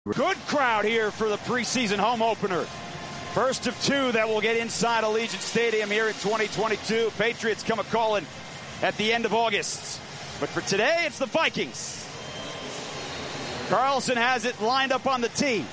Good crowd here for the preseason home opener. First of two that will get inside Allegiant Stadium here in 2022. Patriots come a-calling at the end of August. But for today, it's the Vikings. Carlson has it lined up on the tee.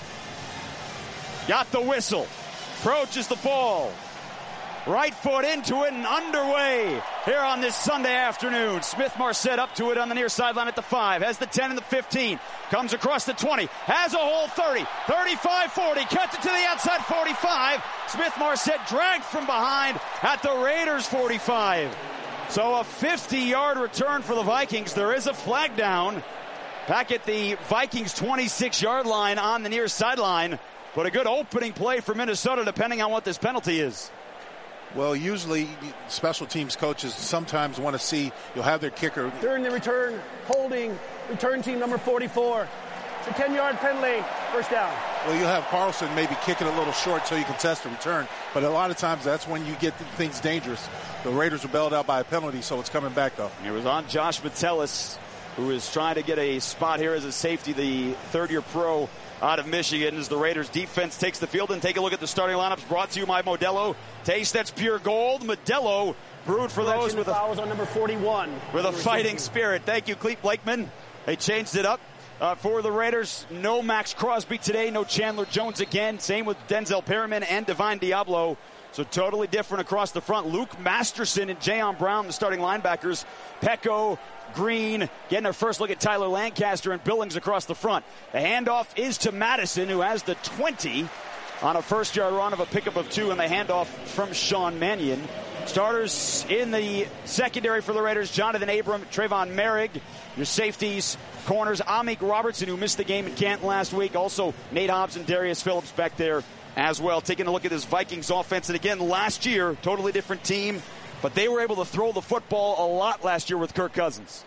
Got the whistle. Approaches the ball. Right foot into it and underway here on this Sunday afternoon. Smith-Marsette up to it on the near sideline at the 5. Has the 10 and the 15. Comes across the 20. Has a hole 30. 35, 40. Cuts it to the outside 45. Smith-Marsette dragged from behind at the Raiders 45. So a 50-yard return for the Vikings. There is a flag down back at the Vikings 26-yard line on the near sideline. But a good opening play for Minnesota depending on what this penalty is. Well, usually special teams coaches sometimes want to see, you'll have their kicker. During the return, holding, return team number 44. It's a 10-yard penalty, first down. Well, you'll have Carlson maybe kick it a little short so you can test the return. But a lot of times that's when you get things dangerous. The Raiders were bailed out by a penalty, so it's coming back, though. It was on Josh Metellus, who is trying to get a spot here as a safety, the third-year pro out of Michigan, as the Raiders defense takes the field. And take a look at the starting lineups brought to you by Modelo. Taste that's pure gold. Modelo, brewed for those with fouls on number 41 with a fighting spirit. Thank you, Clete Blakeman. They changed it up for the Raiders. No Max Crosby today. No Chandler Jones again. Same with Denzel Perryman and Divine Diablo. So totally different across the front. Luke Masterson and Jayon Brown, the starting linebackers. Pecco, Green, getting our first look at Tyler Lancaster and Billings across the front. The handoff is to Madison, who has the 20 on a first-yard run of a pickup of 2, and the handoff from Sean Mannion. Starters in the secondary for the Raiders, Jonathan Abram, Trayvon Merrick. Your safeties, corners, Amik Robertson, who missed the game in Canton last week. Also, Nate Hobbs and Darius Phillips back there as well. Taking a look at this Vikings offense, and again, last year, totally different team. But they were able to throw the football a lot last year with Kirk Cousins.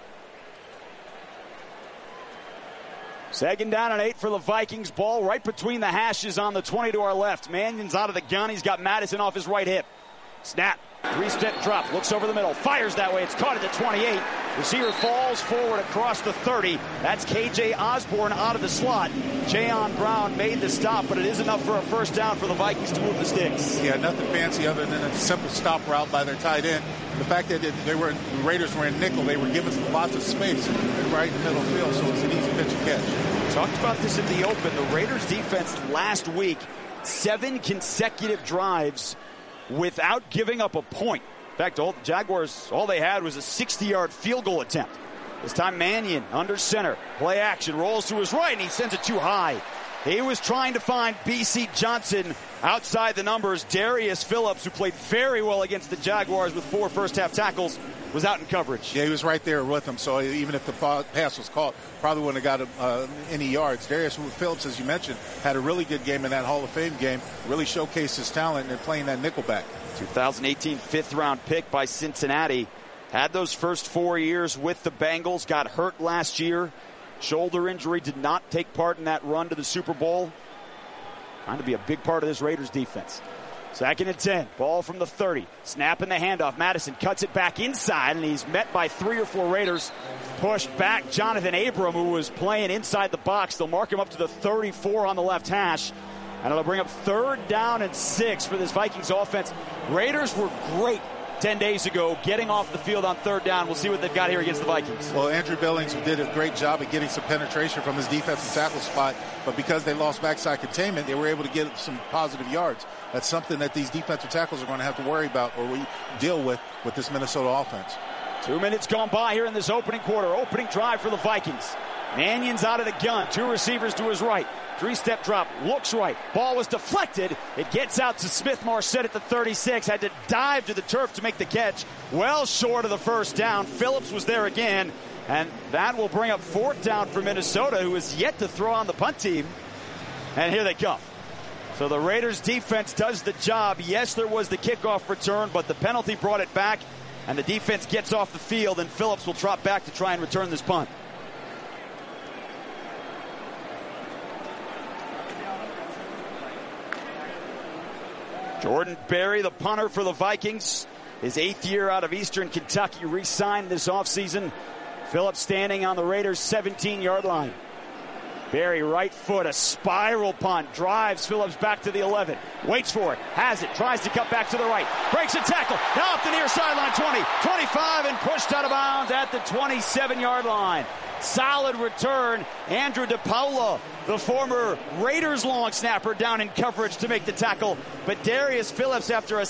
Second down and 8 for the Vikings. Ball right between the hashes on the 20 to our left. Mannion's out of the gun. He's got Madison off his right hip. Snap. 3-step drop. Looks over the middle. Fires that way. It's caught at the 28. Receiver falls forward across the 30. That's KJ Osborne out of the slot. Jayon Brown made the stop, but it is enough for a first down for the Vikings to move the sticks. Yeah, nothing fancy other than a simple stop route by their tight end. The fact that the Raiders were in nickel, they were given lots of space right in the middle field, so it's an easy pitch and catch. Talked about this in the open. The Raiders defense last week, 7 consecutive drives without giving up a point. In fact, the Jaguars, all they had was a 60-yard field goal attempt. This time Mannion under center. Play action. Rolls to his right, and he sends it too high. He was trying to find B.C. Johnson outside the numbers. Darius Phillips, who played very well against the Jaguars with 4 first-half tackles, was out in coverage. Yeah, he was right there with him, so even if the pass was caught, probably wouldn't have got any yards. Darius Phillips, as you mentioned, had a really good game in that Hall of Fame game, really showcased his talent in playing that nickelback. 2018 fifth-round pick by Cincinnati. Had those first 4 years with the Bengals, got hurt last year. Shoulder injury, did not take part in that run to the Super Bowl. Trying to be a big part of this Raiders defense. Second and 10. Ball from the 30. Snapping the handoff. Madison cuts it back inside, and he's met by 3 or 4 Raiders. Pushed back Jonathan Abram, who was playing inside the box. They'll mark him up to the 34 on the left hash. And it'll bring up 3rd down and 6 for this Vikings offense. Raiders were great 10 days ago getting off the field on 3rd down. We'll see what they've got here against the Vikings. Well, Andrew Billings did a great job at getting some penetration from his defensive tackle spot, but because they lost backside containment, they were able to get some positive yards. That's something that these defensive tackles are going to have to worry about or we deal with this Minnesota offense. 2 minutes gone by here in this opening quarter. Opening drive for the Vikings. Mannion's out of the gun. 2 receivers to his right. 3-step drop. Looks right. Ball was deflected. It gets out to Smith-Marsette at the 36. Had to dive to the turf to make the catch. Well short of the first down. Phillips was there again. And that will bring up 4th down for Minnesota, who is yet to throw on the punt team. And here they come. So the Raiders defense does the job. Yes, there was the kickoff return, but the penalty brought it back. And the defense gets off the field, and Phillips will drop back to try and return this punt. Jordan Berry, the punter for the Vikings. His 8th year out of Eastern Kentucky, re-signed this offseason. Phillips standing on the Raiders' 17-yard line. Barry, right foot, a spiral punt, drives Phillips back to the 11, waits for it, has it, tries to cut back to the right, breaks a tackle, now up the near sideline, 20, 25, and pushed out of bounds at the 27-yard line. Solid return. Andrew DePaula, the former Raiders long snapper, down in coverage to make the tackle, but Darius Phillips, after a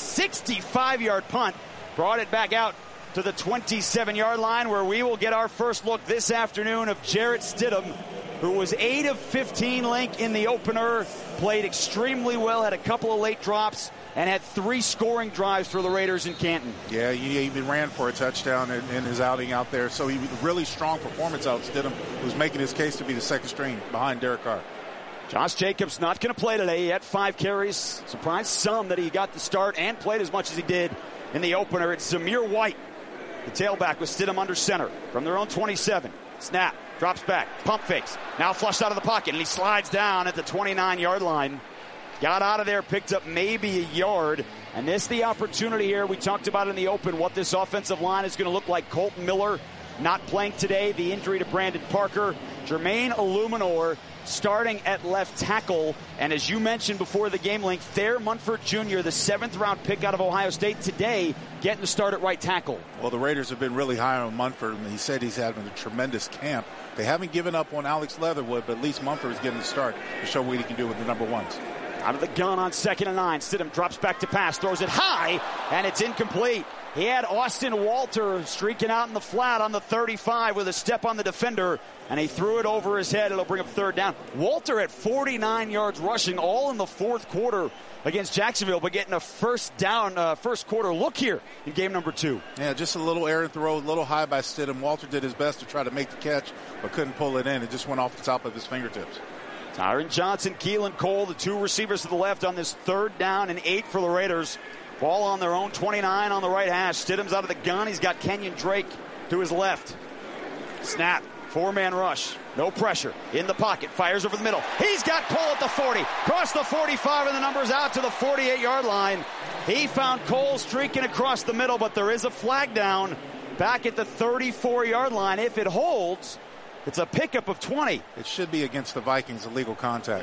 65-yard punt, brought it back out to the 27-yard line, where we will get our first look this afternoon of Jarrett Stidham, who was 8 of 15 Link in the opener, played extremely well, had a couple of late drops, and had 3 scoring drives for the Raiders in Canton. Yeah, he even ran for a touchdown in his outing out there. So he really strong performance out. Stidham was making his case to be the second string behind Derek Carr. Josh Jacobs not going to play today. He had 5 carries. Surprised some that he got the start and played as much as he did in the opener. It's Zamir White, the tailback, with Stidham under center from their own 27. Snap, drops back, pump fakes, now flushed out of the pocket, and he slides down at the 29-yard line. Got out of there, picked up maybe a yard, and this the opportunity here. We talked about in the open what this offensive line is going to look like. Colton Miller not playing today, the injury to Brandon Parker. Jermaine Illuminor starting at left tackle, and as you mentioned before the game, Link, Thayer Munford Jr., the 7th-round pick out of Ohio State today, getting the start at right tackle. Well, the Raiders have been really high on Munford, and he said he's having a tremendous camp. They haven't given up on Alex Leatherwood, but at least Munford is getting the start to show what he can do with the number ones. Out of the gun on 2nd and 9. Stidham drops back to pass, throws it high, and it's incomplete. He had Austin Walter streaking out in the flat on the 35 with a step on the defender, and he threw it over his head. It'll bring up 3rd down. Walter at 49 yards rushing, all in the 4th quarter against Jacksonville, but getting a first quarter look here in game number 2. Yeah, just a little errant throw, a little high by Stidham. Walter did his best to try to make the catch, but couldn't pull it in. It just went off the top of his fingertips. Tyron Johnson, Keelan Cole, the 2 receivers to the left on this 3rd down and 8 for the Raiders. Ball on their own 29 on the right hash. Stidham's out of the gun. He's got Kenyon Drake to his left. Snap. 4-man rush. No pressure. In the pocket. Fires over the middle. He's got Cole at the 40. Cross the 45, and the numbers out to the 48-yard line. He found Cole streaking across the middle, but there is a flag down back at the 34-yard line. If it holds, it's a pickup of 20. It should be against the Vikings, illegal contact.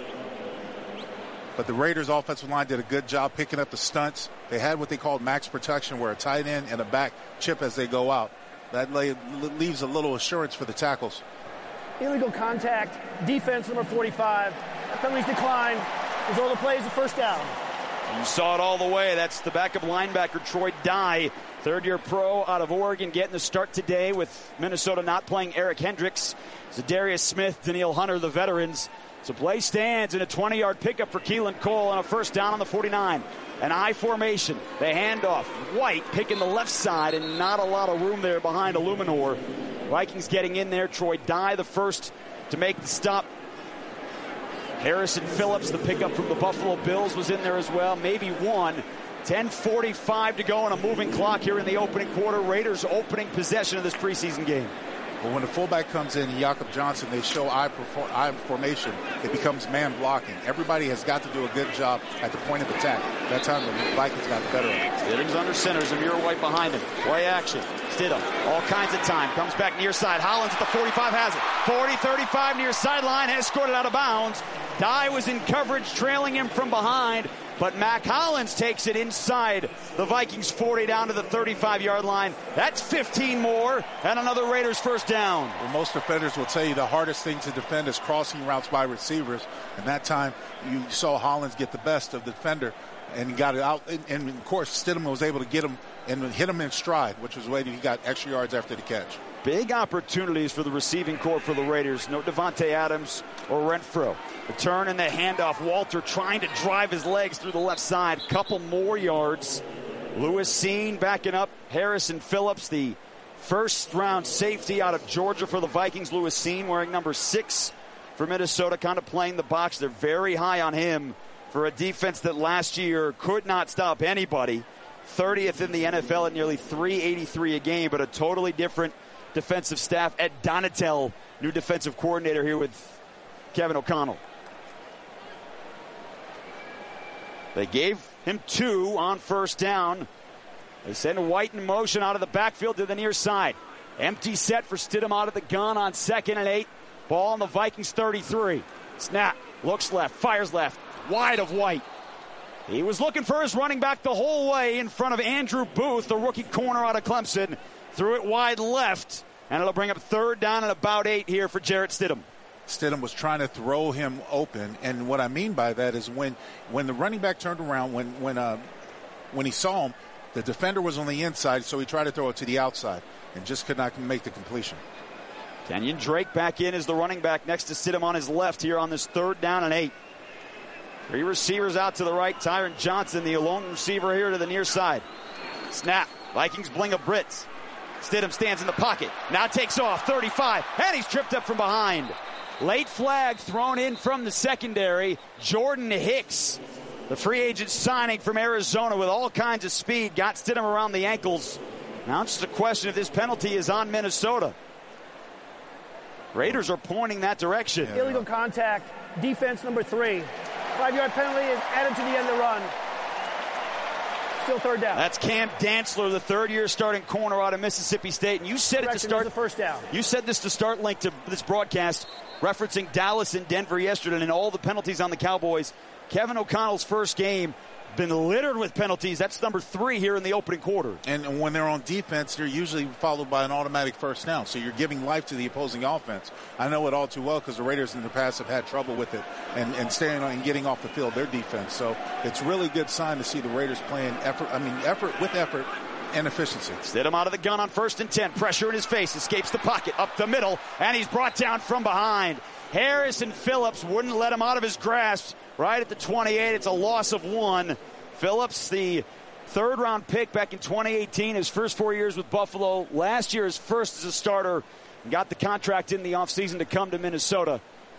But the Raiders' offensive line did a good job picking up the stunts. They had what they called max protection, where a tight end and a back chip as they go out. That leaves a little assurance for the tackles. Illegal contact, defense number 45. Penalties decline. Result of the play is a first down. You saw it all the way. That's the backup linebacker, Troy Dye, 3rd-year pro out of Oregon, getting the start today with Minnesota not playing Eric Hendricks. Zadarius Smith, Daniil Hunter, the veterans. So play stands in a 20-yard pickup for Keelan Cole on a first down on the 49. An I formation. The handoff. White picking the left side, and not a lot of room there behind Illuminor. Vikings getting in there. Troy Dye, the first to make the stop. Harrison Phillips, the pickup from the Buffalo Bills, was in there as well. Maybe one. 10:45 to go on a moving clock here in the opening quarter. Raiders opening possession of this preseason game. But when the fullback comes in, Jakob Johnson, they show I formation. It becomes man blocking. Everybody has got to do a good job at the point of attack. That time the Vikings got the better of it. Stidham's under center. Zamir White behind him. Play action. Stidham, all kinds of time. Comes back near side. Hollins at the 45 has it. 40-35 near sideline. Has scored it out of bounds. Dye was in coverage, trailing him from behind. But Mac Hollins takes it inside the Vikings 40 down to the 35-yard line. That's 15 more and another Raiders first down. Well, most defenders will tell you the hardest thing to defend is crossing routes by receivers. And that time you saw Hollins get the best of the defender and he got it out. And of course, Stidham was able to get him and hit him in stride, which was why he got extra yards after the catch. Big opportunities for the receiving corps for the Raiders. No Devontae Adams or Renfro. The turn and the handoff. Walter trying to drive his legs through the left side. Couple more yards. Lewis Cine backing up Harrison Phillips, the first-round safety out of Georgia for the Vikings. Lewis Cine wearing number 6 for Minnesota, kind of playing the box. They're very high on him for a defense that last year could not stop anybody. 30th in the NFL at nearly 383 a game, but a totally different defensive staff. Ed Donatel, new defensive coordinator here with Kevin O'Connell. They gave him 2 on first down. They send White in motion out of the backfield to the near side. Empty set for Stidham out of the gun on 2nd and 8. Ball on the Vikings 33. Snap, looks left, fires left, wide of White. He was looking for his running back the whole way in front of Andrew Booth, the rookie corner out of Clemson. Threw it wide left, and it'll bring up third down and about 8 here for Jarrett Stidham. Stidham was trying to throw him open, and what I mean by that is when the running back turned around, when he saw him, the defender was on the inside, so he tried to throw it to the outside and just could not make the completion. Kenyon Drake back in as the running back next to Stidham on his left here on this third down and 8. 3 receivers out to the right. Tyron Johnson, the lone receiver here to the near side. Snap. Vikings bling a blitz. Stidham stands in the pocket. Now takes off. 35. And he's tripped up from behind. Late flag thrown in from the secondary. Jordan Hicks, the free agent signing from Arizona with all kinds of speed, got Stidham around the ankles. Now it's just a question if this penalty is on Minnesota. Raiders are pointing that direction. Illegal contact. Defense number 3. 5-yard penalty is added to the end of the run. Still third down. That's Cam Dantzler, the third-year starting corner out of Mississippi State. And you said it to start the first down. You said this to start link to this broadcast, referencing Dallas and Denver yesterday and all the penalties on the Cowboys. Kevin O'Connell's first game been littered with penalties. That's number 3 here in the opening quarter. And when they're on defense, they're usually followed by an automatic first down. So you're giving life to the opposing offense. I know it all too well because the Raiders in the past have had trouble with it and staying on and getting off the field, their defense. So it's really good sign to see the Raiders playing effort and efficiency. Stidham out of the gun on 1st and 10. Pressure in his face. Escapes the pocket. Up the middle. And he's brought down from behind. Harrison Phillips wouldn't let him out of his grasp. Right at the 28. It's a loss of 1. Phillips, the third-round pick back in 2018. His first 4 years with Buffalo. Last year, his first as a starter. And got the contract in the offseason to come to Minnesota.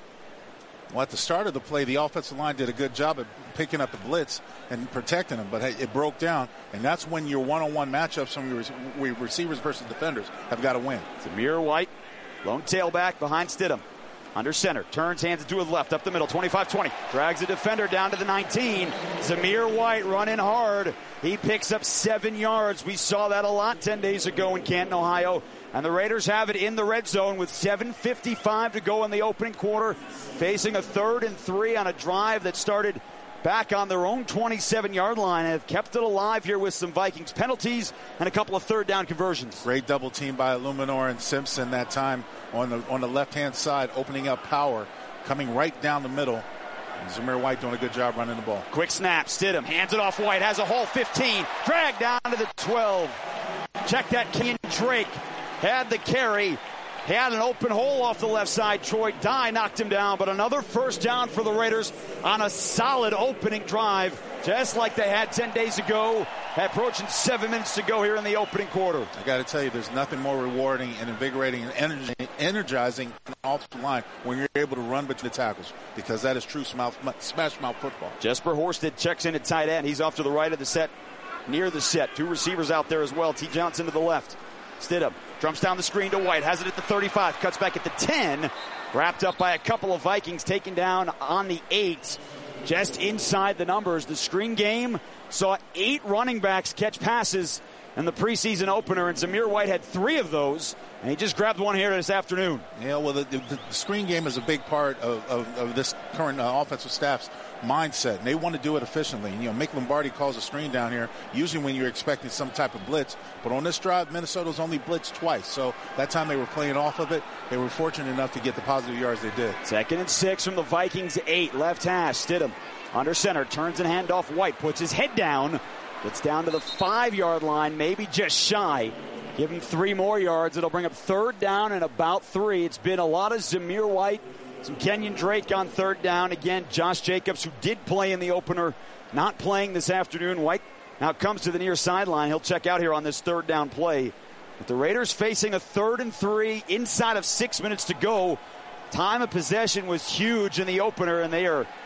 Well, at the start of the play, the offensive line did a good job of picking up the blitz and protecting him, but it broke down, and that's when your one-on-one matchups from your receivers versus defenders have got to win. Zamir White, lone tailback behind Stidham. Under center, turns, hands it to his left, up the middle, 25-20. Drags the defender down to the 19. Zamir White running hard. He picks up 7 yards. We saw that a lot 10 days ago in Canton, Ohio. And the Raiders have it in the red zone with 7:55 to go in the opening quarter, facing a 3rd and 3 on a drive that started back on their own 27-yard line and have kept it alive here with some Vikings penalties and a couple of third down conversions. Great double team by Illuminor and Simpson that time on the left-hand side, opening up power, coming right down the middle. And Zamir White doing a good job running the ball. Quick snap, Stidham hands it off White, has a hole, 15, dragged down to the 12. Check that, Kenyon Drake had the carry. He had an open hole off the left side. Troy Dye knocked him down, but another first down for the Raiders on a solid opening drive, just like they had 10 days ago, approaching 7 minutes to go here in the opening quarter. I got to tell you, there's nothing more rewarding and invigorating and energizing an offensive line when you're able to run between the tackles, because that is true smash mouth football. Jesper Horsted checks in at tight end. He's off to the right of the set, near the set. 2 receivers out there as well. T. Johnson to the left. Stidham drumps down the screen to White, has it at the 35, cuts back at the 10, wrapped up by a couple of Vikings, taken down on the 8, just inside the numbers. The screen game saw 8 running backs catch passes in the preseason opener, and Zamir White had 3 of those, and he just grabbed one here this afternoon. Yeah, well, the screen game is a big part of this current offensive staff's mindset, and they want to do it efficiently. And, Mick Lombardi calls a screen down here, usually when you're expecting some type of blitz. But on this drive, Minnesota's only blitzed twice. So that time they were playing off of it. They were fortunate enough to get the positive yards they did. 2nd and 6 from the Vikings 8. Left hash, Stidham under center, turns and hand off White, puts his head down, gets down to the 5-yard line, maybe just shy. Give him 3 more yards. It'll bring up third down and about 3. It's been a lot of Zamir White, some Kenyon Drake on third down. Again, Josh Jacobs, who did play in the opener, not playing this afternoon. White now comes to the near sideline. He'll check out here on this third down play. But the Raiders facing a 3rd and 3 inside of 6 minutes to go. Time of possession was huge in the opener, and they are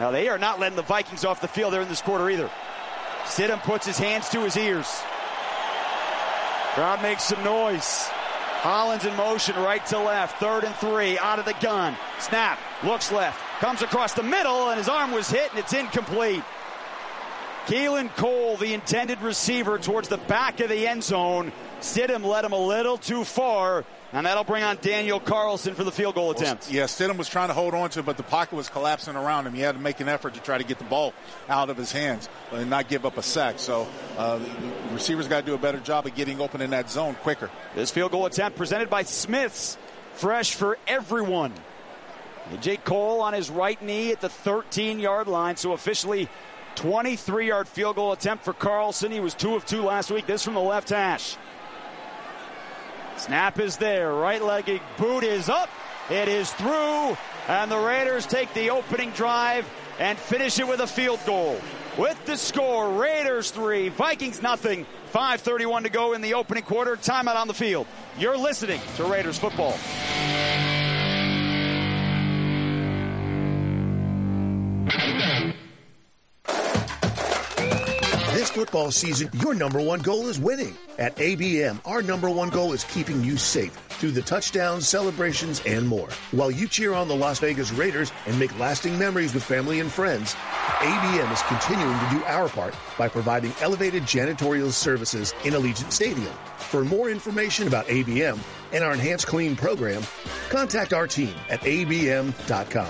not letting the Vikings off the field there in this quarter either. Stidham puts his hands to his ears. Crowd makes some noise. Hollins in motion right to left. 3rd and 3 out of the gun. Snap. Looks left. Comes across the middle, and his arm was hit, and it's incomplete. Keelan Cole, the intended receiver, towards the back of the end zone. Stidham led him a little too far. And that'll bring on Daniel Carlson for the field goal attempt. Yeah, Stidham was trying to hold on to it, but the pocket was collapsing around him. He had to make an effort to try to get the ball out of his hands and not give up a sack. So the receivers got to do a better job of getting open in that zone quicker. This field goal attempt presented by Smiths. Fresh for everyone. A.J. Cole on his right knee at the 13-yard line. So officially 23-yard field goal attempt for Carlson. He was 2 of 2 last week. This from the left hash. Snap is there. Right-legged boot is up. It is through. And the Raiders take the opening drive and finish it with a field goal. With the score, Raiders 3, Vikings nothing. 5:31 to go in the opening quarter. Timeout on the field. You're listening to Raiders football. This football season, your number one goal is winning. At ABM, our number one goal is keeping you safe through the touchdowns, celebrations, and more. While you cheer on the Las Vegas Raiders and make lasting memories with family and friends, ABM is continuing to do our part by providing elevated janitorial services in Allegiant Stadium. For more information about ABM and our Enhanced Clean program, contact our team at abm.com.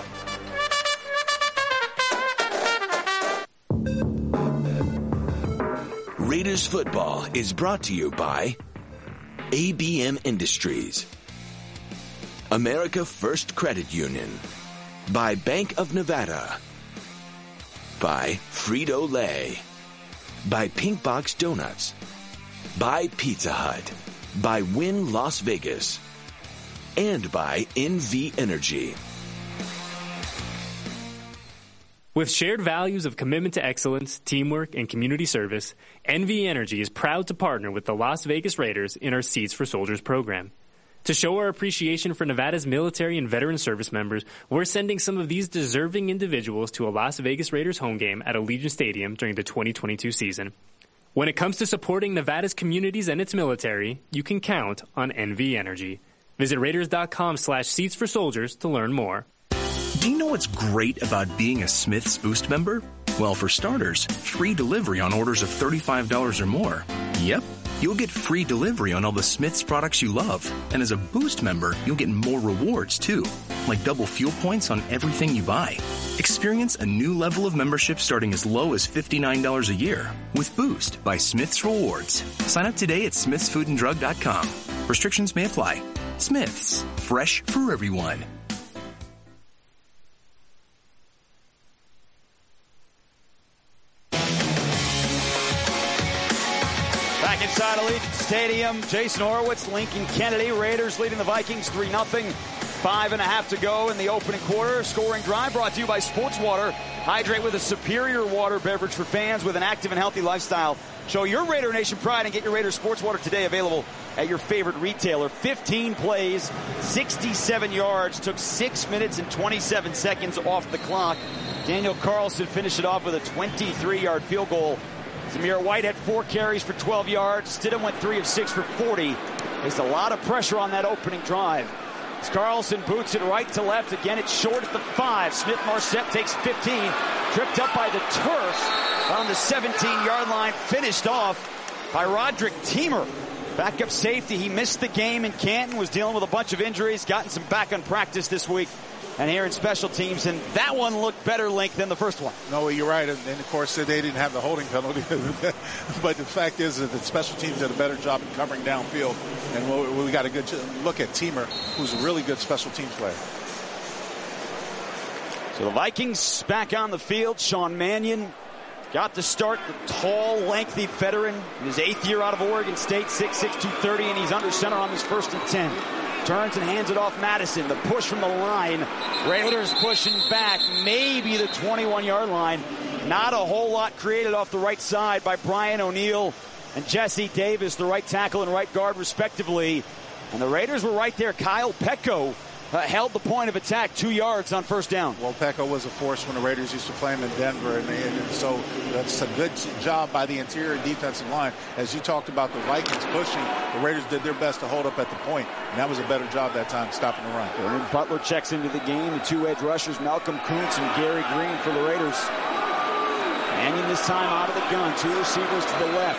Raiders football is brought to you by ABM Industries, America First Credit Union, by Bank of Nevada, by Frito-Lay, by Pink Box Donuts, by Pizza Hut, by Wynn Las Vegas, and by NV Energy. With shared values of commitment to excellence, teamwork, and community service, NV Energy is proud to partner with the Las Vegas Raiders in our Seeds for Soldiers program. To show our appreciation for Nevada's military and veteran service members, we're sending some of these deserving individuals to a Las Vegas Raiders home game at Allegiant Stadium during the 2022 season. When it comes to supporting Nevada's communities and its military, you can count on NV Energy. Visit Raiders.com/Seeds for Soldiers to learn more. Do you know what's great about being a Smith's Boost member? Well, for starters, free delivery on orders of $35 or more. Yep, you'll get free delivery on all the Smith's products you love. And as a Boost member, you'll get more rewards too, like double fuel points on everything you buy. Experience a new level of membership starting as low as $59 a year with Boost by Smith's Rewards. Sign up today at smithsfoodanddrug.com. Restrictions may apply. Smith's, fresh for everyone. Inside Allegiant Stadium, Jason Horowitz, Lincoln Kennedy, Raiders leading the Vikings 3-0. 5.5 to go in the opening quarter. Scoring drive brought to you by Sports Water. Hydrate with a superior water beverage for fans with an active and healthy lifestyle. Show your Raider Nation pride and get your Raiders Sports Water today, available at your favorite retailer. 15 plays, 67 yards, took 6 minutes and 27 seconds off the clock. Daniel Carlson finished it off with a 23-yard field goal. Zamir White had 4 carries for 12 yards. Stidham went 3 of 6 for 40. There's a lot of pressure on that opening drive. As Carlson boots it right to left. Again, it's short at the 5. Smith-Marset takes 15. Tripped up by the turf on the 17-yard line. Finished off by Roderick Teamer. Backup safety. He missed the game in Canton. Was dealing with a bunch of injuries. Gotten some back on practice this week. And here in special teams, and that one looked better, Link, than the first one. No, you're right. And of course, they didn't have the holding penalty. But the fact is that the special teams did a better job of covering downfield. And we got a good look at Teamer, who's a really good special teams player. So the Vikings back on the field. Sean Mannion got to start, the tall, lengthy veteran in his 8th year out of Oregon State, 6'6", 230, and he's under center on his 1st and 10. Turns and hands it off Madison. The push from the line. Raiders pushing back, maybe the 21-yard line. Not a whole lot created off the right side by Brian O'Neill and Jesse Davis, the right tackle and right guard, respectively. And the Raiders were right there. Kyle Petco held the point of attack 2 yards on 1st down. Well, Petco was a force when the Raiders used to play him in Denver, and so that's a good job by the interior defensive line. As you talked about the Vikings pushing, the Raiders did their best to hold up at the point, and that was a better job that time, stopping the run. And Butler checks into the game. The 2 edge rushers, Malcolm Kuntz and Gary Green for the Raiders. Mannion this time out of the gun. 2 receivers to the left.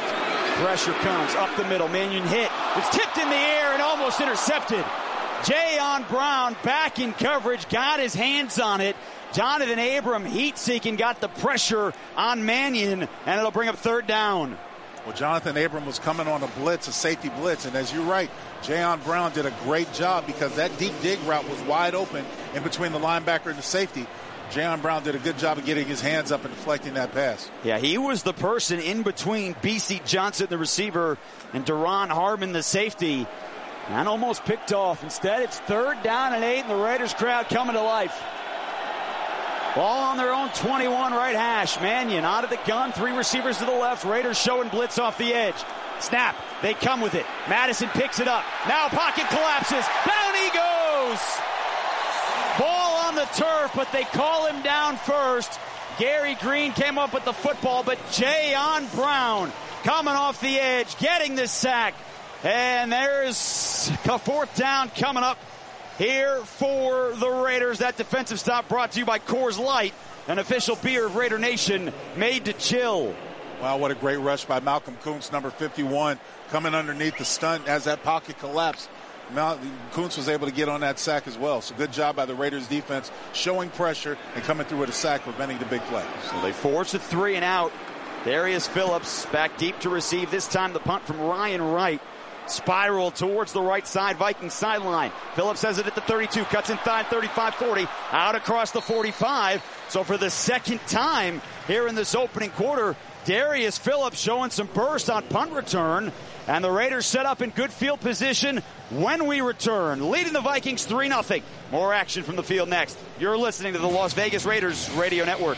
Pressure comes up the middle. Mannion hit. It's tipped in the air and almost intercepted. Jayon Brown back in coverage, got his hands on it. Jonathan Abram heat-seeking, got the pressure on Mannion, and it'll bring up third down. Well, Jonathan Abram was coming on a blitz, a safety blitz, and as you're right, Jayon Brown did a great job because that deep dig route was wide open in between the linebacker and the safety. Jayon Brown did a good job of getting his hands up and deflecting that pass. Yeah, he was the person in between B.C. Johnson, the receiver, and Duron Harmon, the safety, and almost picked off. Instead, it's third down and 8, and the Raiders crowd coming to life. Ball on their own 21 right hash. Mannion out of the gun, 3 receivers to the left. Raiders showing blitz off the edge. Snap, they come with it. Madison picks it up. Now pocket collapses. Down he goes. Ball on the turf, but they call him down first. Gary Green came up with the football, but Jayon Brown coming off the edge, getting the sack. And there's a fourth down coming up here for the Raiders. That defensive stop brought to you by Coors Light, an official beer of Raider Nation, made to chill. Wow, what a great rush by Malcolm Kuntz, number 51, coming underneath the stunt as that pocket collapsed. Kuntz was able to get on that sack as well. So good job by the Raiders defense, showing pressure and coming through with a sack, preventing the big play. So they force a 3 and out. Darius Phillips back deep to receive. This time the punt from Ryan Wright. Spiral towards the right side, Vikings sideline. Phillips has it at the 32, cuts inside 35-40, out across the 45. So for the second time here in this opening quarter, Darius Phillips showing some burst on punt return. And the Raiders set up in good field position when we return, leading the Vikings 3-0. More action from the field next. You're listening to the Las Vegas Raiders Radio Network.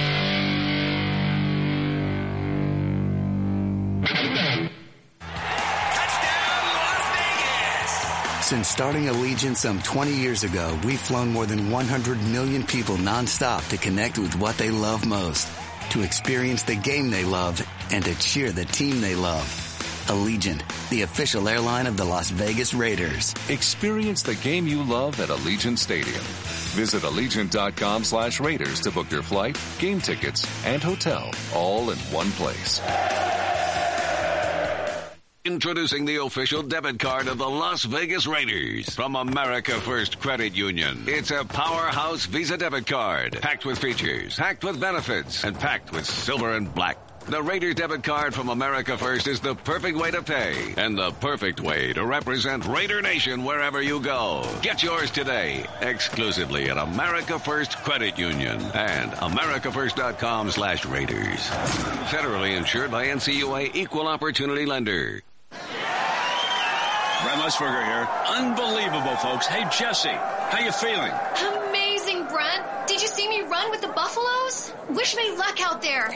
Since starting Allegiant some 20 years ago, we've flown more than 100 million people nonstop to connect with what they love most, to experience the game they love, and to cheer the team they love. Allegiant, the official airline of the Las Vegas Raiders. Experience the game you love at Allegiant Stadium. Visit Allegiant.com/Raiders to book your flight, game tickets, and hotel all in one place. Introducing the official debit card of the Las Vegas Raiders from America First Credit Union. It's a powerhouse Visa debit card, packed with features, packed with benefits, and packed with silver and black. The Raiders debit card from America First is the perfect way to pay and the perfect way to represent Raider Nation wherever you go. Get yours today, exclusively at America First Credit Union and AmericaFirst.com/Raiders. Federally insured by NCUA Equal Opportunity Lender. Brent Musburger here. Unbelievable, folks. Hey, Jesse, how you feeling? Amazing, Brent. Did you see me run with the Buffaloes? Wish me luck out there.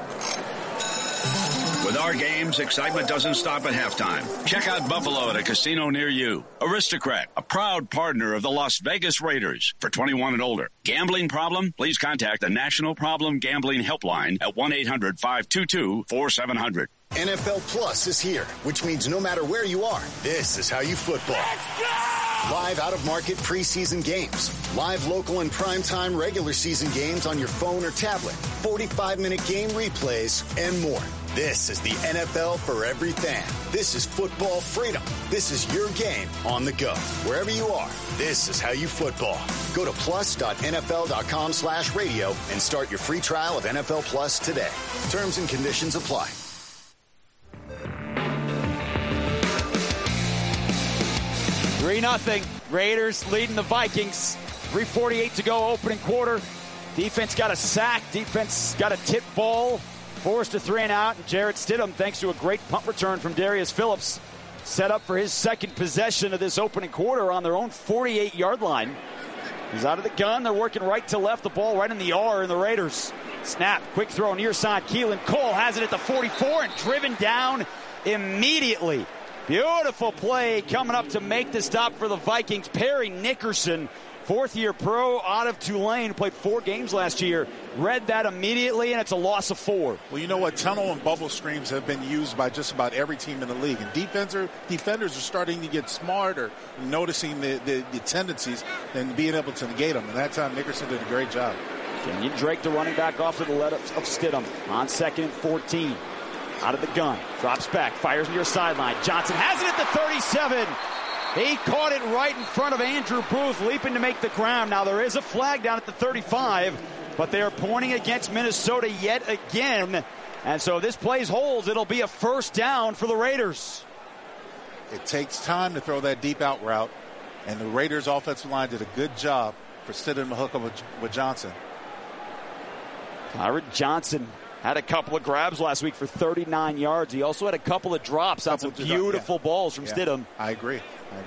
With our games, excitement doesn't stop at halftime. Check out Buffalo at a casino near you. Aristocrat, a proud partner of the Las Vegas Raiders. For 21 and older. Gambling problem? Please contact the National Problem Gambling Helpline at 1-800-522-4700. NFL Plus is here, which means no matter where you are, this is how you football. Let's go! Live out-of-market preseason games. Live local and primetime regular season games on your phone or tablet. 45-minute game replays and more. This is the NFL for every fan. This is football freedom. This is your game on the go. Wherever you are, this is how you football. Go to plus.nfl.com/radio and start your free trial of NFL Plus today. Terms and conditions apply. 3-0. Raiders leading the Vikings. 3:48 to go, opening quarter. Defense got a sack. Defense got a tip ball. Forced a 3 and out. And Jarrett Stidham, thanks to a great punt return from Darius Phillips, set up for his second possession of this opening quarter on their own 48-yard line. He's out of the gun. They're working right to left. The ball right in the R in the Raiders. Snap, quick throw near side. Keelan Cole has it at the 44 and driven down immediately. Beautiful play coming up to make the stop for the Vikings. Perry Nickerson, fourth-year pro out of Tulane, played 4 games last year. Read that immediately, and it's a loss of 4. Well, you know what? Tunnel and bubble screens have been used by just about every team in the league. And defenders are starting to get smarter, noticing the tendencies and being able to negate them. And that time, Nickerson did a great job. Kenyon Drake, the running back, off to the left of Stidham on 2nd and 14. Out of the gun. Drops back. Fires near sideline. Johnson has it at the 37. He caught it right in front of Andrew Booth, leaping to make the ground. Now there is a flag down at the 35, but they are pointing against Minnesota yet again. And so if this plays holds, it'll be a first down for the Raiders. It takes time to throw that deep out route, and the Raiders offensive line did a good job for sitting the hook up with Johnson. Tyron Johnson had a couple of grabs last week for 39 yards. He also had a couple of drops on some beautiful balls from Stidham. I agree.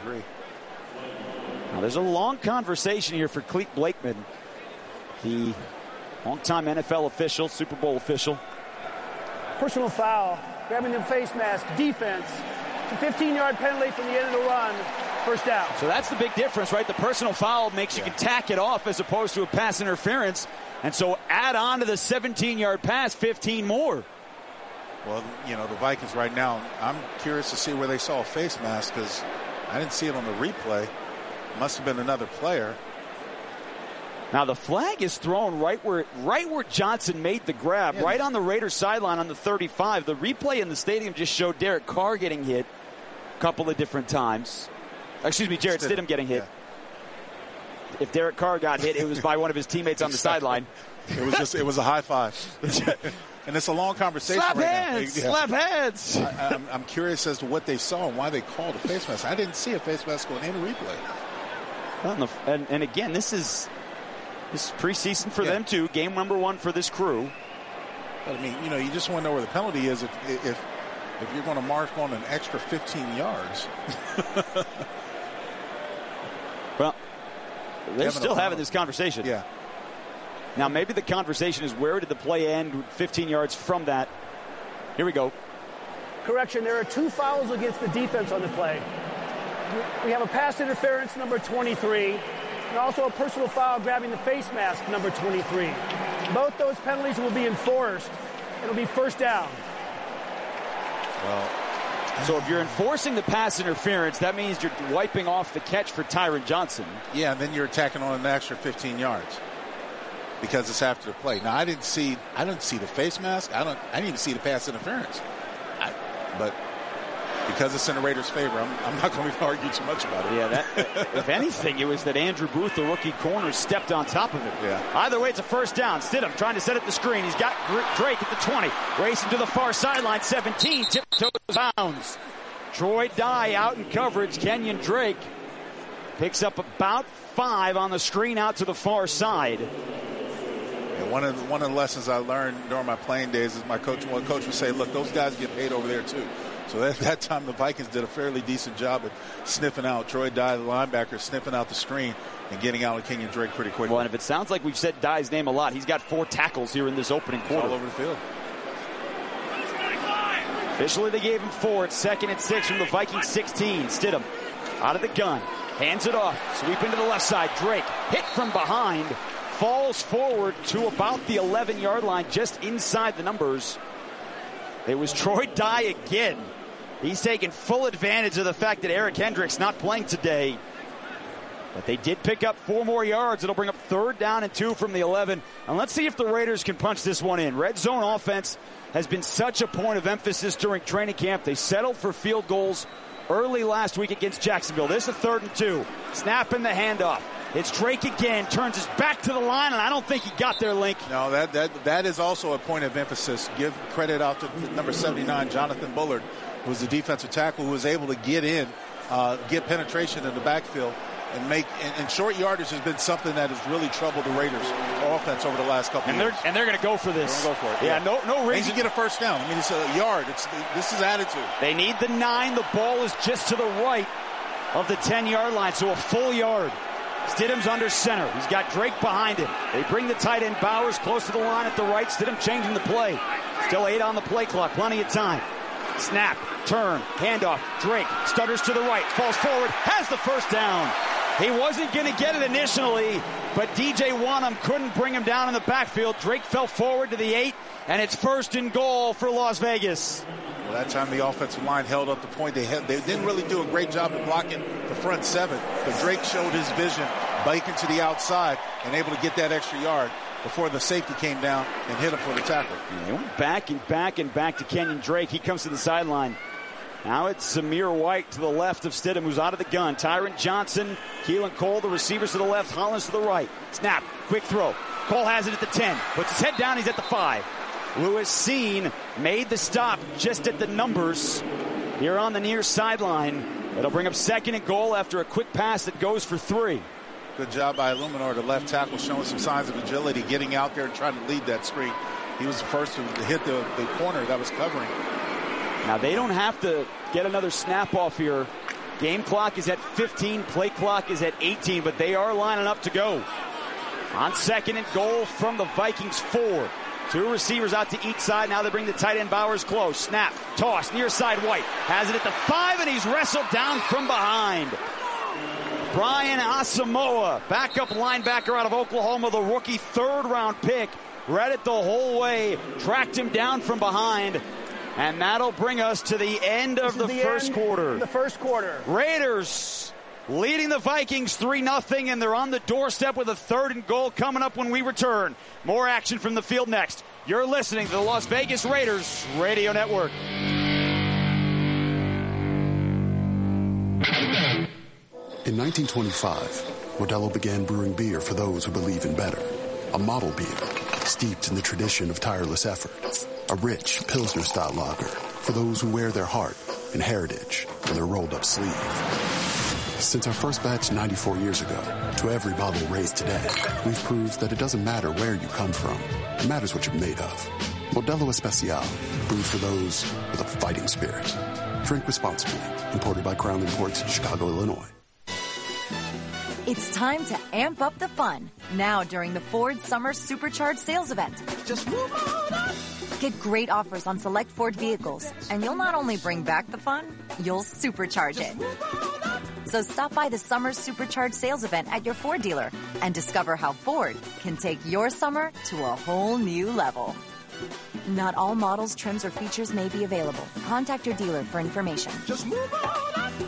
Now, there's a long conversation here for Clete Blakeman, the longtime NFL official, Super Bowl official. Personal foul, grabbing the face mask, defense. It's a 15-yard penalty from the end of the run. First down. So that's the big difference, right? The personal foul makes you can tack it off as opposed to a pass interference. And so add on to the 17-yard pass, 15 more. Well, you know, the Vikings right now, I'm curious to see where they saw a face mask because I didn't see it on the replay. It must have been another player. Now the flag is thrown right where Johnson made the grab, right on the Raiders sideline on the 35. The replay in the stadium just showed Derek Carr getting hit a couple of different times. Excuse me, Jarrett Stidham getting hit. Yeah. If Derek Carr got hit, it was by one of his teammates on the sideline. It was a high five. And it's a long conversation slap right hands, now. Slap hands. I'm curious as to what they saw and why they called a face mask. I didn't see a face mask on any replay. And again, this is preseason for them too. Game number 1 for this crew. But I mean, you know, you just want to know where the penalty is if you're going to mark on an extra 15 yards. Well, they're still having this conversation. Yeah. Now, maybe the conversation is where did the play end 15 yards from that? Here we go. Correction, there are 2 fouls against the defense on the play. We have a pass interference, number 23, and also a personal foul grabbing the face mask, number 23. Both those penalties will be enforced. It'll be first down. Well, so if you're enforcing the pass interference, that means you're wiping off the catch for Tyron Johnson. Yeah, and then you're attacking on an extra 15 yards because it's after the play. Now, I didn't see the face mask. I didn't even see the pass interference. But because it's in the Raiders' favor, I'm not going to argue too much about it. Yeah, if anything, it was that Andrew Booth, the rookie corner, stepped on top of him. Yeah. Either way, it's a first down. Stidham trying to set up the screen. He's got Drake at the 20. Racing to the far sideline, 17. Tiptoes bounds. Troy Dye out in coverage. Kenyon Drake picks up about 5 on the screen out to the far side. Yeah, one of the lessons I learned during my playing days is one coach would say, look, those guys get paid over there too. So at that time, the Vikings did a fairly decent job at sniffing out Troy Dye, the linebacker, sniffing out the screen and getting out of Kenyon Drake pretty quickly. Well, and if it sounds like we've said Dye's name a lot, he's got 4 tackles here in this opening quarter. All over the field. Officially, they gave him 4. It's 2nd and 6 from the Vikings 16. Stidham out of the gun. Hands it off. Sweep into the left side. Drake hit from behind. Falls forward to about the 11-yard line, just inside the numbers. It was Troy Dye again. He's taking full advantage of the fact that Eric Hendricks not playing today. But they did pick up 4 more yards. It'll bring up 3rd down and 2 from the 11. And let's see if the Raiders can punch this one in. Red zone offense has been such a point of emphasis during training camp. They settled for field goals early last week against Jacksonville. This is a 3rd and 2. Snapping the handoff. It's Drake again, turns his back to the line, and I don't think he got there, Link. No, that is also a point of emphasis. Give credit out to number 79, Jonathan Bullard, who was the defensive tackle who was able to get in, get penetration in the backfield, and make. And short yardage has been something that has really troubled the Raiders' offense over the last couple of years. And they're going to go for this. They're going to go for it. Yeah, no reason. They can get a first down. I mean, it's a yard. This is attitude. They need the 9. The ball is just to the right of the 10-yard line, so a full yard. Stidham's under center. He's got Drake behind him. They bring the tight end Bowers close to the line at the right. Stidham changing the play. Still 8 on the play clock. Plenty of time. Snap, turn, handoff. Drake stutters to the right, falls forward, has the first down. He wasn't going to get it initially, but DJ Wanham couldn't bring him down in the backfield. Drake fell forward to the 8, and it's 1st and goal for Las Vegas. Well, that time the offensive line held up the point. They didn't really do a great job of blocking the front 7, but Drake showed his vision, biking to the outside, and able to get that extra yard. before the safety came down and hit him for the tackle. They went back and back and back to Kenyon Drake. He comes to the sideline. Now it's Zamir White to the left of Stidham, who's out of the gun. Tyron Johnson, Keelan Cole, the receivers to the left, Hollins to the right. Snap, quick throw. Cole has it at the 10. Puts his head down, he's at the 5. Lewis Cine made the stop just at the numbers here on the near sideline. It'll bring up 2nd and goal after a quick pass that goes for 3. Good job by Illuminor, the left tackle, showing some signs of agility, getting out there and trying to lead that screen. He was the first to hit the corner that was covering. Now they don't have to get another snap off here. Game clock is at 15, play clock is at 18, but they are lining up to go. On 2nd and goal from the Vikings 4. 2 receivers out to each side. Now they bring the tight end Bowers close. Snap, toss, near side White. Has it at the 5, and he's wrestled down from behind. Brian Asamoah, backup linebacker out of Oklahoma, the rookie 3rd-round pick. Read it the whole way, tracked him down from behind. And that'll bring us to the end of the first quarter. The first quarter. Raiders leading the Vikings 3-0, and they're on the doorstep with a 3rd and goal coming up when we return. More action from the field next. You're listening to the Las Vegas Raiders Radio Network. In 1925, Modelo began brewing beer for those who believe in better. A model beer steeped in the tradition of tireless effort. A rich Pilsner-style lager for those who wear their heart and heritage in their rolled-up sleeve. Since our first batch 94 years ago, to every bottle raised today, we've proved that it doesn't matter where you come from. It matters what you're made of. Modelo Especial, brewed for those with a fighting spirit. Drink responsibly. Imported by Crown Imports, Chicago, Illinois. It's time to amp up the fun. Now during the Ford Summer Supercharged Sales Event. Just move on up. Get great offers on select Ford vehicles, and you'll not only bring back the fun, you'll supercharge it. So stop by the Summer Supercharged Sales Event at your Ford dealer and discover how Ford can take your summer to a whole new level. Not all models, trims, or features may be available. Contact your dealer for information. Just move on up.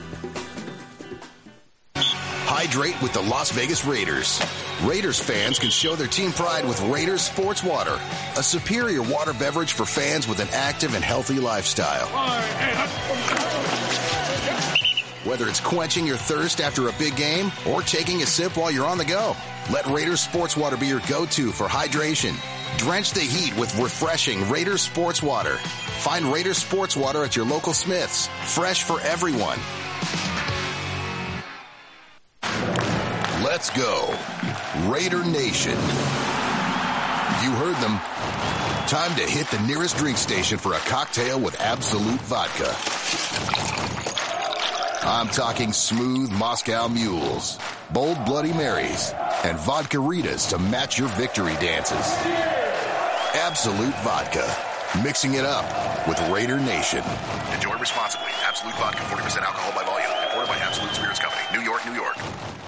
Hydrate with the Las Vegas Raiders. Raiders fans can show their team pride with Raiders Sports Water, a superior water beverage for fans with an active and healthy lifestyle. Whether it's quenching your thirst after a big game or taking a sip while you're on the go, let Raiders Sports Water be your go-to for hydration. Drench the heat with refreshing Raiders Sports Water. Find Raiders Sports Water at your local Smith's. Fresh for everyone. Let's go, Raider Nation. You heard them. Time to hit the nearest drink station for a cocktail with Absolute Vodka. I'm talking smooth Moscow Mules, bold Bloody Marys, and Vodka Ritas to match your victory dances. Absolute Vodka, mixing it up with Raider Nation. Enjoy responsibly. Absolute Vodka, 40% alcohol by volume. Imported by Absolute Spirits Company, New York, New York.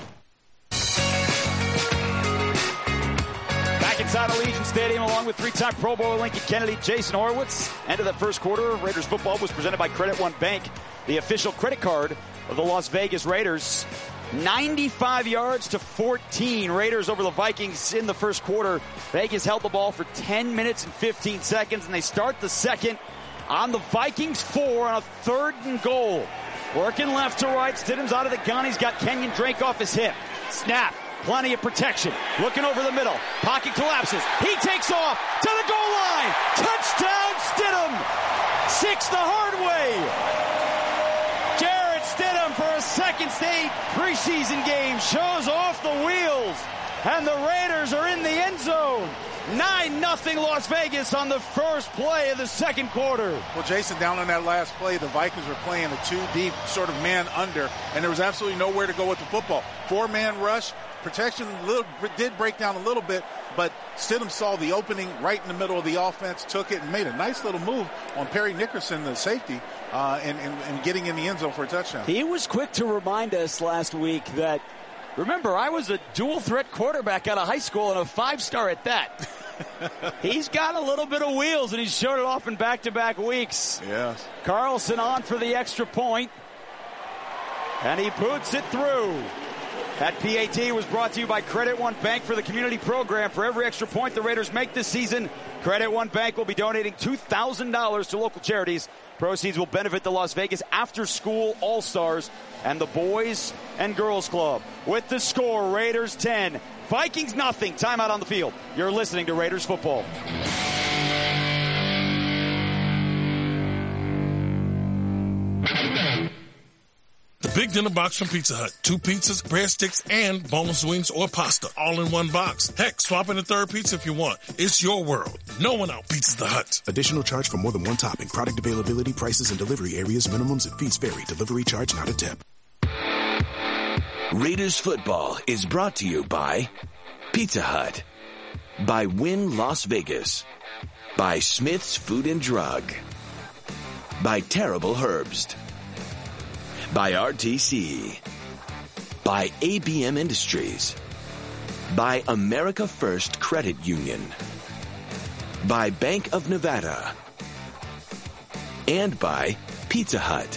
Inside Allegiant Stadium, along with 3-time Pro Bowler Lincoln Kennedy, Jason Horowitz. End of the first quarter, Raiders football was presented by Credit One Bank, the official credit card of the Las Vegas Raiders. 95 yards to 14. Raiders over the Vikings in the first quarter. Vegas held the ball for 10 minutes and 15 seconds, and they start the second on the Vikings 4 on a 3rd and goal. Working left to right. Stidham's out of the gun. He's got Kenyon Drake off his hip. Snap. Plenty of protection. Looking over the middle. Pocket collapses. He takes off to the goal line. Touchdown, Stidham. 6 the hard way. Jarrett Stidham for a second state preseason game shows off the wheels. And the Raiders are in the end zone. 9-0 Las Vegas on the first play of the second quarter. Well, Jason, down on that last play, the Vikings were playing a 2-deep sort of man under, and there was absolutely nowhere to go with the football. 4-man rush. Protection did break down a little bit, but Stidham saw the opening right in the middle of the offense, took it, and made a nice little move on Perry Nickerson, the safety, and getting in the end zone for a touchdown. He was quick to remind us last week that, remember, I was a dual-threat quarterback out of high school and a 5-star at that. He's got a little bit of wheels, and he's showed it off in back-to-back weeks. Yes. Carlson on for the extra point, and he boots it through. That PAT was brought to you by Credit One Bank for the community program. For every extra point the Raiders make this season, Credit One Bank will be donating $2,000 to local charities. Proceeds will benefit the Las Vegas After School All-Stars and the Boys and Girls Club. With the score, Raiders 10, Vikings nothing. Timeout on the field. You're listening to Raiders football. The Big Dinner Box from Pizza Hut. 2 pizzas, breadsticks, and boneless wings or pasta all in one box. Heck, swap in a third pizza if you want. It's your world. No one out-pizzas the Hut. Additional charge for more than one topping. Product availability, prices, and delivery areas, minimums, and fees vary. Delivery charge not a tip. Raiders football is brought to you by Pizza Hut, by Wynn Las Vegas, by Smith's Food and Drug, by Terrible Herbst, by RTC, by ABM Industries, by America First Credit Union, by Bank of Nevada, and by Pizza Hut.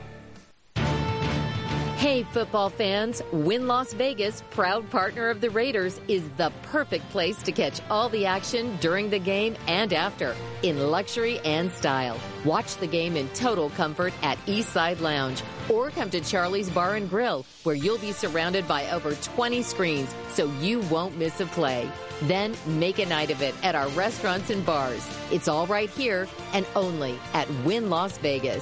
Hey, football fans, Wynn Las Vegas, proud partner of the Raiders, is the perfect place to catch all the action during the game and after in luxury and style. Watch the game in total comfort at Eastside Lounge or come to Charlie's Bar and Grill, where you'll be surrounded by over 20 screens so you won't miss a play. Then make a night of it at our restaurants and bars. It's all right here and only at Wynn Las Vegas.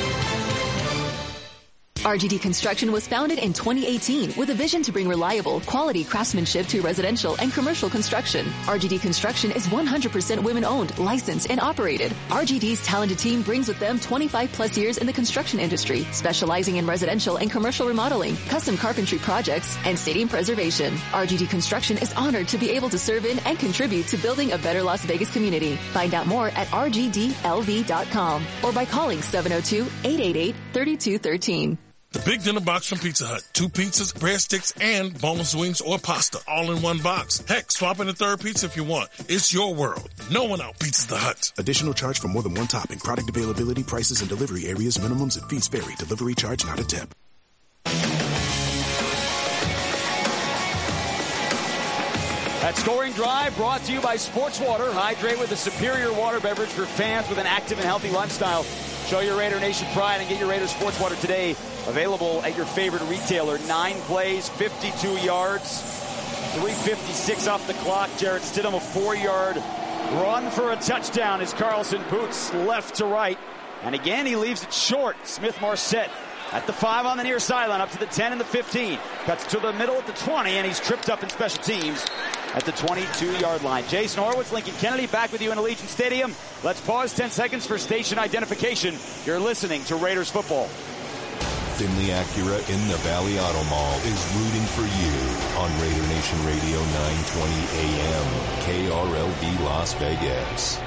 RGD Construction was founded in 2018 with a vision to bring reliable, quality craftsmanship to residential and commercial construction. RGD Construction is 100% women-owned, licensed, and operated. RGD's talented team brings with them 25-plus years in the construction industry, specializing in residential and commercial remodeling, custom carpentry projects, and stadium preservation. RGD Construction is honored to be able to serve in and contribute to building a better Las Vegas community. Find out more at rgdlv.com or by calling 702-888-3213. The Big Dinner Box from Pizza Hut. 2 pizzas, breadsticks, and boneless wings or pasta all in one box. Heck, swap in a third pizza if you want. It's your world. No one out-pizzas the Hut. Additional charge for more than one topping. Product availability, prices, and delivery areas, minimums, and fees vary. Delivery charge not a tip. That scoring drive brought to you by Sports Water. Hydrate with a superior water beverage for fans with an active and healthy lifestyle. Show your Raider Nation pride and get your Raiders Sports Water today. Available at your favorite retailer. 9 plays, 52 yards, 3:56 off the clock. Jarrett Stidham, a 4-yard run for a touchdown as Carlson boots left to right. And again, he leaves it short. Smith-Marsette at the 5 on the near sideline, up to the 10 and the 15. Cuts to the middle at the 20, and he's tripped up in special teams at the 22-yard line. Jason Horwitz, Lincoln Kennedy, back with you in Allegiant Stadium. Let's pause 10 seconds for station identification. You're listening to Raiders football. Finley Acura in the Valley Auto Mall is rooting for you on Raider Nation Radio 920 AM, KRLD Las Vegas.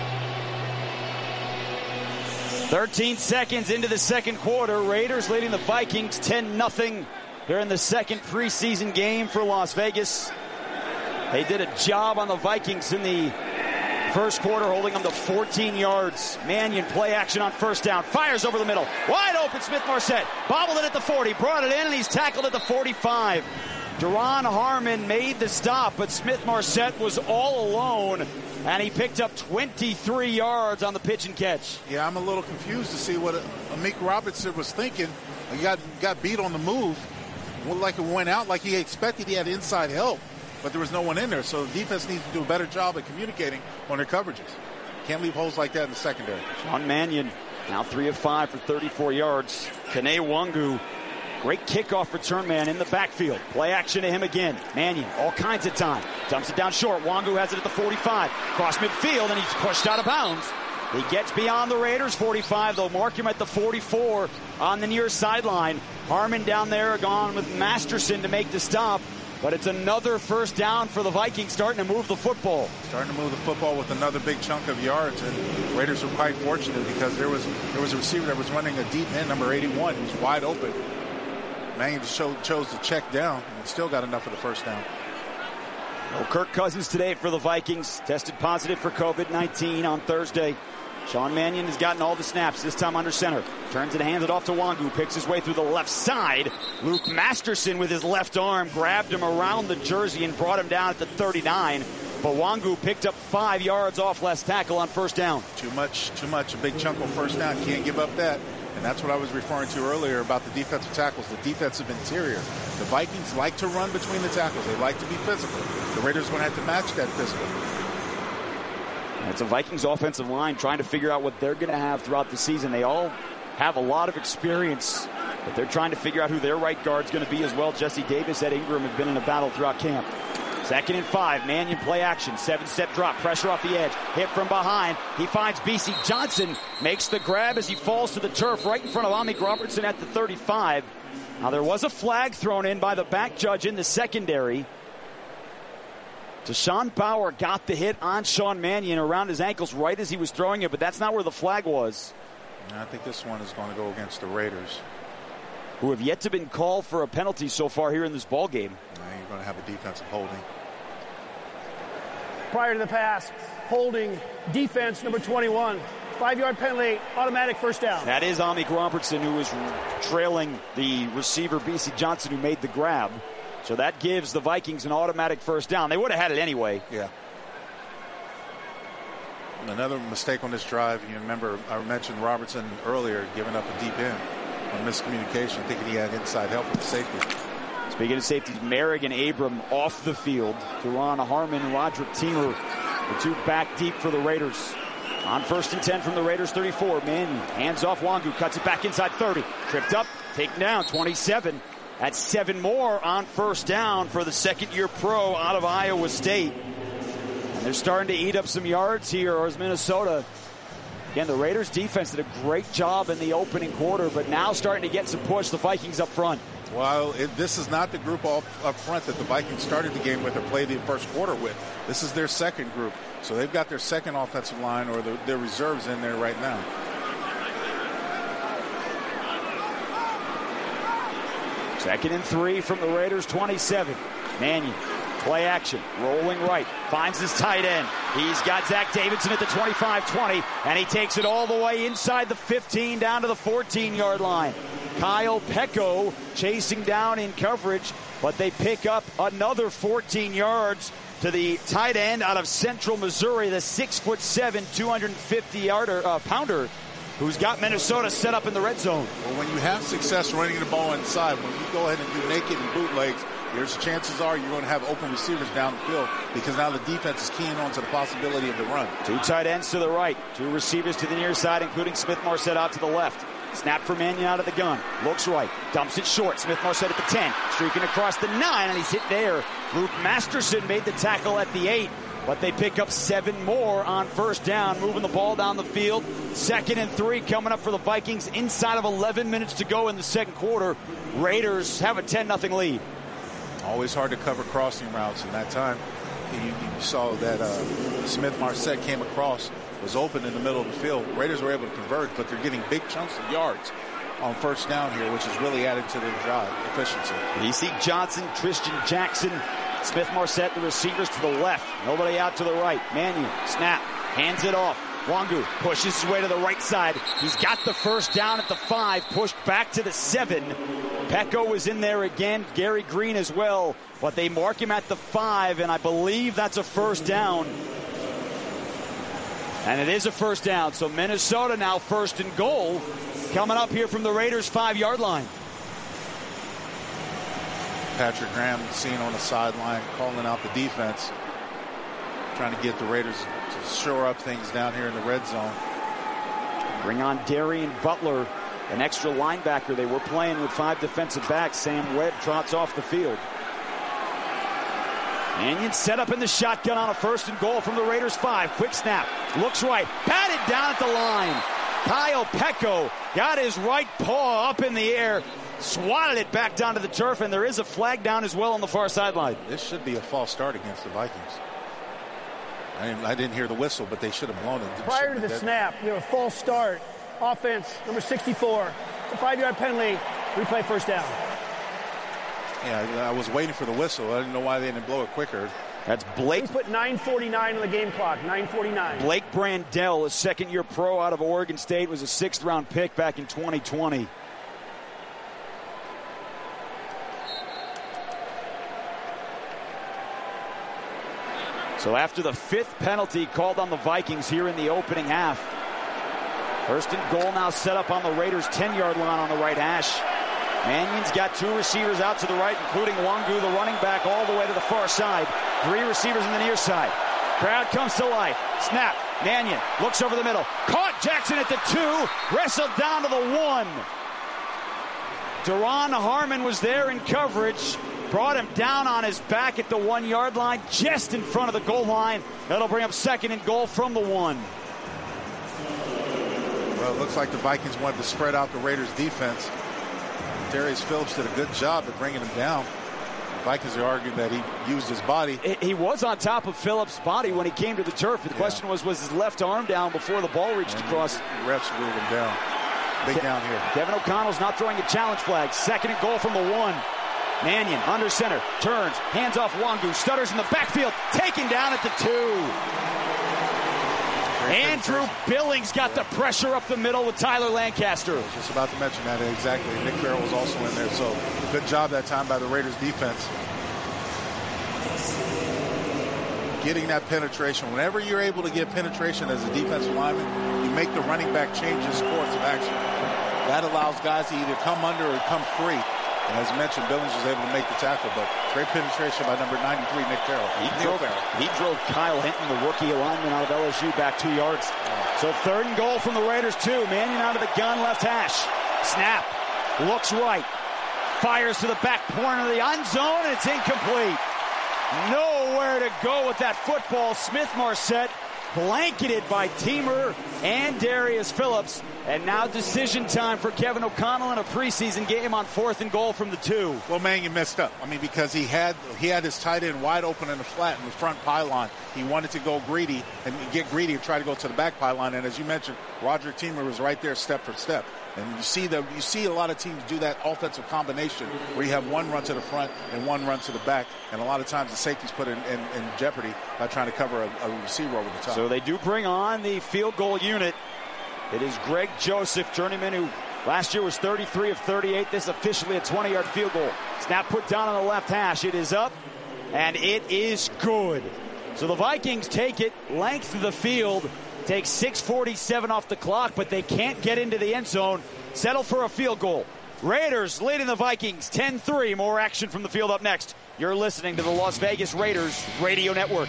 13 seconds into the second quarter. Raiders leading the Vikings 10-0 during the second preseason game for Las Vegas. They did a job on the Vikings in the first quarter, holding them to 14 yards. Mannion play action on first down. Fires over the middle. Wide open, Smith-Marsette. Bobbled it at the 40. Brought it in, and he's tackled at the 45. Duron Harmon made the stop, but Smith-Marsette was all alone, and he picked up 23 yards on the pitch and catch. Yeah, I'm a little confused to see what Amik Robertson was thinking. He got beat on the move. Looked like it went out like he expected. He had inside help, but there was no one in there. So the defense needs to do a better job at communicating on their coverages. Can't leave holes like that in the secondary. Sean Mannion, now 3 of 5 for 34 yards. Kene Wangu, great kickoff return man in the backfield. Play action to him again. Mannion, all kinds of time. Dumps it down short. Wangu has it at the 45. Cross midfield, and he's pushed out of bounds. He gets beyond the Raiders' 45. They'll mark him at the 44 on the near sideline. Harmon down there gone with Masterson to make the stop. But it's another first down for the Vikings, starting to move the football. Starting to move the football with another big chunk of yards. And the Raiders were quite fortunate because there was a receiver that was running a deep end, number 81, who's wide open. Mannion chose to check down and still got enough for the first down. Well, Kirk Cousins today for the Vikings tested positive for COVID-19 on Thursday. Sean Mannion has gotten all the snaps, this time under center. Turns it, hands it off to Wangu, picks his way through the left side. Luke Masterson with his left arm grabbed him around the jersey and brought him down at the 39. But Wangu picked up 5 yards off last tackle on first down. Too much. A big chunk on first down. Can't give up that. And that's what I was referring to earlier about the defensive tackles, the defensive interior. The Vikings like to run between the tackles. They like to be physical. The Raiders are going to have to match that physical. It's a Vikings offensive line trying to figure out what they're going to have throughout the season. They all have a lot of experience, but they're trying to figure out who their right guard's going to be as well. Jesse Davis, Ed Ingram have been in a battle throughout camp. 2nd and 5, Mannion play action, 7-step drop, pressure off the edge, hit from behind. He finds B.C. Johnson, makes the grab as he falls to the turf right in front of Amik Robertson at the 35. Now there was a flag thrown in by the back judge in the secondary. Deshaun Bauer got the hit on Sean Mannion around his ankles right as he was throwing it, but that's not where the flag was. I think this one is going to go against the Raiders, who have yet to been called for a penalty so far here in this ball game. You're going to have a defensive holding. Prior to the pass, holding defense number 21. 5-yard penalty, automatic first down. That is Amik Robertson, who was trailing the receiver B.C. Johnson, who made the grab. So that gives the Vikings an automatic first down. They would have had it anyway. Yeah. Another mistake on this drive. You remember I mentioned Robertson earlier giving up a deep end on miscommunication, thinking he had inside help with the safety. Speaking of safeties, Merrick and Abram off the field. Duron Harmon and Roderick Teamer, the two back deep for the Raiders. On 1st and 10 from the Raiders 34. Mannion hands off Wangu, cuts it back inside 30. Tripped up, taken down, 27. That's 7 more on first down for the second-year pro out of Iowa State. And they're starting to eat up some yards here as Minnesota. Again, the Raiders defense did a great job in the opening quarter, but now starting to get some push, the Vikings up front. Well, this is not the group up front that the Vikings started the game with or played the first quarter with. This is their second group. So they've got their second offensive line or their reserves in there right now. Second and 3 from the Raiders 27. Mannion, play action, rolling right, finds his tight end. He's got Zach Davidson at the 25-20, and he takes it all the way inside the 15 down to the 14-yard line. Kyle Pecco chasing down in coverage, but they pick up another 14 yards to the tight end out of Central Missouri, the 6'7", 250-pounder who's got Minnesota set up in the red zone. Well, when you have success running the ball inside, when you go ahead and do naked and bootlegs, there's chances are you're going to have open receivers down the field because now the defense is keying on to the possibility of the run. 2 tight ends to the right, 2 receivers to the near side, including Smith-Marset out to the left. Snap for Mannion out of the gun. Looks right. Dumps it short. Smith-Marset at the 10. Streaking across the 9, and he's hit there. Luke Masterson made the tackle at the 8. But they pick up 7 more on first down, moving the ball down the field. 2nd and 3 coming up for the Vikings inside of 11 minutes to go in the second quarter. Raiders have a 10-0 lead. Always hard to cover crossing routes. In that time, you saw that Smith-Marset came across, was open in the middle of the field. Raiders were able to convert, but they're getting big chunks of yards on first down here, which is really added to their drive efficiency. B.C. Johnson, Christian Jackson, Smith-Marset, the receivers to the left. Nobody out to the right. Mannion, snap, hands it off. Wangu pushes his way to the right side. He's got the first down at the 5, pushed back to the 7. Pecco was in there again, Gary Green as well, but they mark him at the 5, and I believe that's a first down. And it is a first down, so Minnesota now 1st and goal, coming up here from the Raiders' 5-yard line. Patrick Graham seen on the sideline, calling out the defense, trying to get the Raiders to shore up things down here in the red zone. Bring on Darian Butler, an extra linebacker. They were playing with 5 defensive backs. Sam Webb trots off the field. Mannion set up in the shotgun on a 1st and goal from the Raiders' 5. Quick snap, looks right, patted down at the line. Kyle Pecco got his right paw up in the air, swatted it back down to the turf, and there is a flag down as well on the far sideline. This should be a false start against the Vikings. I didn't hear the whistle, but they should have blown it. Prior to the snap, a false start. Offense, number 64. It's a 5-yard penalty. Replay first down. Yeah, I was waiting for the whistle. I didn't know why they didn't blow it quicker. That's Blake. He's put 9:49 on the game clock. 9:49. Blake Brandel, a second-year pro out of Oregon State, was a 6th-round pick back in 2020. So after the 5th penalty called on the Vikings here in the opening half, first and goal now set up on the Raiders' 10-yard line on the right hash. Mannion's got 2 receivers out to the right, including Wangu, the running back, all the way to the far side. 3 receivers on the near side. Crowd comes to life. Snap. Mannion looks over the middle. Caught Jackson at the 2. Wrestled down to the 1. Duron Harmon was there in coverage. Brought him down on his back at the 1-yard line, just in front of the goal line. That'll bring up second and goal from the 1. Well, it looks like the Vikings wanted to spread out the Raiders' defense. Darius Phillips did a good job at bringing him down. The Vikings are arguing that he used his body. He was on top of Phillips' body when he came to the turf. The question was his left arm down before the ball reached across? The refs ruled him down. Big down here. Kevin O'Connell's not throwing a challenge flag. Second and goal from the 1. Mannion under center, turns, hands off Wangu, stutters in the backfield, taken down at the 2. Andrew Billings got the pressure up the middle with Tyler Lancaster. I was just about to mention that exactly. Nick Farrell was also in there, so good job that time by the Raiders defense. Getting that penetration. Whenever you're able to get penetration as a defensive lineman, you make the running back change his course of action. That allows guys to either come under or come free. And as mentioned, Billings was able to make the tackle, but great penetration by number 93, Nick Farrell. He drove Kyle Hinton, the rookie lineman out of LSU, back 2 yards. So third and goal from the Raiders, 2. Mannion out of the gun, left hash. Snap. Looks right. Fires to the back corner of the end zone, and it's incomplete. Nowhere to go with that football. Smith-Marset blanketed by Teamer and Darius Phillips. And now decision time for Kevin O'Connell in a preseason game on 4th and goal from the 2. Well, Mannion messed up. I mean, because he had his tight end wide open in the flat in the front pylon. He wanted to go greedy and get greedy and try to go to the back pylon. And as you mentioned, Roger Teamer was right there step for step. And you see a lot of teams do that offensive combination where you have one run to the front and one run to the back. And a lot of times the safety's put in jeopardy by trying to cover a receiver over the top. So they do bring on the field goal unit. It is Greg Joseph, journeyman, who last year was 33 of 38. This is officially a 20-yard field goal. Snap put down on the left hash. It is up, and it is good. So the Vikings take it, length of the field, take 6:47 off the clock, but they can't get into the end zone. Settle for a field goal. Raiders leading the Vikings 10-3. More action from the field up next. You're listening to the Las Vegas Raiders Radio Network.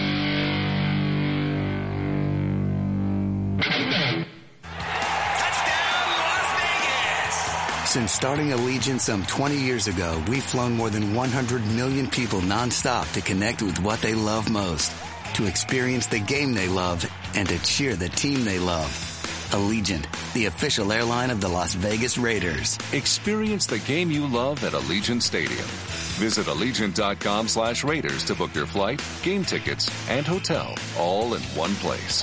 Since starting Allegiant some 20 years ago, we've flown more than 100 million people nonstop to connect with what they love most, to experience the game they love, and to cheer the team they love. Allegiant, the official airline of the Las Vegas Raiders. Experience the game you love at Allegiant Stadium. Visit Allegiant.com/Raiders to book your flight, game tickets, and hotel all in one place.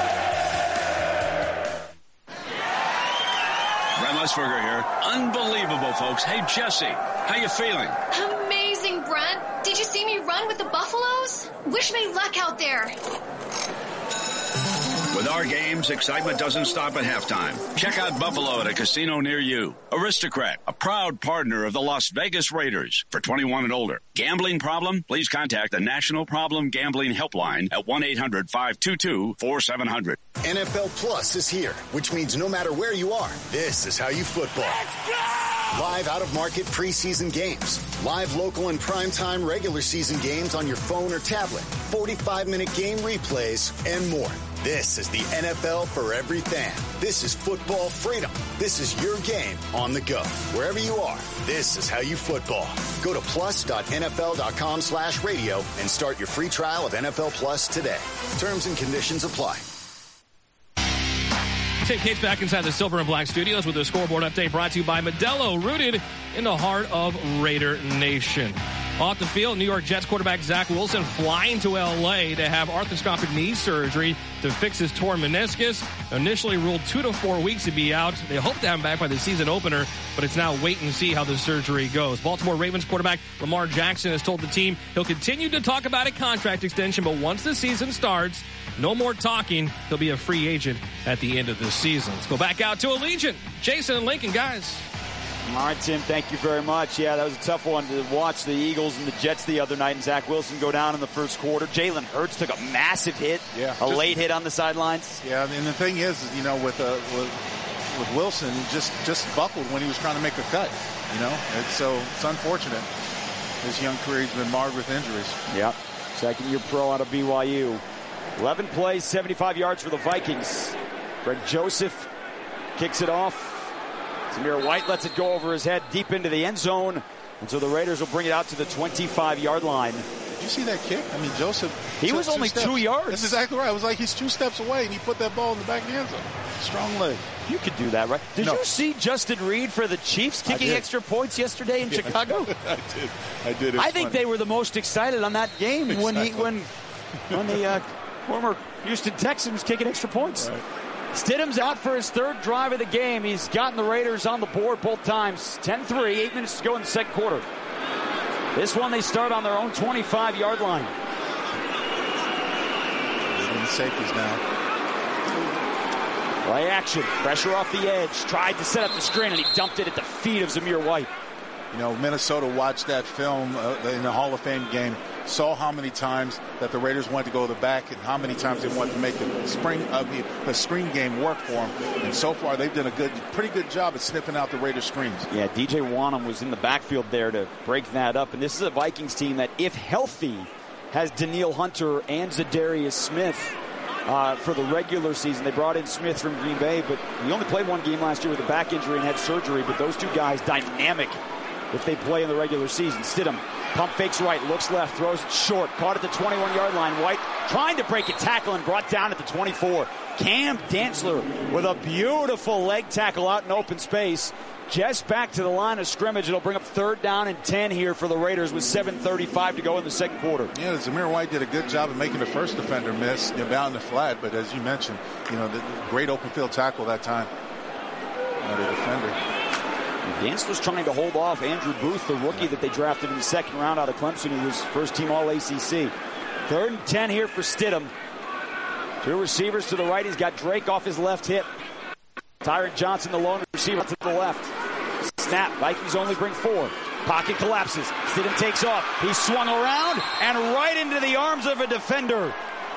Brent Musburger here. Unbelievable, folks. Hey, Jesse, how you feeling? Amazing, Brent. Did you see me run with the Buffaloes? Wish me luck out there. With our games, excitement doesn't stop at halftime. Check out Buffalo at a casino near you. Aristocrat, a proud partner of the Las Vegas Raiders. For 21 and older. Gambling problem? Please contact the National Problem Gambling Helpline at 1-800-522-4700. NFL Plus is here, which means no matter where you are, this is how you football. Let's go! Live out-of-market preseason games. Live local and primetime regular season games on your phone or tablet. 45-minute game replays and more. This is the NFL for every fan. This is football freedom. This is your game on the go. Wherever you are, this is how you football. Go to plus.nfl.com/radio and start your free trial of NFL Plus today. Terms and conditions apply. Tim Cates back inside the Silver and Black Studios with a scoreboard update brought to you by Modelo, rooted in the heart of Raider Nation. Off the field, New York Jets quarterback Zach Wilson flying to L.A. to have arthroscopic knee surgery to fix his torn meniscus. Initially ruled 2 to 4 weeks to be out. They hope to have him back by the season opener, but it's now wait and see how the surgery goes. Baltimore Ravens quarterback Lamar Jackson has told the team he'll continue to talk about a contract extension, but once the season starts, no more talking. He'll be a free agent at the end of the season. Let's go back out to Allegiant. Jason and Lincoln, guys. All right, Tim, thank you very much. Yeah, that was a tough one to watch the Eagles and the Jets the other night, and Zach Wilson go down in the first quarter. Jalen Hurts took a massive hit, late hit on the sidelines. Yeah, and the thing is, you know, with Wilson, he just buckled when he was trying to make a cut. You know, it's unfortunate. His young career, he's been marred with injuries. Yeah, second-year pro out of BYU. 11 plays, 75 yards for the Vikings. Greg Joseph kicks it off. Zamir White lets it go over his head deep into the end zone. And so the Raiders will bring it out to the 25-yard line. Did you see that kick? I mean, Joseph. He was only 2 yards. That's exactly right. It was like he's 2 steps away, and he put that ball in the back of the end zone. Strong leg. You could do that, right? Did you see Justin Reed for the Chiefs kicking extra points yesterday in Chicago? I did. I think they were the most excited on that game when the former Houston Texans kicking extra points. Right. Stidham's out for his third drive of the game. He's gotten the Raiders on the board both times. 10-3, 8 minutes to go in the second quarter. This one they start on their own 25-yard line. In the safeties now. Play action. Pressure off the edge. Tried to set up the screen, and he dumped it at the feet of Zamir White. You know, Minnesota watched that film in the Hall of Fame game, saw how many times that the Raiders wanted to go to the back and how many times they wanted to make the screen game work for them. And so far, they've done a pretty good job at sniffing out the Raiders' screens. Yeah, DJ Wanham was in the backfield there to break that up. And this is a Vikings team that, if healthy, has Danielle Hunter and Zadarius Smith for the regular season. They brought in Smith from Green Bay, but he only played one game last year with a back injury and had surgery. But those two guys, dynamic if they play in the regular season. Stidham pump fakes right, looks left, throws it short, caught at the 21-yard line. White trying to break a tackle and brought down at the 24. Cam Dantzler with a beautiful leg tackle out in open space. Just back to the line of scrimmage. It'll bring up 3rd down and 10 here for the Raiders with 7:35 to go in the second quarter. Yeah, Zamir White did a good job of making the first defender miss down the flat, but as you mentioned, you know, the great open field tackle that time. The defender. Dantzler's trying to hold off Andrew Booth, the rookie that they drafted in the second round out of Clemson, who was first-team All-ACC. 3rd and 10 here for Stidham. 2 receivers to the right. He's got Drake off his left hip. Tyron Johnson, the lone receiver, to the left. Snap. Vikings only bring 4. Pocket collapses. Stidham takes off. He's swung around and right into the arms of a defender.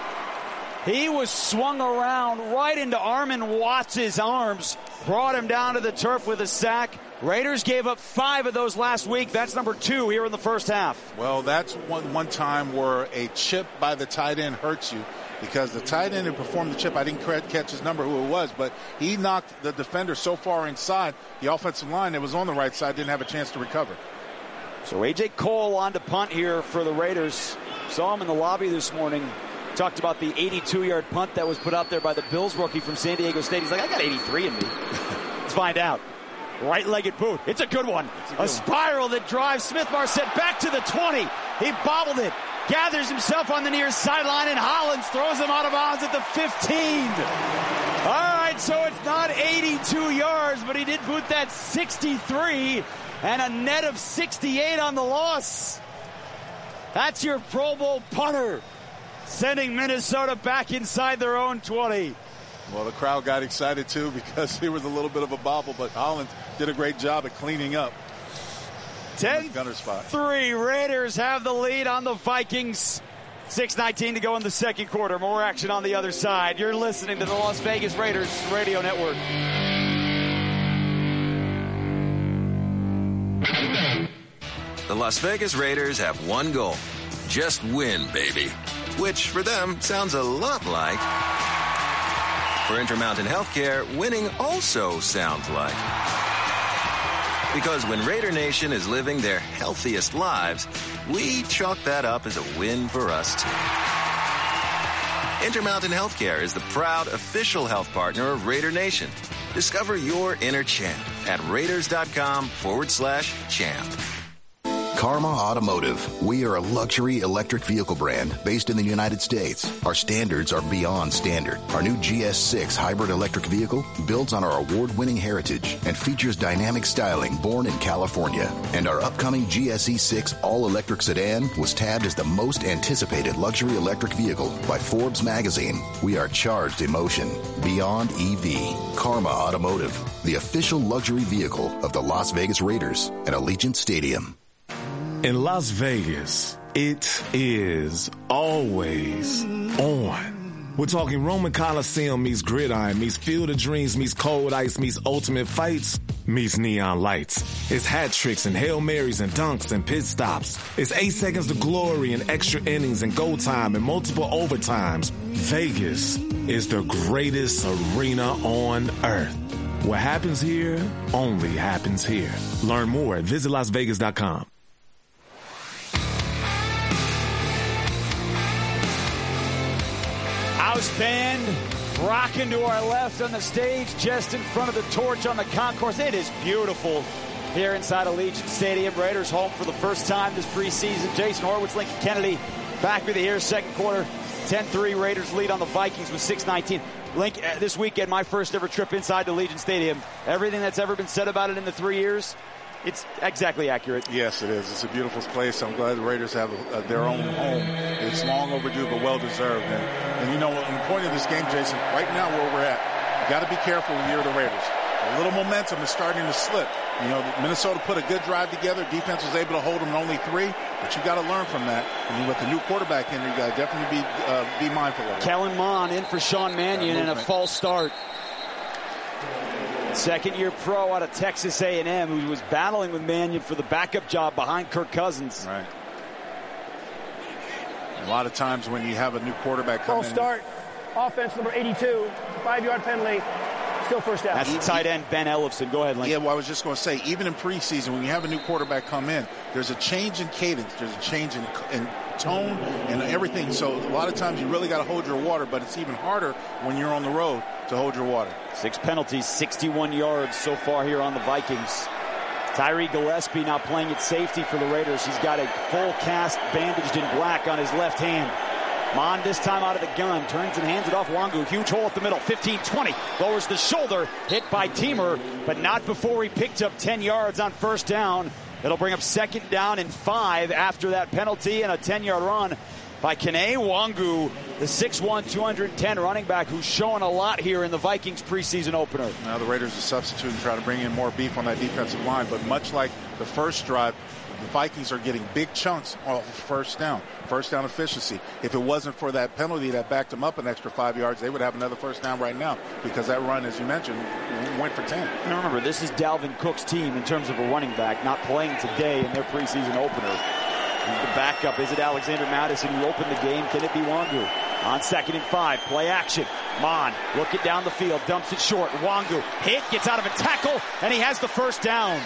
He was swung around right into Armon Watts' arms. Brought him down to the turf with a sack. Raiders gave up 5 of those last week. That's number 2 here in the first half. Well, that's one time where a chip by the tight end hurts you, because the tight end who performed the chip, I didn't catch his number, who it was, but he knocked the defender so far inside the offensive line that was on the right side, didn't have a chance to recover. So A.J. Cole on to punt here for the Raiders. Saw him in the lobby this morning. Talked about the 82-yard punt that was put out there by the Bills rookie from San Diego State. He's like, I got 83 in me. Let's find out. Right-legged boot. It's a good one. A spiral that drives Smith-Marset back to the 20. He bobbled it. Gathers himself on the near sideline, and Hollins throws him out of bounds at the 15. All right, so it's not 82 yards, but he did boot that 63 and a net of 68 on the loss. That's your Pro Bowl punter, sending Minnesota back inside their own 20. Well, the crowd got excited, too, because there was a little bit of a bobble, but Hollins did a great job at cleaning up. 10-3. Raiders have the lead on the Vikings. 6:19 to go in the second quarter. More action on the other side. You're listening to the Las Vegas Raiders Radio Network. The Las Vegas Raiders have one goal. Just win, baby. Which, for them, sounds a lot like... For Intermountain Healthcare, winning also sounds like. Because when Raider Nation is living their healthiest lives, we chalk that up as a win for us, too. Intermountain Healthcare is the proud official health partner of Raider Nation. Discover your inner champ at Raiders.com/champ. Karma Automotive. We are a luxury electric vehicle brand based in the United States. Our standards are beyond standard. Our new GS6 hybrid electric vehicle builds on our award-winning heritage and features dynamic styling born in California. And our upcoming GSE6 all-electric sedan was tabbed as the most anticipated luxury electric vehicle by Forbes magazine. We are charged in motion. Beyond EV. Karma Automotive, the official luxury vehicle of the Las Vegas Raiders at Allegiant Stadium. In Las Vegas, it is always on. We're talking Roman Coliseum meets Gridiron, meets Field of Dreams, meets Cold Ice, meets Ultimate Fights, meets Neon Lights. It's hat tricks and Hail Marys and dunks and pit stops. It's 8 seconds to glory and extra innings and go time and multiple overtimes. Vegas is the greatest arena on earth. What happens here only happens here. Learn more at visitlasvegas.com. House band rocking to our left on the stage, just in front of the torch on the concourse. It is beautiful here inside Allegiant Stadium. Raiders home for the first time this preseason. Jason Horwitz, Lincoln Kennedy back with you here, second quarter. 10-3 Raiders lead on the Vikings with 6:19. Link, this weekend, my first ever trip inside Allegiant Stadium. Everything that's ever been said about it in the 3 years, it's exactly accurate. Yes, it is. It's a beautiful place. I'm glad the Raiders have their own home. It's long overdue, but well-deserved. And you know, the point of this game, Jason, right now where we're at, you got to be careful when you're the Raiders. A little momentum is starting to slip. You know, Minnesota put a good drive together. Defense was able to hold them to only 3, but you got to learn from that. And with the new quarterback in there, you got to definitely be mindful of it. Kellen Mond in for Sean Mannion and a false start. Second-year pro out of Texas A&M, who was battling with Mannion for the backup job behind Kirk Cousins. Right. A lot of times when you have a new quarterback come in. False start. Offense number 82. 5-yard penalty. Still first down. That's the tight end, Ben Ellefson. Go ahead, Lincoln. Yeah, well, I was just going to say, even in preseason, when you have a new quarterback come in, there's a change in cadence. There's a change in tone and everything. So a lot of times you really got to hold your water, but it's even harder when you're on the road to hold your water. 6 penalties, 61 yards so far here on the Vikings. Tyree Gillespie now playing at safety for the Raiders. He's got a full cast bandaged in black on his left hand. Mond this time out of the gun, turns and hands it off Wangu. Huge hole at the middle, 15-20. Lowers the shoulder, hit by Teamer, but not before he picked up 10 yards on first down. It'll bring up 2nd down and 5 after that penalty and a 10-yard run by Kene Wangu, the 6'1", 210 running back who's showing a lot here in the Vikings preseason opener. Now the Raiders are substituting, trying to bring in more beef on that defensive line, but much like the first drive, the Vikings are getting big chunks off first down efficiency. If it wasn't for that penalty that backed them up an extra 5 yards, they would have another first down right now because that run, as you mentioned, went for 10. And remember, this is Dalvin Cook's team in terms of a running back, not playing today in their preseason opener. The backup, is it Alexander Madison who opened the game? Can it be Wangu? On 2nd and 5, play action. Mond, look it down the field, dumps it short. Wangu hit, gets out of a tackle, and he has the first down.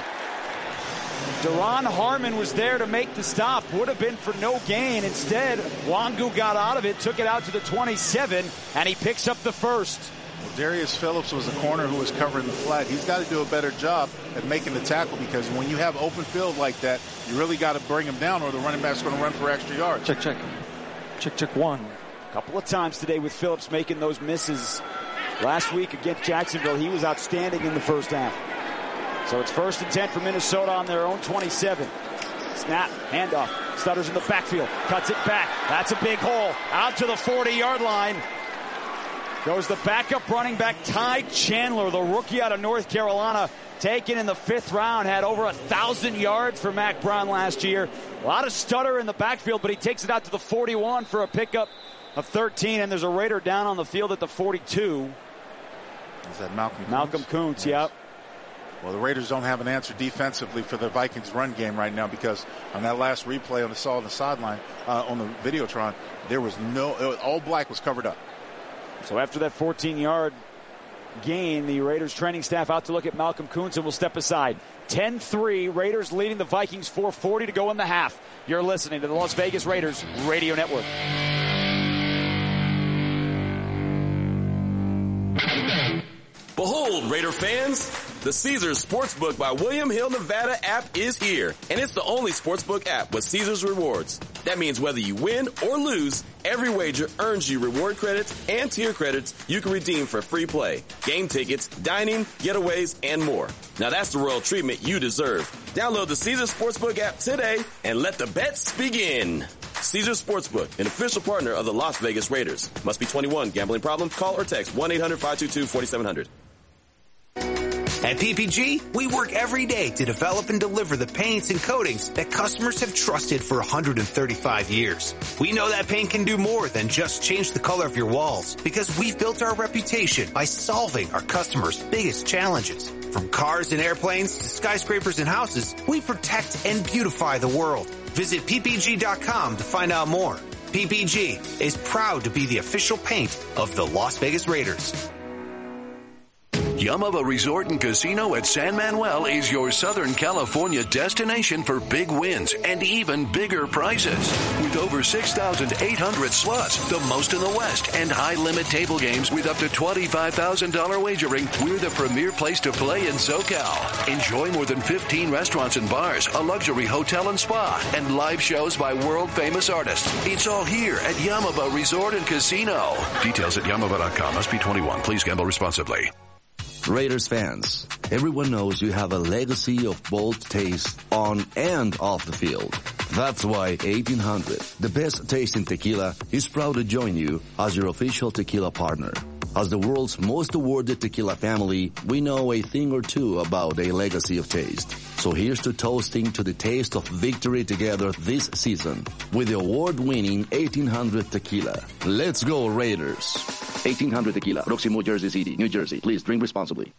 Deron Harmon was there to make the stop. Would have been for no gain. Instead, Wangu got out of it, took it out to the 27, and he picks up the first. Well, Darius Phillips was a corner who was covering the flat. He's got to do a better job at making the tackle because when you have open field like that, you really got to bring him down or the running back's going to run for extra yards. Check one. A couple of times today with Phillips making those misses. Last week against Jacksonville, he was outstanding in the first half. So it's 1st and 10 for Minnesota on their own 27. Snap, handoff, Stutters in the backfield, cuts it back. That's a big hole, out to the 40-yard line. Goes the backup running back, Ty Chandler, the rookie out of North Carolina, taken in the 5th round, had over 1,000 yards for Mac Brown last year. A lot of stutter in the backfield, but he takes it out to the 41 for a pickup of 13, and there's a Raider down on the field at the 42. Is that Malcolm Kuntz? Malcolm Kuntz, yep. Well, the Raiders don't have an answer defensively for the Vikings run game right now because on that last replay on the sideline, on the Videotron, there was all black was covered up. So after that 14-yard gain, the Raiders training staff out to look at Malcolm Kuntz and will step aside. 10-3, Raiders leading the Vikings, 4:40 to go in the half. You're listening to the Las Vegas Raiders Radio Network. Behold, Raider fans, The Caesars Sportsbook by William Hill, Nevada app is here, and it's the only sportsbook app with Caesars rewards. That means whether you win or lose, every wager earns you reward credits and tier credits you can redeem for free play, game tickets, dining, getaways, and more. Now that's the royal treatment you deserve. Download the Caesars Sportsbook app today and let the bets begin. Caesars Sportsbook, an official partner of the Las Vegas Raiders. Must be 21. Gambling problem? Call or text 1-800-522-4700. At PPG, we work every day to develop and deliver the paints and coatings that customers have trusted for 135 years. We know that paint can do more than just change the color of your walls because we've built our reputation by solving our customers' biggest challenges. From cars and airplanes to skyscrapers and houses, we protect and beautify the world. Visit ppg.com to find out more. PPG is proud to be the official paint of the Las Vegas Raiders. Yamava Resort and Casino at San Manuel is your Southern California destination for big wins and even bigger prizes. With over 6,800 slots, the most in the West, and high-limit table games with up to $25,000 wagering, we're the premier place to play in SoCal. Enjoy more than 15 restaurants and bars, a luxury hotel and spa, and live shows by world-famous artists. It's all here at Yamava Resort and Casino. Details at yamava.com. Must be 21. Please gamble responsibly. Raiders fans, everyone knows you have a legacy of bold taste on and off the field. That's why 1800, the best tasting tequila, is proud to join you as your official tequila partner. As the world's most awarded tequila family, we know a thing or two about a legacy of taste. So here's to toasting to the taste of victory together this season with the award-winning 1800 tequila. Let's go Raiders! 1800 tequila, Proximo, Jersey City, New Jersey. Please drink responsibly.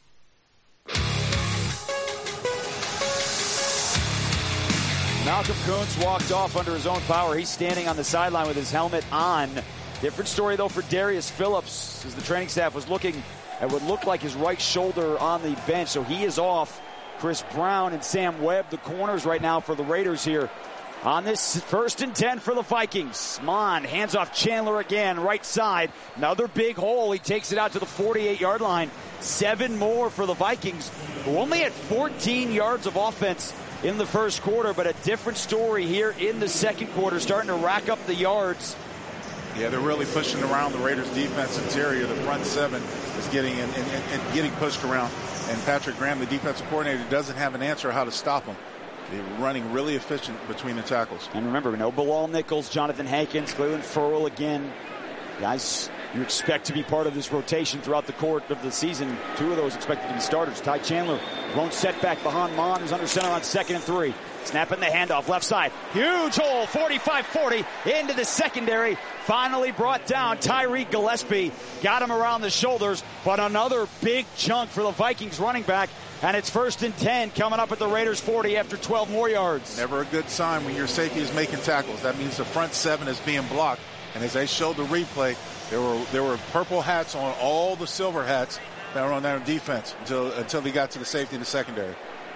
Malcolm Koonce walked off under his own power. He's standing on the sideline with his helmet on. Different story, though, for Darius Phillips, as the training staff was looking at what looked like his right shoulder on the bench. So he is off. Chris Brown and Sam Webb, the corners right now for the Raiders here. On this 1st and 10 for the Vikings. Mond hands off Chandler again, right side. Another big hole. He takes it out to the 48-yard line. 7 more for the Vikings, who only had 14 yards of offense in the first quarter, but a different story here in the second quarter, starting to rack up the yards. Yeah, they're really pushing around the Raiders' defense interior. The front seven is getting and getting pushed around. And Patrick Graham, the defensive coordinator, doesn't have an answer how to stop them. They're running really efficient between the tackles. And remember, no Bilal Nichols, Jonathan Hankins, Cleveland Furrell again. Guys you expect to be part of this rotation throughout the course of the season. 2 of those expected to be starters. Ty Chandler, lone setback behind Mond, who's under center on 2nd and 3. Snapping the handoff, left side. Huge hole, 45-40 into the secondary. Finally brought down Tyreek Gillespie. Got him around the shoulders, but another big chunk for the Vikings running back. And it's 1st and 10 coming up at the Raiders 40 after 12 more yards. Never a good sign when your safety is making tackles. That means the front seven is being blocked. And as they showed the replay, there were purple hats on all the silver hats that were on their defense until they got to the safety in the secondary.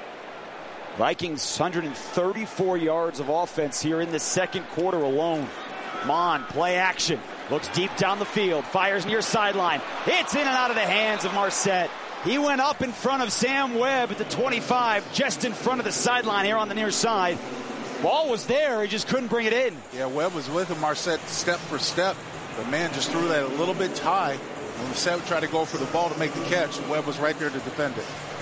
Vikings 134 yards of offense here in the second quarter alone. Mond, play action. Looks deep down the field. Fires near sideline. It's in and out of the hands of Marset. He went up in front of Sam Webb at the 25, just in front of the sideline here on the near side. Ball was there. He just couldn't bring it in. Yeah, Webb was with him, Marset, step for step. The man just threw that a little bit high. When Marset tried to go for the ball to make the catch, Webb was right there to defend it.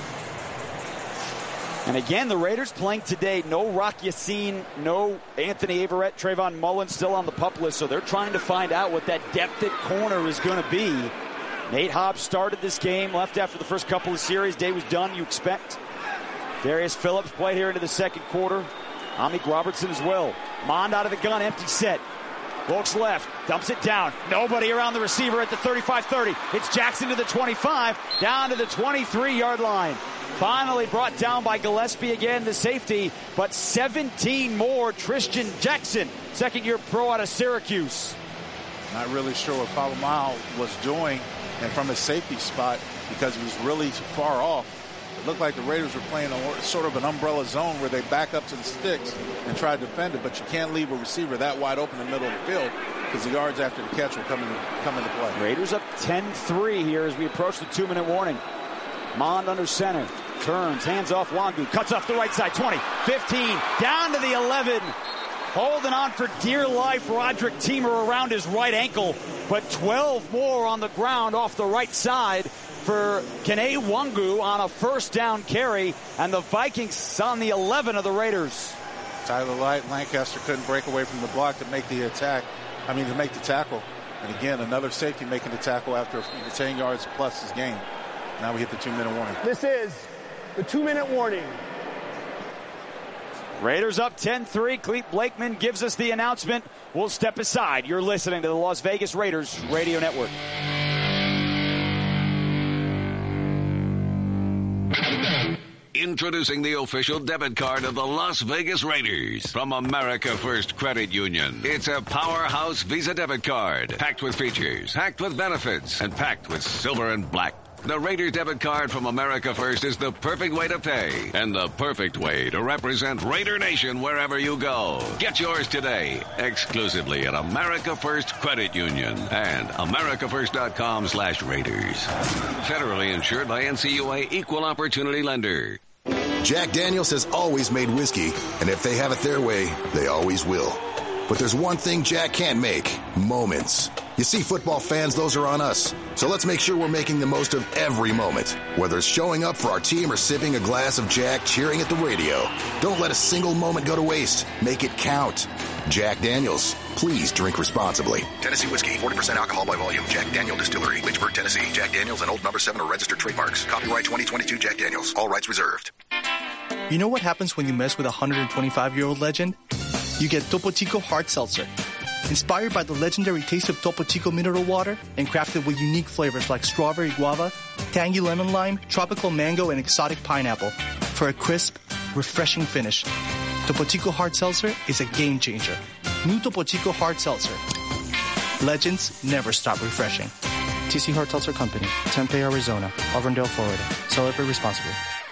And again, the Raiders playing today. No Rock Yassin, no Anthony Averett, Trayvon Mullen still on the PUP list. So they're trying to find out what that depth at corner is going to be. Nate Hobbs started this game, left after the first couple of series. Day was done, you expect. Darius Phillips played here into the second quarter. Amik Robertson as well. Mond out of the gun, empty set. Looks left, dumps it down. Nobody around the receiver at the 35-30. It's Jackson to the 25, down to the 23-yard line. Finally brought down by Gillespie again, the safety, but 17 more. Tristan Jackson, second-year pro out of Syracuse. Not really sure what Palomar was doing and from his safety spot because he was really far off. It looked like the Raiders were playing sort of an umbrella zone where they back up to the sticks and try to defend it, but you can't leave a receiver that wide open in the middle of the field because the yards after the catch will come into play. Raiders up 10-3 here as we approach the 2-minute warning. Mond under center. turns, hands off Wangu, cuts off the right side, 20, 15, down to the 11. Holding on for dear life, Roderick Teamer around his right ankle, but 12 more on the ground off the right side for Kene Wangu on a first down carry, and the Vikings on the 11 of the Raiders. Tyler Lancaster couldn't break away from the block to make the to make the tackle. And again, another safety making the tackle after 10 yards plus his gain. Now we hit the 2-minute warning. This is the 2-minute warning. Raiders up 10-3. Clete Blakeman gives us the announcement. We'll step aside. You're listening to the Las Vegas Raiders Radio Network. Introducing the official debit card of the Las Vegas Raiders from America First Credit Union. It's a powerhouse Visa debit card, packed with features, packed with benefits, and packed with silver and black. The Raiders debit card from America First is the perfect way to pay and the perfect way to represent Raider Nation wherever you go. Get yours today, exclusively at America First Credit Union and americafirst.com/Raiders. Federally insured by NCUA Equal Opportunity Lender. Jack Daniels has always made whiskey, and if they have it their way, they always will. But there's one thing Jack can't make: moments. You see, football fans, those are on us. So let's make sure we're making the most of every moment. Whether it's showing up for our team or sipping a glass of Jack, cheering at the radio. Don't let a single moment go to waste. Make it count. Jack Daniels. Please drink responsibly. Tennessee Whiskey, 40% alcohol by volume. Jack Daniel Distillery, Lynchburg, Tennessee. Jack Daniels and Old No. 7 are registered trademarks. Copyright 2022 Jack Daniels. All rights reserved. You know what happens when you mess with a 125-year-old legend? You get Topo Chico Hard Seltzer. Inspired by the legendary taste of Topo Chico mineral water and crafted with unique flavors like strawberry guava, tangy lemon lime, tropical mango, and exotic pineapple for a crisp, refreshing finish. Topo Chico Hard Seltzer is a game changer. New Topo Chico Hard Seltzer. Legends never stop refreshing. TC Hard Seltzer Company, Tempe, Arizona, Auburndale, Florida. Celebrate responsibly.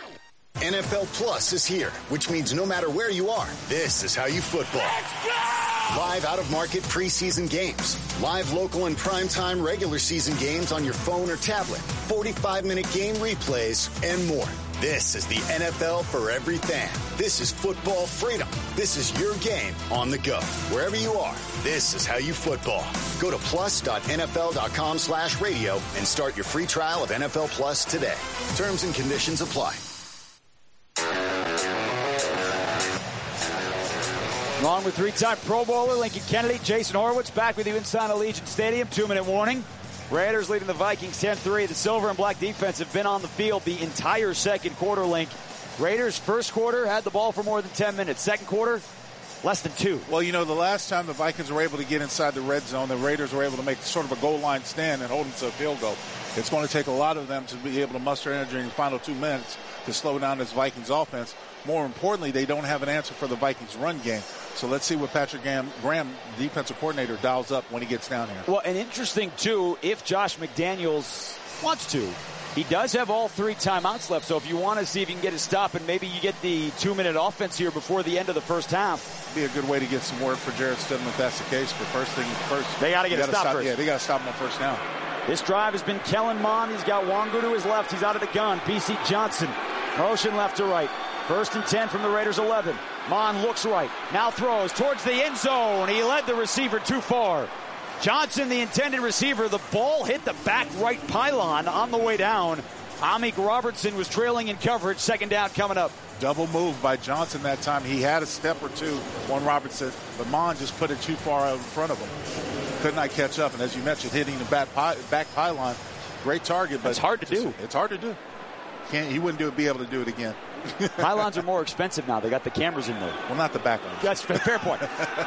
NFL Plus is here, which means no matter where you are, this is how you football. Live out-of-market preseason games. Live local and primetime regular season games on your phone or tablet. 45-minute game replays and more. This is the NFL for every fan. This is football freedom. This is your game on the go. Wherever you are, this is how you football. Go to plus.nfl.com/radio and start your free trial of NFL Plus today. Terms and conditions apply. Along with three-time Pro Bowler Lincoln Kennedy, Jason Horowitz back with you inside Allegiant Stadium. 2-minute warning. Raiders leading the Vikings 10-3. The silver and black defense have been on the field the entire second quarter, Link. Raiders first quarter had the ball for more than 10 minutes. Second quarter, less than 2. Well, the last time the Vikings were able to get inside the red zone, the Raiders were able to make sort of a goal line stand and hold them to a field goal. It's going to take a lot of them to be able to muster energy in the final 2 minutes to slow down this Vikings offense. More importantly, they don't have an answer for the Vikings run game. So let's see what Patrick Graham, defensive coordinator, dials up when he gets down here. Well, and interesting, too, if Josh McDaniels wants to. He does have all 3 timeouts left, so if you want to see if you can get a stop and maybe you get the 2-minute offense here before the end of the first half. Be a good way to get some work for Jarrett Stidham if that's the case. But first thing first, they got to get a stop first. Yeah, they got to stop him on first down. This drive has been Kellen Mond. He's got Wangu to his left. He's out of the gun. P.C. Johnson, motion left to right. 1st and 10 from the Raiders 11. Mond looks right. Now throws towards the end zone. He led the receiver too far. Johnson, the intended receiver. The ball hit the back right pylon on the way down. Amik Robertson was trailing in coverage. 2nd down coming up. Double move by Johnson that time. He had a step or two on Robertson, but Mond just put it too far out in front of him. Could not catch up. And as you mentioned, hitting the back pylon. Great target, but it's hard to do. It's hard to do. He wouldn't be able to do it again. Pylons are more expensive now. They got the cameras in there. Well, not the back ones. That's a fair point.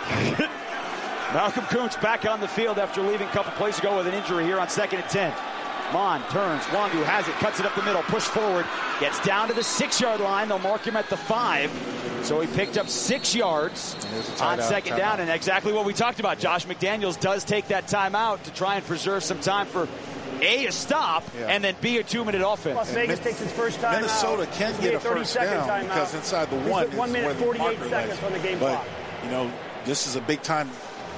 Malcolm Kuntz back on the field after leaving a couple plays ago with an injury here on 2nd and 10. Mond turns. Wangu has it. Cuts it up the middle. Push forward. Gets down to the 6-yard line. They'll mark him at the 5. So he picked up 6 yards on 2nd down. And exactly what we talked about. Josh McDaniels does take that timeout to try and preserve some time for A, a stop, and then B, a 2-minute offense. Las Vegas takes its first time Minnesota out. can get a first down because inside the 1 minute 48 seconds on the game clock. This is a big time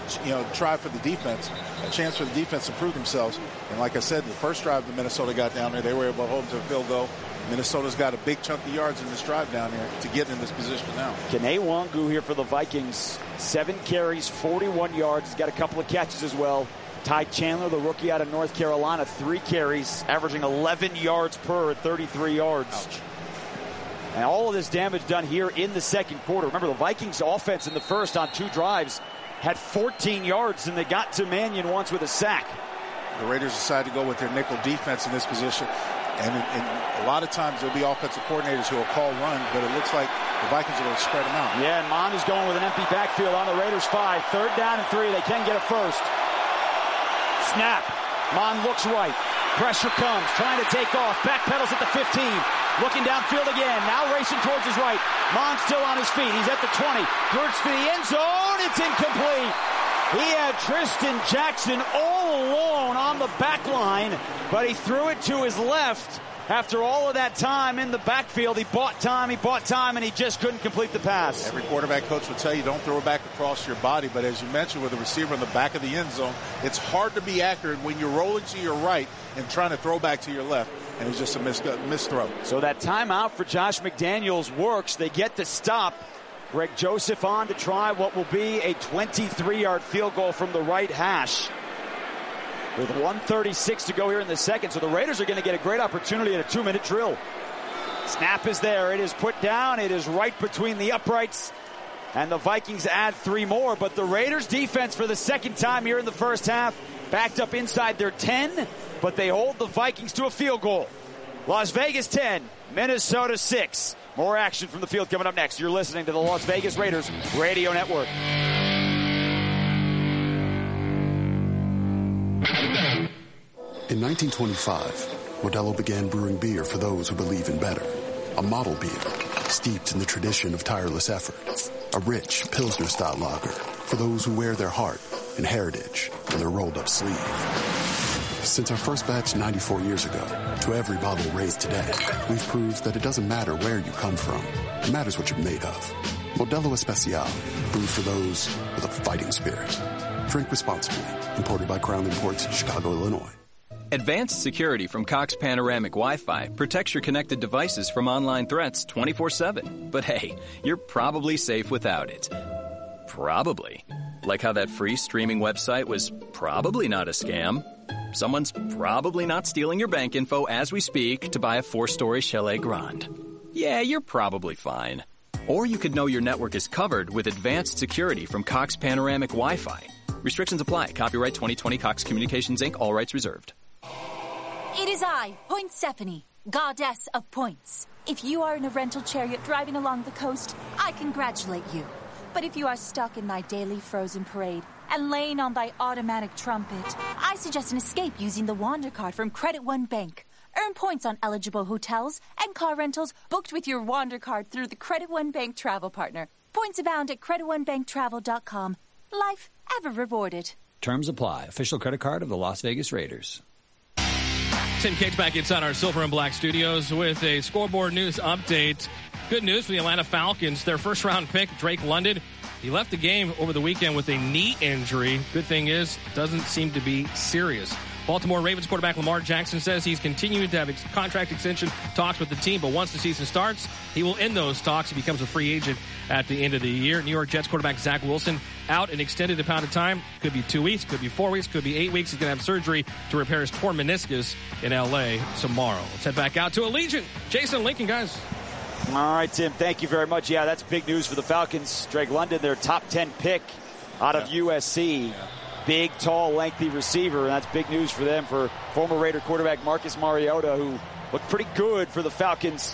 try for the defense, a chance for the defense to prove themselves. And like I said, the first drive that Minnesota got down there, they were able to hold them to a field goal. Minnesota's got a big chunk of yards in this drive down here to get in this position now. Kene Nwangwu here for the Vikings. 7 carries, 41 yards. He's got a couple of catches as well. Ty Chandler, the rookie out of North Carolina, 3 carries, averaging 11 yards per at 33 yards. Ouch. And all of this damage done here in the second quarter. Remember, the Vikings offense in the first on 2 drives had 14 yards, and they got to Mannion once with a sack. The Raiders decided to go with their nickel defense in this position. And a lot of times there'll be offensive coordinators who will call run, but it looks like the Vikings are going to spread them out. Yeah, and Mond is going with an empty backfield on the Raiders 5. 3rd down and 3. They can get a first. Snap. Mond looks right. Pressure comes. Trying to take off. Backpedals at the 15. Looking downfield again. Now racing towards his right. Mond still on his feet. He's at the 20. Bursts to the end zone. It's incomplete. He had Tristan Jackson all alone on the back line, but he threw it to his left. After all of that time in the backfield, he bought time, and he just couldn't complete the pass. Every quarterback coach would tell you don't throw it back across your body, but as you mentioned, with a receiver in the back of the end zone, it's hard to be accurate when you're rolling to your right and trying to throw back to your left, and it's just a missed throw. So that timeout for Josh McDaniels works. They get the stop. Greg Joseph on to try what will be a 23-yard field goal from the right hash. With 1:36 to go here in the second. So the Raiders are going to get a great opportunity at a 2-minute drill. Snap is there. It is put down. It is right between the uprights. And the Vikings add 3 more. But the Raiders defense for the second time here in the first half backed up inside their 10. But they hold the Vikings to a field goal. Las Vegas 10, Minnesota 6. More action from the field coming up next. You're listening to the Las Vegas Raiders Radio Network. In 1925, Modelo began brewing beer for those who believe in better. A model beer, steeped in the tradition of tireless effort. A rich Pilsner-style lager for those who wear their heart and heritage in their rolled-up sleeve. Since our first batch 94 years ago, to every bottle raised today, we've proved that it doesn't matter where you come from. It matters what you're made of. Modelo Especial, brewed for those with a fighting spirit. Drink responsibly. Imported by Crown Imports, Chicago, Illinois. Advanced security from Cox Panoramic Wi-Fi protects your connected devices from online threats 24/7. But hey, you're probably safe without it. Probably. Like how that free streaming website was probably not a scam. Someone's probably not stealing your bank info as we speak to buy a 4-story Chalet Grande. Yeah, you're probably fine. Or you could know your network is covered with advanced security from Cox Panoramic Wi-Fi. Restrictions apply. Copyright 2020 Cox Communications, Inc. All rights reserved. It is I, Point Stephanie, goddess of points. If you are in a rental chariot driving along the coast, I congratulate you. But if you are stuck in my daily frozen parade and laying on thy automatic trumpet, I suggest an escape using the Wander Card from Credit One Bank. Earn points on eligible hotels and car rentals booked with your Wander Card through the Credit One Bank travel partner. Points abound at creditonebanktravel.com. Life ever rewarded. Terms apply. Official credit card of the Las Vegas Raiders. Tim Cates back inside our Silver and Black studios with a scoreboard news update. Good news for the Atlanta Falcons. Their first-round pick, Drake London, he left the game over the weekend with a knee injury. Good thing is, it doesn't seem to be serious. Baltimore Ravens quarterback Lamar Jackson says he's continuing to have contract extension talks with the team, but once the season starts, he will end those talks. He becomes a free agent at the end of the year. New York Jets quarterback Zach Wilson out an extended amount of time. Could be 2 weeks, could be 4 weeks, could be 8 weeks. He's going to have surgery to repair his torn meniscus in L.A. tomorrow. Let's head back out to Allegiant. Jason Lincoln, guys. All right, Tim, thank you very much. Yeah, that's big news for the Falcons. Drake London, their top 10 pick out of USC. Big, tall, lengthy receiver, and that's big news for them, for former Raider quarterback Marcus Mariota, who looked pretty good for the Falcons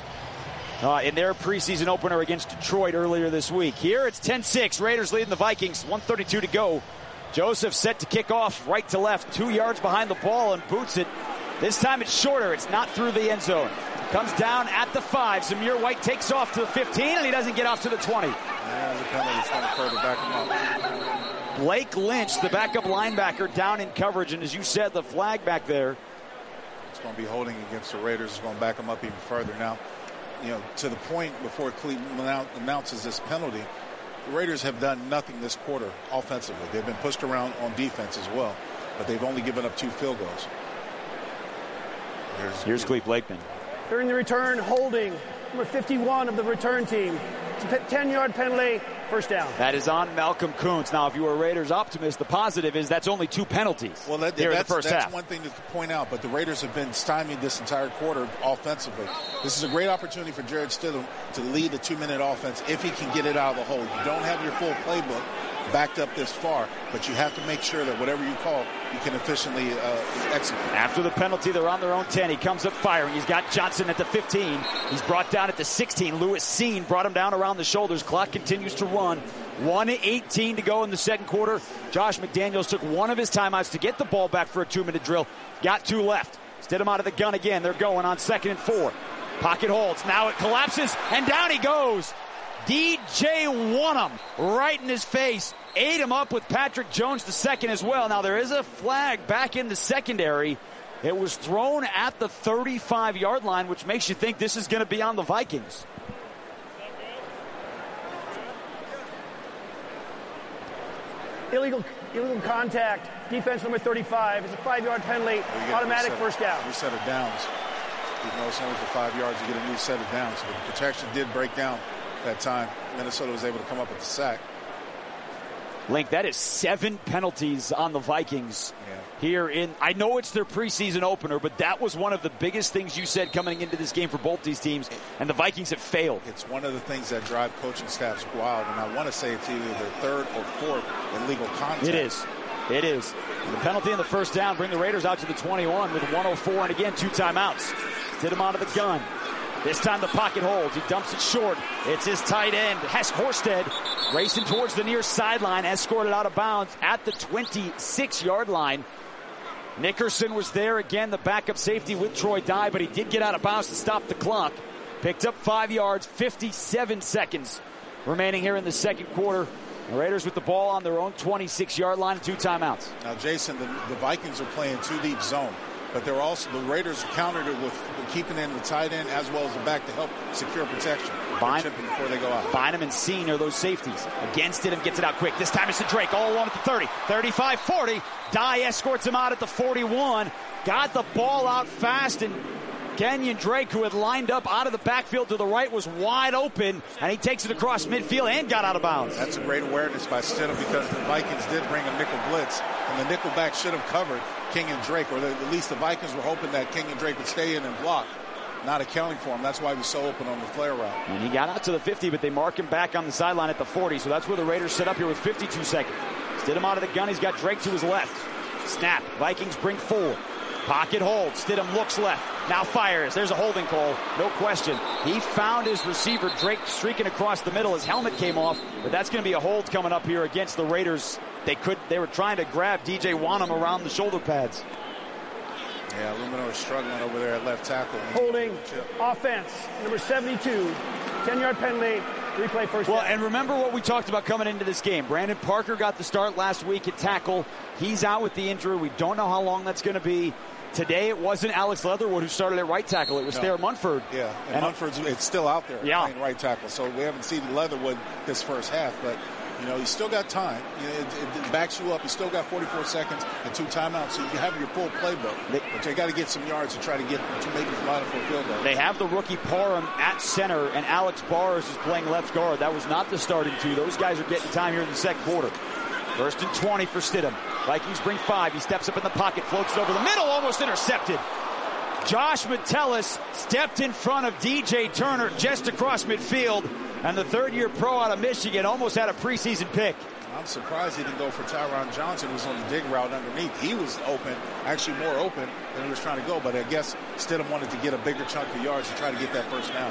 in their preseason opener against Detroit earlier this week. Here it's 10-6. Raiders leading the Vikings. 1:32 to go. Joseph set to kick off right to left, 2 yards behind the ball, and boots it. This time it's shorter. It's not through the end zone. Comes down at the 5. Zamir White takes off to the 15, and he doesn't get off to the 20. Yeah, the penalty's going to further back him up. Blake Lynch, the backup linebacker, down in coverage, and as you said, the flag back there. It's going to be holding against the Raiders. It's going to back them up even further. Now, to the point before Cleveland announces this penalty, the Raiders have done nothing this quarter offensively. They've been pushed around on defense as well, but they've only given up 2 field goals. Here's Cleve Blakeman. During the return, holding number 51 of the return team. It's a 10-yard penalty, first down. That is on Malcolm Koonce. Now, if you were a Raiders optimist, the positive is that's only 2 penalties here in the first half. That's one thing to point out, but the Raiders have been stymied this entire quarter offensively. This is a great opportunity for Jarrett Stidham to lead the 2-minute offense if he can get it out of the hole. You don't have your full playbook backed up this far, but you have to make sure that whatever you call, you can efficiently execute. After the penalty, they're on their own 10. He comes up firing. He's got Johnson at the 15. He's brought down at the 16. Lewis Cine brought him down around the shoulders. Clock continues to run. 1:18 to go in the second quarter. Josh McDaniels took one of his timeouts to get the ball back for a 2-minute drill. Got 2 left. Stidham out of the gun again. They're going on 2nd and 4. Pocket holds. Now it collapses, and down he goes. DJ Wonnum right in his face. Ate him up with Patrick Jones II as well. Now there is a flag back in the secondary. It was thrown at the 35-yard line, which makes you think this is going to be on the Vikings. Illegal contact. Defense number 35. It's a 5-yard penalty. Automatic first down. New set of downs. Even though it's only for 5 yards, you get a new set of downs. So the protection did break down that time. Minnesota was able to come up with the sack. Link, that is 7 penalties on the Vikings here in, I know it's their preseason opener, but that was one of the biggest things you said coming into this game for both these teams, and the Vikings have failed. It's one of the things that drive coaching staffs wild, and I want to say it's either their 3rd or 4th illegal contact. It is. The penalty in the first down bring the Raiders out to the 21 with 1:04 and again 2 timeouts. Did him out of the gun. This time the pocket holds. He dumps it short. It's his tight end, Hess Horsted, racing towards the near sideline, escorted out of bounds at the 26-yard line. Nickerson was there again, the backup safety with Troy Dye, but he did get out of bounds to stop the clock. Picked up 5 yards, 57 seconds remaining here in the second quarter. The Raiders with the ball on their own 26-yard line and 2 timeouts. Now, Jason, the Vikings are playing 2-deep zone. But they're also, the Raiders countered it with keeping in the tight end as well as the back to help secure protection. Before they go out. Bynum and Cine are those safeties. Against it and gets it out quick. This time it's to Drake, all alone at the 30, 35, 40. Dye escorts him out at the 41. Got the ball out fast, and Kenyon Drake, who had lined up out of the backfield to the right, was wide open, and he takes it across midfield and got out of bounds. That's a great awareness by Stidham because the Vikings did bring a nickel blitz, and the nickel back should have covered Kenyon Drake, or at least the Vikings were hoping that Kenyon Drake would stay in and block, not accounting for him. That's why he was so open on the flare route. And he got out to the 50, but they mark him back on the sideline at the 40, so that's where the Raiders set up here with 52 seconds. Stidham out of the gun. He's got Drake to his left. Snap. Vikings bring 4. Pocket hold. Stidham looks left. Now fires. There's a holding call. No question. He found his receiver, Drake, streaking across the middle. His helmet came off, but that's going to be a hold coming up here against the Raiders. They were trying to grab DJ Wonnum around the shoulder pads. Yeah, Lumino is struggling over there at left tackle. Holding offense, number 72, 10-yard penalty, replay first down. Well, and remember what we talked about coming into this game. Brandon Parker got the start last week at tackle. He's out with the injury. We don't know how long that's going to be. Today it wasn't Alex Leatherwood who started at right tackle. It was Thayer Munford. Yeah, and Munford's it's still out there playing right tackle. So we haven't seen Leatherwood this first half, but you know, he's still got time. You know, it backs you up. He's still got 44 seconds and 2 timeouts, so you have your full playbook. But they got to get some yards to try to make it line up for a field goal. They have the rookie Parham at center, and Alex Bars is playing left guard. That was not the starting 2. Those guys are getting time here in the second quarter. 1st and 20 for Stidham. Vikings bring 5. He steps up in the pocket, floats it over the middle, almost intercepted. Josh Metellus stepped in front of DJ Turner just across midfield, and the 3rd-year pro out of Michigan almost had a preseason pick. I'm surprised he didn't go for Tyron Johnson, who was on the dig route underneath. He was open, actually more open than he was trying to go, but I guess Stidham wanted to get a bigger chunk of yards to try to get that first down.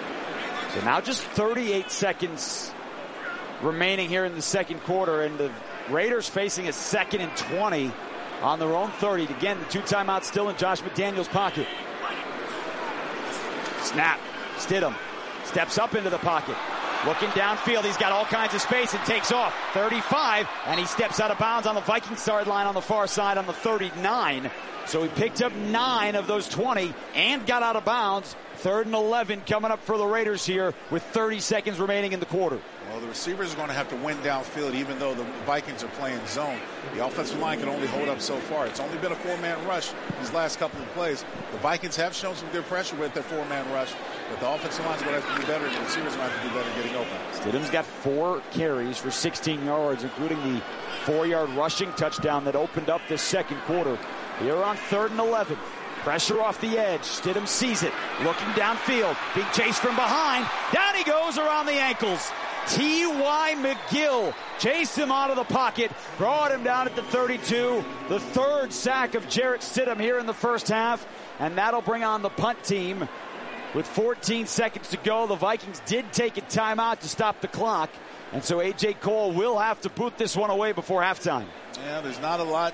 So now just 38 seconds remaining here in the second quarter, and the Raiders facing a 2nd and 20 on their own 30. Again, the 2 timeouts still in Josh McDaniels' pocket. Snap. Stidham steps up into the pocket. Looking downfield, he's got all kinds of space and takes off. 35, and he steps out of bounds on the Vikings sideline on the far side on the 39. So he picked up 9 of those 20 and got out of bounds. 3rd and 11 coming up for the Raiders here with 30 seconds remaining in the quarter. Well, the receivers are going to have to win downfield even though the Vikings are playing zone. The offensive line can only hold up so far. It's only been a 4-man rush these last couple of plays. The Vikings have shown some good pressure with their 4-man rush, but the offensive line is going to have to do better, and the receivers are going to have to do better getting open. Stidham's got 4 carries for 16 yards, including the 4-yard rushing touchdown that opened up this second quarter. Here on 3rd and 11. Pressure off the edge. Stidham sees it. Looking downfield. Being chased from behind. Down he goes around the ankles. T.Y. McGill chased him out of the pocket. Brought him down at the 32. The 3rd sack of Jarrett Stidham here in the first half. And that'll bring on the punt team. With 14 seconds to go, the Vikings did take a timeout to stop the clock. And so A.J. Cole will have to boot this one away before halftime. Yeah, there's not a lot,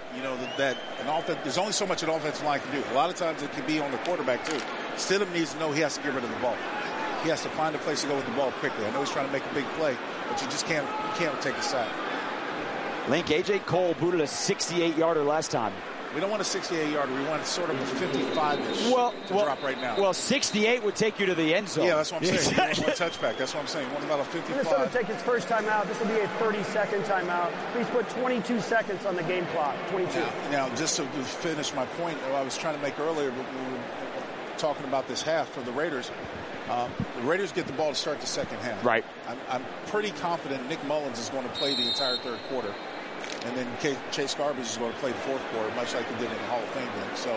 there's only so much an offensive line can do. A lot of times it can be on the quarterback, too. Stidham needs to know he has to get rid of the ball. He has to find a place to go with the ball quickly. I know he's trying to make a big play, but you just can't take a sack. Link, A.J. Cole booted a 68-yarder last time. We don't want a 68-yarder. We want sort of a 55-ish to drop right now. Well, 68 would take you to the end zone. Yeah, that's what I'm saying. You want one touchback. That's what I'm saying. You want about a 55. Minnesota take its first timeout. This will be a 30-second timeout. Please put 22 seconds on the game clock. 22. Now, just to finish my point I was trying to make earlier, but we were talking about this half for the Raiders. The Raiders get the ball to start the second half. Right. I'm pretty confident Nick Mullins is going to play the entire third quarter. And then Chase Garbage is going to play the fourth quarter, much like he did in the Hall of Fame game. So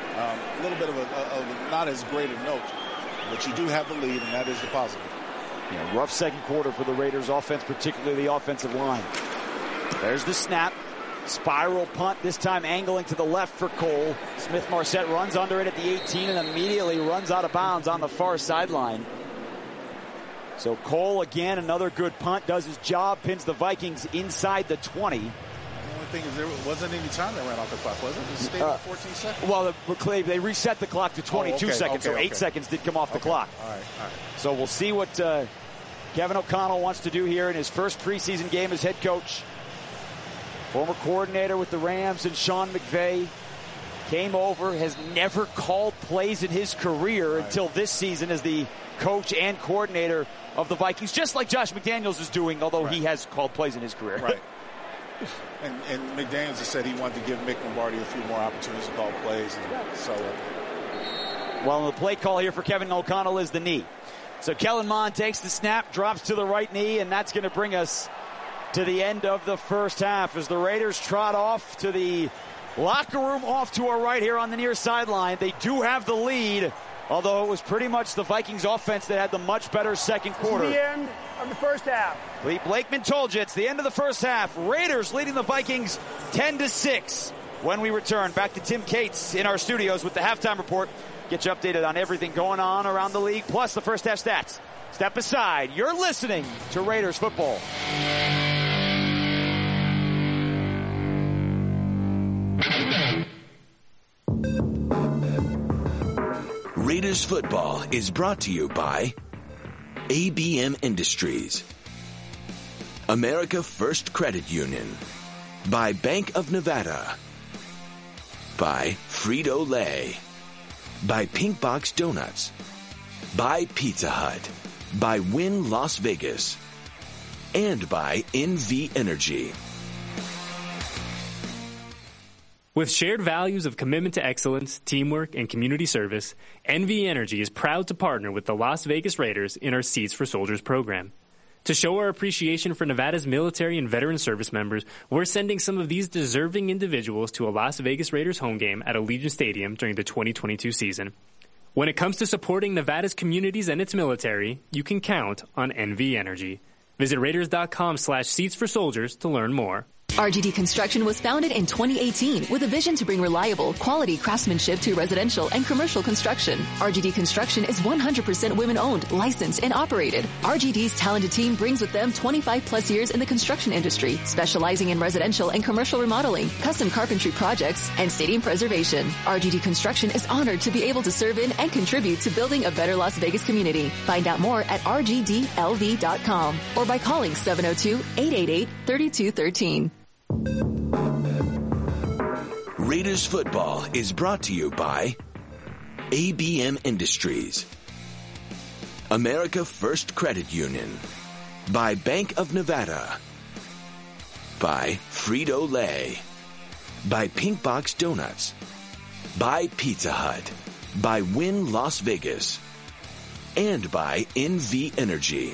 a little bit of a not as great a note, but you do have the lead, and that is the positive. Yeah, rough second quarter for the Raiders offense, particularly the offensive line. There's the snap. Spiral punt, this time angling to the left for Cole. Smith-Marset runs under it at the 18 and immediately runs out of bounds on the far sideline. So Cole, again, another good punt, does his job, pins the Vikings inside the 20. The only thing is there wasn't any time that ran off the clock, was it? It stayed at 14 seconds? Well, they reset the clock to 22 seconds, so 8 seconds did come off the clock. All right. So we'll see what Kevin O'Connell wants to do here in his first preseason game as head coach. Former coordinator with the Rams and Sean McVay came over, has never called plays in his career until this season as the coach and coordinator of the Vikings, just like Josh McDaniels is doing, although he has called plays in his career. Right. And McDaniels has said he wanted to give Mick Lombardi a few more opportunities to call plays. Well, the play call here for Kevin O'Connell is the knee. So Kellen Mond takes the snap, drops to the right knee, and that's going to bring us to the end of the first half as the Raiders trot off to the locker room off to our right here on the near sideline. They do have the lead, although it was pretty much the Vikings offense that had the much better second quarter. This is the end of the first half. Lee Blakeman told you it's the end of the first half. Raiders leading the Vikings 10-6. When we return, back to Tim Cates in our studios with the halftime report. Get you updated on everything going on around the league, plus the first half stats. Step aside. You're listening to Raiders football. Raiders football is brought to you by ABM Industries, America First Credit Union, by Bank of Nevada, by Frito-Lay, by Pink Box Donuts, by Pizza Hut, by Wynn Las Vegas, and by NV Energy. With shared values of commitment to excellence, teamwork, and community service, NV Energy is proud to partner with the Las Vegas Raiders in our Seeds for Soldiers program. To show our appreciation for Nevada's military and veteran service members, we're sending some of these deserving individuals to a Las Vegas Raiders home game at Allegiant Stadium during the 2022 season. When it comes to supporting Nevada's communities and its military, you can count on NV Energy. Visit Raiders.com/Seeds for Soldiers to learn more. RGD Construction was founded in 2018 with a vision to bring reliable, quality craftsmanship to residential and commercial construction. RGD Construction is 100% women-owned, licensed, and operated. RGD's talented team brings with them 25-plus years in the construction industry, specializing in residential and commercial remodeling, custom carpentry projects, and stadium preservation. RGD Construction is honored to be able to serve in and contribute to building a better Las Vegas community. Find out more at rgdlv.com or by calling 702-888-3213. Raiders football is brought to you by ABM Industries, America First Credit Union, by Bank of Nevada, by Frito-Lay, by Pink Box Donuts, by Pizza Hut, by Wynn Las Vegas, and by NV Energy.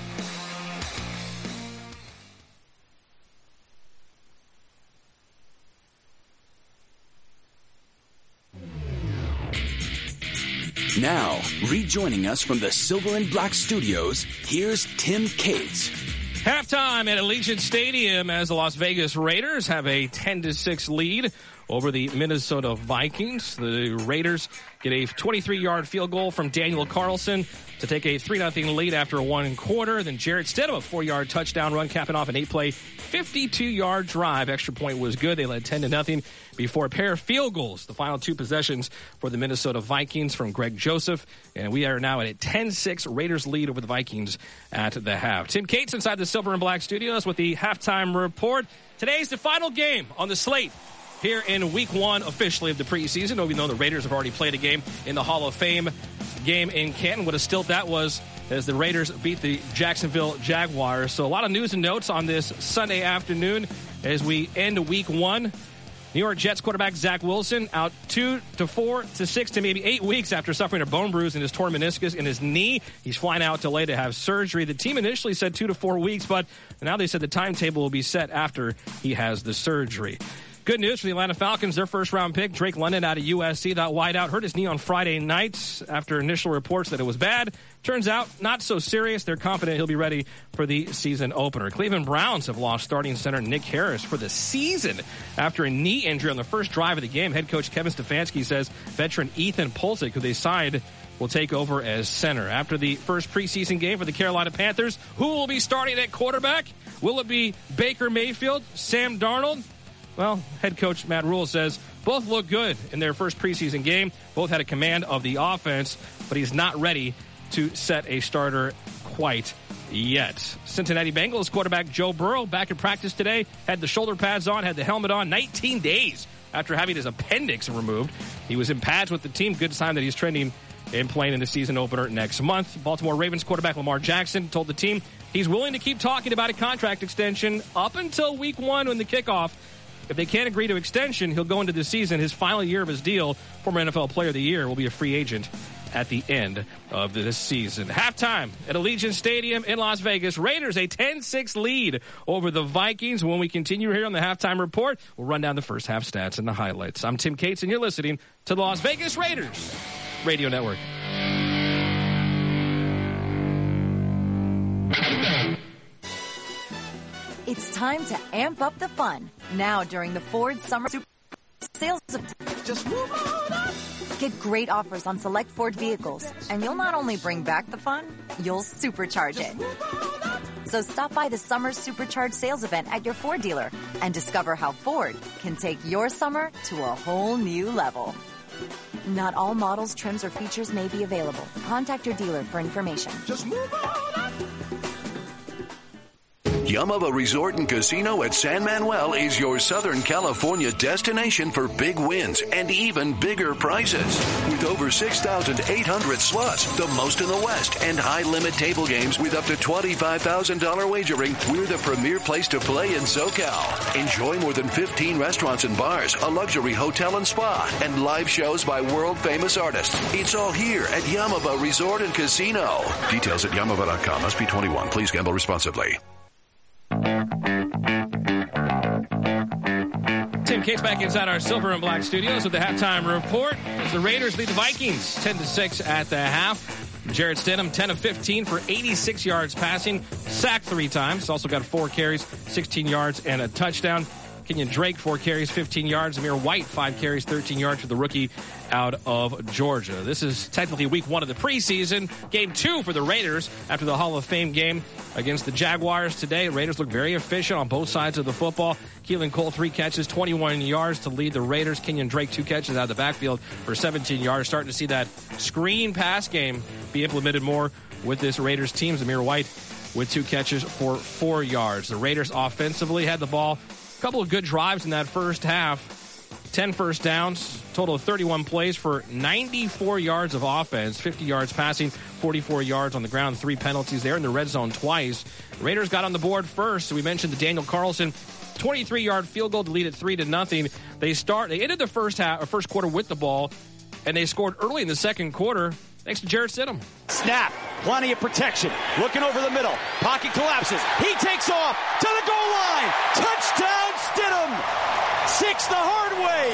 Now, rejoining us from the Silver and Black Studios, here's Tim Cates. Halftime at Allegiant Stadium as the Las Vegas Raiders have a 10-6 lead over the Minnesota Vikings. The Raiders get a 23-yard field goal from Daniel Carlson to take a 3-0 lead after one quarter. Then Jarrett Stidham, a 4-yard touchdown run, capping off an 8-play, 52-yard drive. Extra point was good. They led 10-0 before a pair of field goals. The final two possessions for the Minnesota Vikings from Greg Joseph. And we are now at a 10-6 Raiders lead over the Vikings at the half. Tim Cates inside the Silver and Black Studios with the halftime report. Today's the final game on the slate here in week one officially of the preseason, even though the Raiders have already played a game in the Hall of Fame game in Canton. What a stilt that was as the Raiders beat the Jacksonville Jaguars. So a lot of news and notes on this Sunday afternoon as we end week one. New York Jets quarterback Zach Wilson out 2 to 4 to 6 to maybe 8 weeks after suffering a bone bruise in his torn meniscus in his knee. He's flying out to LA to have surgery. The team initially said 2 to 4 weeks, but now they said the timetable will be set after he has the surgery. Good news for the Atlanta Falcons. Their first-round pick, Drake London out of USC, that wideout, hurt his knee on Friday night after initial reports that it was bad. Turns out, not so serious. They're confident he'll be ready for the season opener. Cleveland Browns have lost starting center Nick Harris for the season after a knee injury on the first drive of the game. Head coach Kevin Stefanski says veteran Ethan Pulsic, who they signed, will take over as center. After the first preseason game for the Carolina Panthers, who will be starting at quarterback? Will it be Baker Mayfield, Sam Darnold? Well, head coach Matt Rule says both look good in their first preseason game. Both had a command of the offense, but he's not ready to set a starter quite yet. Cincinnati Bengals quarterback Joe Burrow back in practice today, had the shoulder pads on, had the helmet on, 19 days after having his appendix removed. He was in pads with the team. Good sign that he's trending and playing in the season opener next month. Baltimore Ravens quarterback Lamar Jackson told the team he's willing to keep talking about a contract extension up until week one when the kickoff. If they can't agree to extension, he'll go into the season, his final year of his deal. Former NFL Player of the Year will be a free agent at the end of this season. Halftime at Allegiant Stadium in Las Vegas. Raiders a 10-6 lead over the Vikings. When we continue here on the halftime report, we'll run down the first half stats and the highlights. I'm Tim Cates, and you're listening to the Las Vegas Raiders Radio Network. It's time to amp up the fun. Now during the Ford Summer Sales. Just move on up. Get great offers on select Ford vehicles, and you'll not only bring back the fun, you'll supercharge it. So stop by the Summer Supercharged sales event at your Ford dealer and discover how Ford can take your summer to a whole new level. Not all models, trims, or features may be available. Contact your dealer for information. Just move on up. Yamava Resort and Casino at San Manuel is your Southern California destination for big wins and even bigger prizes. With over 6,800 slots, the most in the West, and high-limit table games with up to $25,000 wagering, we're the premier place to play in SoCal. Enjoy more than 15 restaurants and bars, a luxury hotel and spa, and live shows by world-famous artists. It's all here at Yamava Resort and Casino. Details at Yamava.com. Must be 21. Please gamble responsibly. Tim Cates back inside our Silver and Black studios with the halftime report as the Raiders lead the Vikings 10-6 at the half. Jarrett Stidham, 10 of 15 for 86 yards passing, sacked 3 times. Also got 4 carries, 16 yards, and a touchdown. Kenyon Drake, 4 carries, 15 yards. Amir White, 5 carries, 13 yards for the rookie out of Georgia. This is technically week 1 of the preseason. Game 2 for the Raiders after the Hall of Fame game against the Jaguars today. Raiders look very efficient on both sides of the football. Keelan Cole, 3 catches, 21 yards to lead the Raiders. Kenyon Drake, 2 catches out of the backfield for 17 yards. Starting to see that screen pass game be implemented more with this Raiders team. Amir White with 2 catches for 4 yards. The Raiders offensively had the ball. A couple of good drives in that first half. 10 first downs, total of 31 plays for 94 yards of offense, 50 yards passing, 44 yards on the ground, 3 penalties there in the red zone twice. Raiders got on the board first. So we mentioned the Daniel Carlson 23-yard field goal to lead it 3-0. They ended the first quarter with the ball, and they scored early in the second quarter thanks to Jarrett Stidham. Snap, plenty of protection, looking over the middle, pocket collapses, he takes off to the goal line, touchdown Stidham, 6 the hard way.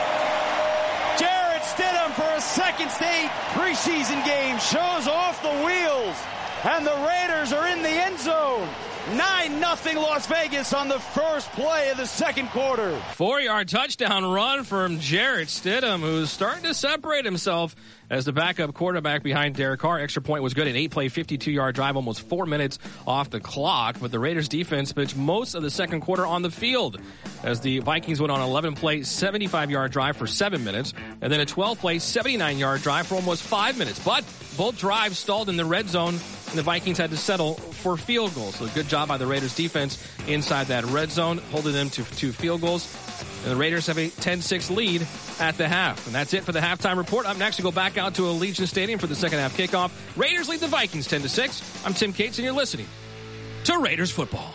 Jarrett Stidham for a second state preseason game shows off the wheels, and the Raiders are in the end zone. 9-0 Las Vegas on the first play of the second quarter. 4-yard touchdown run from Jarrett Stidham, who's starting to separate himself as the backup quarterback behind Derek Carr. Extra point was good. An 8-play, 52-yard drive, almost 4 minutes off the clock. But the Raiders defense pitched most of the second quarter on the field as the Vikings went on an 11-play, 75-yard drive for 7 minutes, and then a 12-play, 79-yard drive for almost 5 minutes. But both drives stalled in the red zone, and the Vikings had to settle for field goals. So a good job by the Raiders defense inside that red zone, holding them to 2 field goals. And the Raiders have a 10-6 lead at the half. And that's it for the halftime report. Up next, we go back out to Allegiant Stadium for the second half kickoff. Raiders lead the Vikings 10-6. I'm Tim Cates, and you're listening to Raiders Football.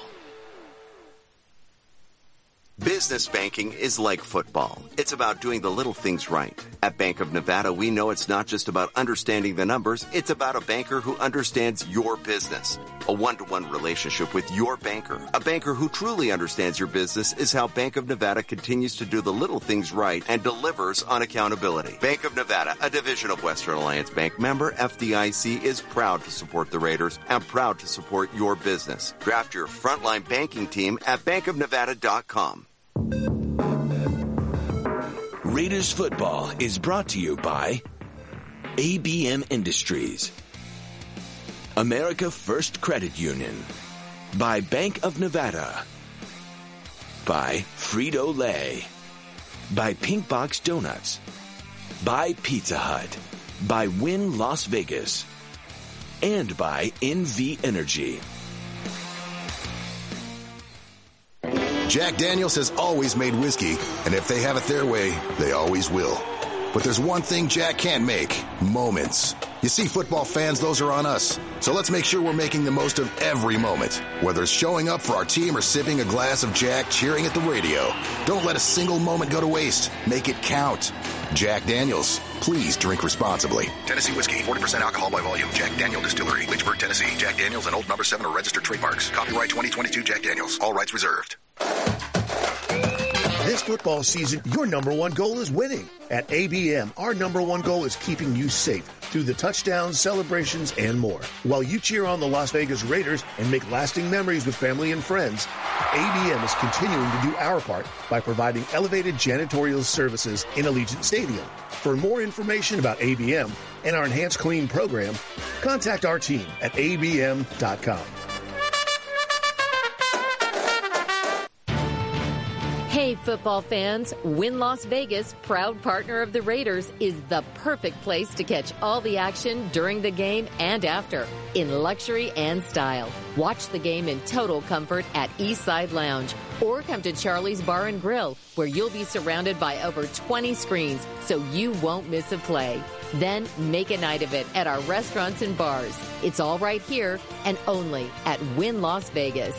Business banking is like football. It's about doing the little things right. At Bank of Nevada, we know it's not just about understanding the numbers. It's about a banker who understands your business. A one-to-one relationship with your banker. A banker who truly understands your business is how Bank of Nevada continues to do the little things right and delivers on accountability. Bank of Nevada, a division of Western Alliance Bank, member FDIC, is proud to support the Raiders and proud to support your business. Draft your frontline banking team at bankofnevada.com. Raiders football is brought to you by ABM Industries, America First Credit Union, by Bank of Nevada, by Frito-Lay, by Pink Box Donuts, by Pizza Hut, by Wynn Las Vegas, and by NV Energy. Jack Daniels has always made whiskey, and if they have it their way, they always will. But there's one thing Jack can't make: moments. You see, football fans, those are on us. So let's make sure we're making the most of every moment. Whether it's showing up for our team or sipping a glass of Jack, cheering at the radio. Don't let a single moment go to waste. Make it count. Jack Daniels. Please drink responsibly. Tennessee Whiskey, 40% alcohol by volume. Jack Daniel Distillery, Lynchburg, Tennessee. Jack Daniels and Old No. 7 are registered trademarks. Copyright 2022 Jack Daniels. All rights reserved. This football season, your number one goal is winning. At ABM, our number one goal is keeping you safe through the touchdowns, celebrations, and more. While you cheer on the Las Vegas Raiders and make lasting memories with family and friends, ABM is continuing to do our part by providing elevated janitorial services in Allegiant Stadium. For more information about ABM and our Enhanced Clean program, contact our team at abm.com. Hey, football fans, Wynn Las Vegas, proud partner of the Raiders, is the perfect place to catch all the action during the game and after, in luxury and style. Watch the game in total comfort at Eastside Lounge, or come to Charlie's Bar and Grill, where you'll be surrounded by over 20 screens, so you won't miss a play. Then make a night of it at our restaurants and bars. It's all right here and only at Wynn Las Vegas.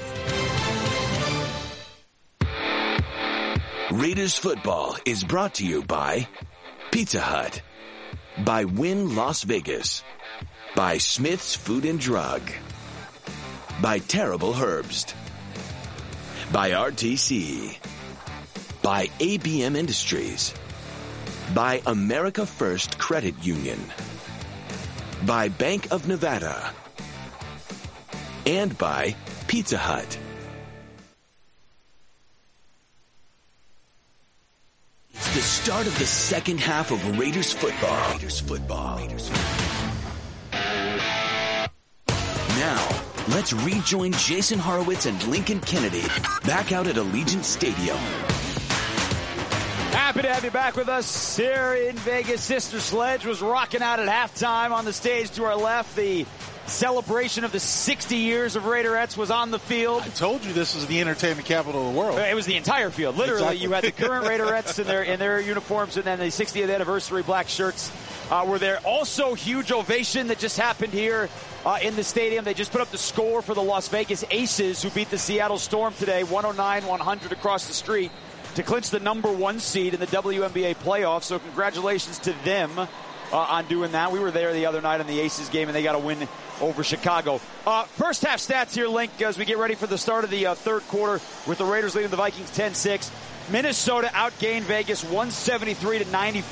Raiders football is brought to you by Pizza Hut, by Wynn Las Vegas, by Smith's Food and Drug, by Terrible Herbst, by RTC, By ABM Industries. By America First Credit Union. By Bank of Nevada. And by Pizza Hut. It's the start of the second half of Raiders football. Now, let's rejoin Jason Horowitz and Lincoln Kennedy back out at Allegiant Stadium. Happy to have you back with us here in Vegas. Sister Sledge was rocking out at halftime. On the stage to our left, the celebration of the 60 years of Raiderettes was on the field. I told you this was the entertainment capital of the world. It was the entire field. Literally, exactly. You had the current Raiderettes in their uniforms, and then the 60th anniversary black shirts were there. Also, huge ovation that just happened here in the stadium. They just put up the score for the Las Vegas Aces, who beat the Seattle Storm today, 109-100 across the street, to clinch the number 1 seed in the WNBA playoffs. So congratulations to them on doing that. We were there the other night in the Aces game, and they got a win over Chicago. First half stats here, Link, as we get ready for the start of the third quarter with the Raiders leading the Vikings 10-6. Minnesota outgained Vegas 173-94,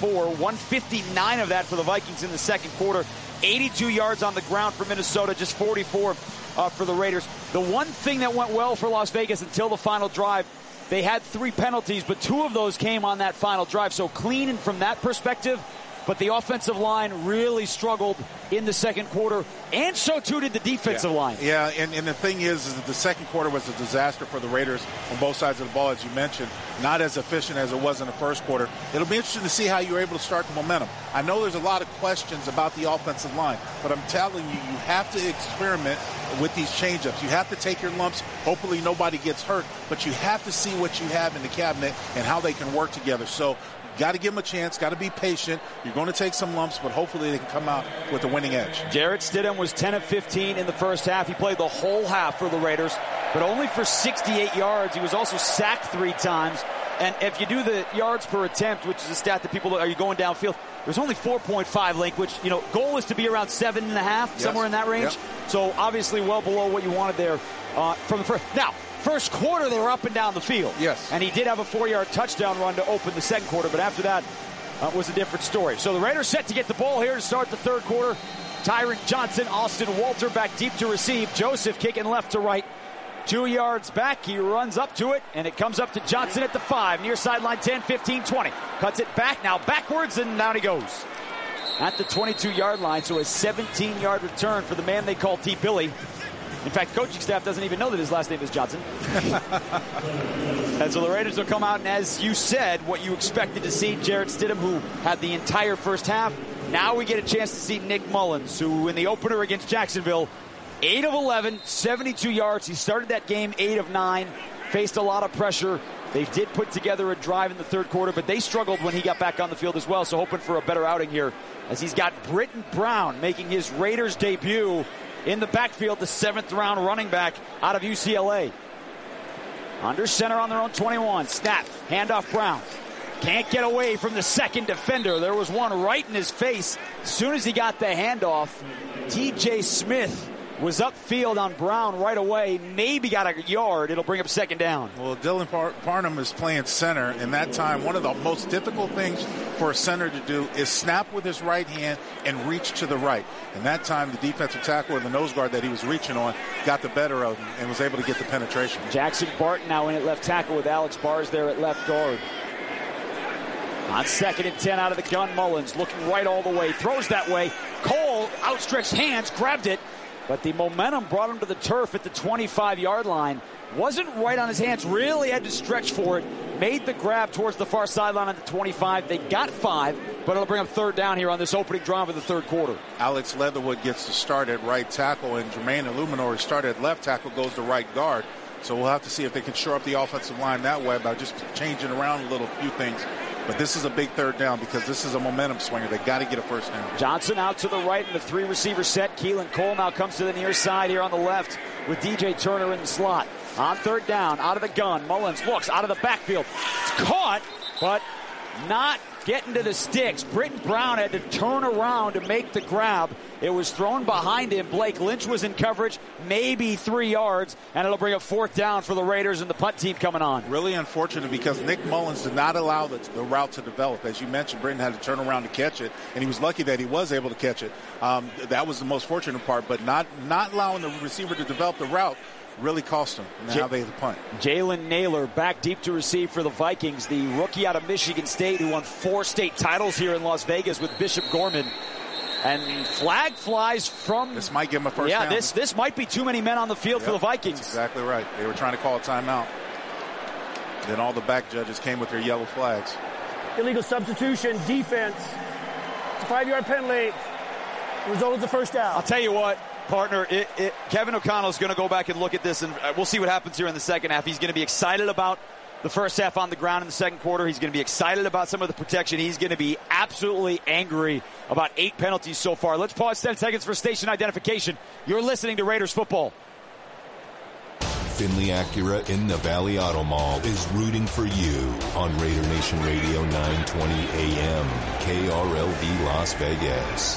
159 of that for the Vikings in the second quarter. 82 yards on the ground for Minnesota, just 44 for the Raiders. The one thing that went well for Las Vegas until the final drive, they had 3 penalties, but 2 of those came on that final drive. So clean from that perspective. But the offensive line really struggled in the second quarter, and so too did the defensive line. Yeah, and the thing is that the second quarter was a disaster for the Raiders on both sides of the ball, as you mentioned. Not as efficient as it was in the first quarter. It'll be interesting to see how you're able to start the momentum. I know there's a lot of questions about the offensive line, but I'm telling you, you have to experiment with these changeups. You have to take your lumps. Hopefully nobody gets hurt, but you have to see what you have in the cabinet and how they can work together. So got to give them a chance, got to be patient. You're going to take some lumps, but hopefully they can come out with a winning edge. Jarrett Stidham was 10 of 15 in the first half. He played the whole half for the Raiders, but only for 68 yards. He was also sacked 3 times. And if you do the yards per attempt, which is a stat that people are you going downfield, there's only 4.5, Link, which, goal is to be around 7.5, yes, somewhere in that range. Yep. So obviously well below what you wanted there from the first. Now, first quarter, they were up and down the field. Yes. And he did have a 4-yard touchdown run to open the second quarter, but after that was a different story. So the Raiders set to get the ball here to start the third quarter. Tyron Johnson, Austin Walter back deep to receive. Joseph kicking left to right. 2 yards back, he runs up to it, and it comes up to Johnson at the 5, near sideline 10, 15, 20. Cuts it back, now backwards, and down he goes. At the 22-yard line, so a 17-yard return for the man they call T. Billy. In fact, coaching staff doesn't even know that his last name is Johnson. And so the Raiders will come out, and as you said, what you expected to see, Jarrett Stidham, who had the entire first half. Now we get a chance to see Nick Mullins, who in the opener against Jacksonville, 8 of 11, 72 yards. He started that game 8 of 9, faced a lot of pressure. They did put together a drive in the third quarter, but they struggled when he got back on the field as well, so hoping for a better outing here as he's got Britton Brown making his Raiders debut in the backfield, the 7th-round running back out of UCLA. Under center on their own 21. Snap. Handoff Brown. Can't get away from the second defender. There was one right in his face. As soon as he got the handoff, TJ Smith was upfield on Brown right away. Maybe got a yard. It'll bring up second down. Well, Dylan Parham is playing center. In that time, one of the most difficult things for a center to do is snap with his right hand and reach to the right. In that time, the defensive tackle or the nose guard that he was reaching on got the better of him and was able to get the penetration. Jackson Barton now in at left tackle with Alex Bars there at left guard. On 2nd and 10 out of the gun, Mullins looking right all the way. Throws that way. Cole, outstretched hands, grabbed it. But the momentum brought him to the turf at the 25-yard line. Wasn't right on his hands. Really had to stretch for it. Made the grab towards the far sideline at the 25. They got 5, but it'll bring up third down here on this opening drive of the third quarter. Alex Leatherwood gets to start at right tackle, and Jermaine Illuminori started at left tackle, goes to right guard. So we'll have to see if they can shore up the offensive line that way by just changing around a few things. But this is a big third down because this is a momentum swinger. They got to get a first down. Johnson out to the right in the 3-receiver set. Keelan Cole now comes to the near side here on the left with DJ Turner in the slot. On third down, out of the gun, Mullins looks out of the backfield. It's caught, but not getting to the sticks. Britton Brown had to turn around to make the grab. It was thrown behind him. Blake Lynch was in coverage, maybe 3 yards, and it'll bring a 4th down for the Raiders and the punt team coming on. Really unfortunate because Nick Mullins did not allow the route to develop. As you mentioned, Britton had to turn around to catch it, and he was lucky that he was able to catch it. That was the most fortunate part, but not allowing the receiver to develop the route really cost him. Now they have the punt. Jalen Naylor back deep to receive for the Vikings, the rookie out of Michigan State who won 4 state titles here in Las Vegas with Bishop Gorman. And flag flies from... This might give him a first down. Yeah, this might be too many men on the field for the Vikings. That's exactly right. They were trying to call a timeout. Then all the back judges came with their yellow flags. Illegal substitution, defense. It's a 5-yard penalty. The result is a first down. I'll tell you what, partner, Kevin O'Connell is going to go back and look at this, and we'll see what happens here in the second half. He's going to be excited about the first half on the ground in the second quarter. He's going to be excited about some of the protection. He's going to be absolutely angry about 8 penalties so far. Let's pause 10 seconds for station identification. You're listening to Raiders football. Finley Acura in the Valley Auto Mall is rooting for you on Raider Nation Radio 920 AM, KRLV Las Vegas.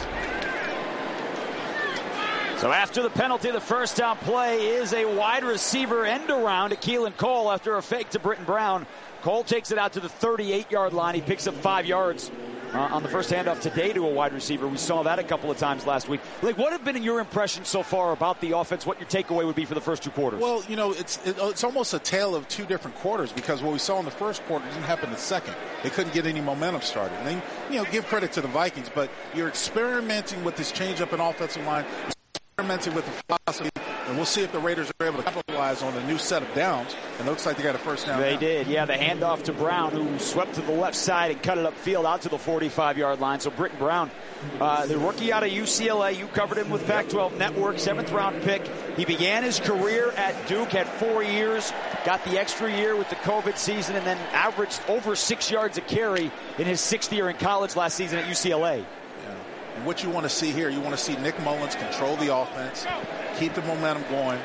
So after the penalty, the first down play is a wide receiver end around to Keelan Cole after a fake to Britton Brown. Cole takes it out to the 38-yard line. He picks up 5 yards on the first handoff today to a wide receiver. We saw that a couple of times last week. Like, what have been your impressions so far about the offense? What your takeaway would be for the first 2 quarters? Well, you know, it's almost a tale of 2 different quarters because what we saw in the first quarter didn't happen in the second. They couldn't get any momentum started. And then, you know, give credit to the Vikings, but you're experimenting with this change-up in offensive line, experimenting with the philosophy, and we'll see if the Raiders are able to capitalize on the new set of downs. And it looks like they got a first down. They did, yeah. The handoff to Brown, who swept to the left side and cut it upfield out to the 45-yard line. So Britton Brown, the rookie out of UCLA, you covered him with Pac-12 Network, 7th-round pick. He began his career at Duke, had 4 years, got the extra year with the COVID season, and then averaged over 6 yards a carry in his 6th year in college last season at UCLA. And what you want to see here, you want to see Nick Mullins control the offense, keep the momentum going.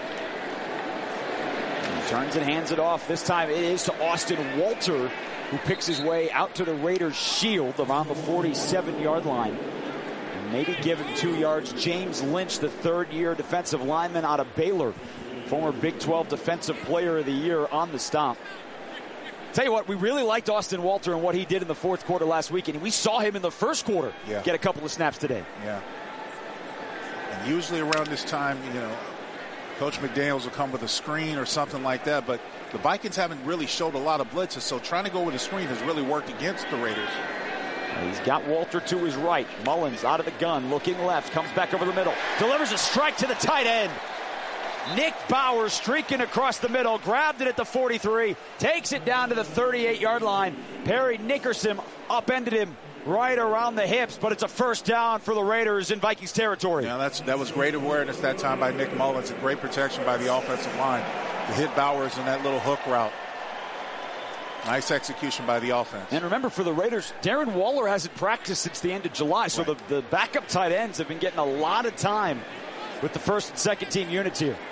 He turns and hands it off. This time it is to Austin Walter, who picks his way out to the Raiders' shield around the 47-yard line. And maybe give him 2 yards. James Lynch, the 3rd-year defensive lineman out of Baylor, former Big 12 Defensive Player of the Year on the stomp. Tell you what, we really liked Austin Walter and what he did in the 4th quarter last week, and we saw him in the 1st quarter get a couple of snaps today. Yeah. And usually around this time, you know, Coach McDaniels will come with a screen or something like that, but the Vikings haven't really showed a lot of blitzes, so trying to go with a screen has really worked against the Raiders. He's got Walter to his right. Mullins out of the gun, looking left, comes back over the middle, delivers a strike to the tight end. Nick Bowers streaking across the middle, grabbed it at the 43, takes it down to the 38-yard line. Perry Nickerson upended him right around the hips, but it's a first down for the Raiders in Vikings territory. Yeah, that was great awareness that time by Nick Mullins, and great protection by the offensive line to hit Bowers in that little hook route. Nice execution by the offense. And remember, for the Raiders, Darren Waller hasn't practiced since the end of July, so the backup tight ends have been getting a lot of time with the first and second team units here.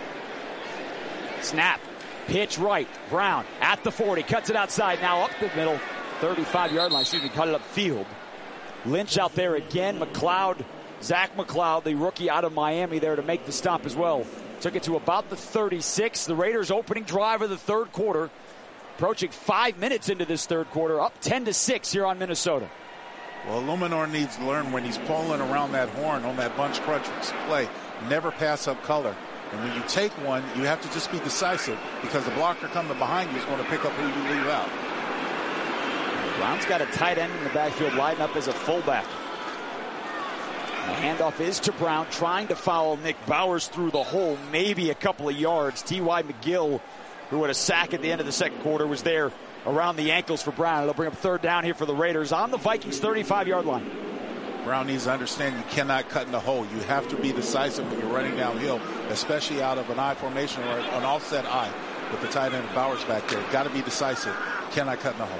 Snap, pitch right, Brown at the 40, cuts it outside, now up the middle, 35-yard line, cut it upfield. Lynch out there again, Zach McLeod, the rookie out of Miami there to make the stop as well. Took it to about the 36, the Raiders opening drive of the 3rd quarter, approaching 5 minutes into this 3rd quarter, up 10-6 here on Minnesota. Well, Luminor needs to learn when he's pulling around that horn on that bunch crunch play, never pass up color. And when you take one, you have to just be decisive because the blocker coming behind you is going to pick up who you leave out. Brown's got a tight end in the backfield lined up as a fullback. The handoff is to Brown, trying to foul Nick Bowers through the hole, maybe a couple of yards. T.Y. McGill, who had a sack at the end of the 2nd quarter, was there around the ankles for Brown. It'll bring up 3rd down here for the Raiders on the Vikings 35-yard line. Brown needs to understand you cannot cut in the hole. You have to be decisive when you're running downhill, especially out of an I formation or an offset I with the tight end of Bowers back there. Got to be decisive. Cannot cut in the hole.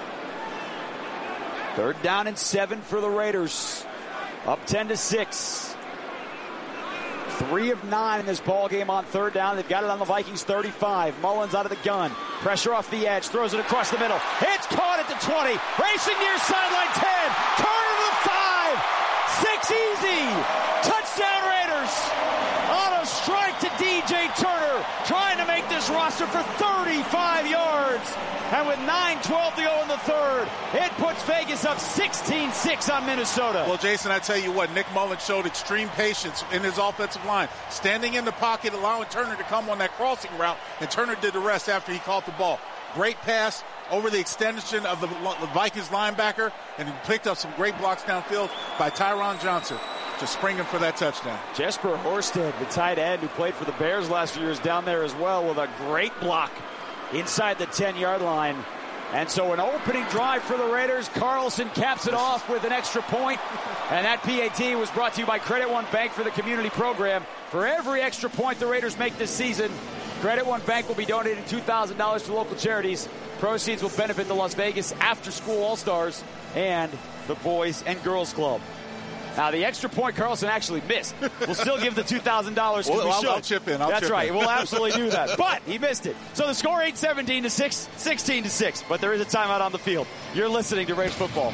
3rd down and 7 for the Raiders. Up 10-6. 3 of 9 in this ball game on third down. They've got it on the Vikings 35. Mullins out of the gun. Pressure off the edge. Throws it across the middle. It's caught at the 20. Racing near sideline 10. Turner to the 5. 6 easy. Touchdown Raiders. On a strike to DJ Turner. Trying to make this roster for 35 yards. And with 9:12 to go in the third, it puts Vegas up 16-6 on Minnesota. Well, Jason, I tell you what, Nick Mullins showed extreme patience in his offensive line, standing in the pocket, allowing Turner to come on that crossing route, and Turner did the rest after he caught the ball. Great pass over the extension of the Vikings linebacker, and he picked up some great blocks downfield by Tyron Johnson to spring him for that touchdown. Jesper Horsted, the tight end who played for the Bears last few years, down there as well with a great block inside the 10-yard line. And so an opening drive for the Raiders. Carlson caps it off with an extra point. And that PAT was brought to you by Credit One Bank for the community program. For every extra point the Raiders make this season, Credit One Bank will be donating $2,000 to local charities. Proceeds will benefit the Las Vegas After School All-Stars and the Boys and Girls Club. Now, the extra point Carlson actually missed. We'll still give the $2,000 because we should. I'll chip in. That's right. We'll absolutely do that. But he missed it. So the score ain't 17-6, 16-6. But there is a timeout on the field. You're listening to Raiders football.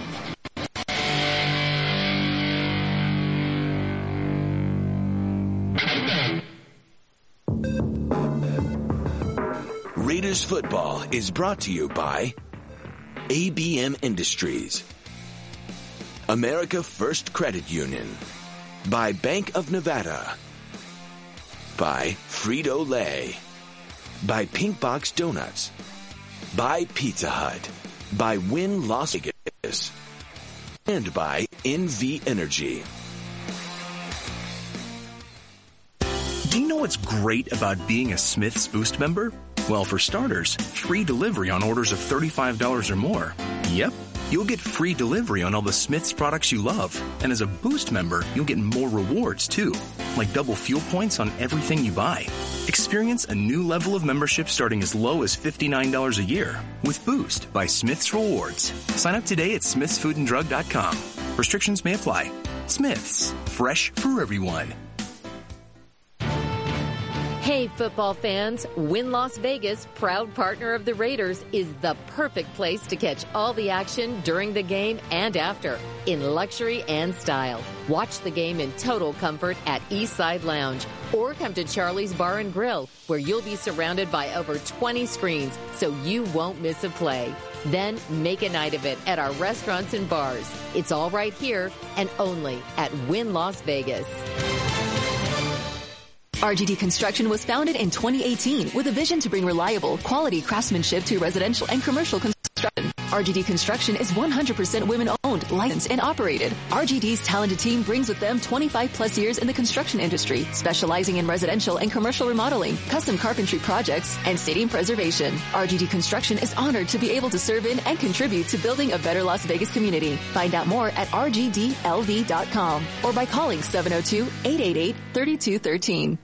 Raiders football is brought to you by ABM Industries, America First Credit Union, by Bank of Nevada, by Frito-Lay, by Pink Box Donuts, by Pizza Hut, by Wynn Las Vegas, and by NV Energy. Do you know what's great about being a Smith's Boost member? Well, for starters, free delivery on orders of $35 or more. Yep. You'll get free delivery on all the Smith's products you love. And as a Boost member, you'll get more rewards, too, like double fuel points on everything you buy. Experience a new level of membership starting as low as $59 a year with Boost by Smith's Rewards. Sign up today at smithsfoodanddrug.com. Restrictions may apply. Smith's, fresh for everyone. Hey, football fans, Wynn Las Vegas, proud partner of the Raiders, is the perfect place to catch all the action during the game and after in luxury and style. Watch the game in total comfort at Eastside Lounge or come to Charlie's Bar and Grill, where you'll be surrounded by over 20 screens so you won't miss a play. Then make a night of it at our restaurants and bars. It's all right here and only at Wynn Las Vegas. RGD Construction was founded in 2018 with a vision to bring reliable, quality craftsmanship to residential and commercial construction. RGD Construction is 100% women-owned, licensed, and operated. RGD's talented team brings with them 25-plus years in the construction industry, specializing in residential and commercial remodeling, custom carpentry projects, and stadium preservation. RGD Construction is honored to be able to serve in and contribute to building a better Las Vegas community. Find out more at rgdlv.com or by calling 702-888-3213.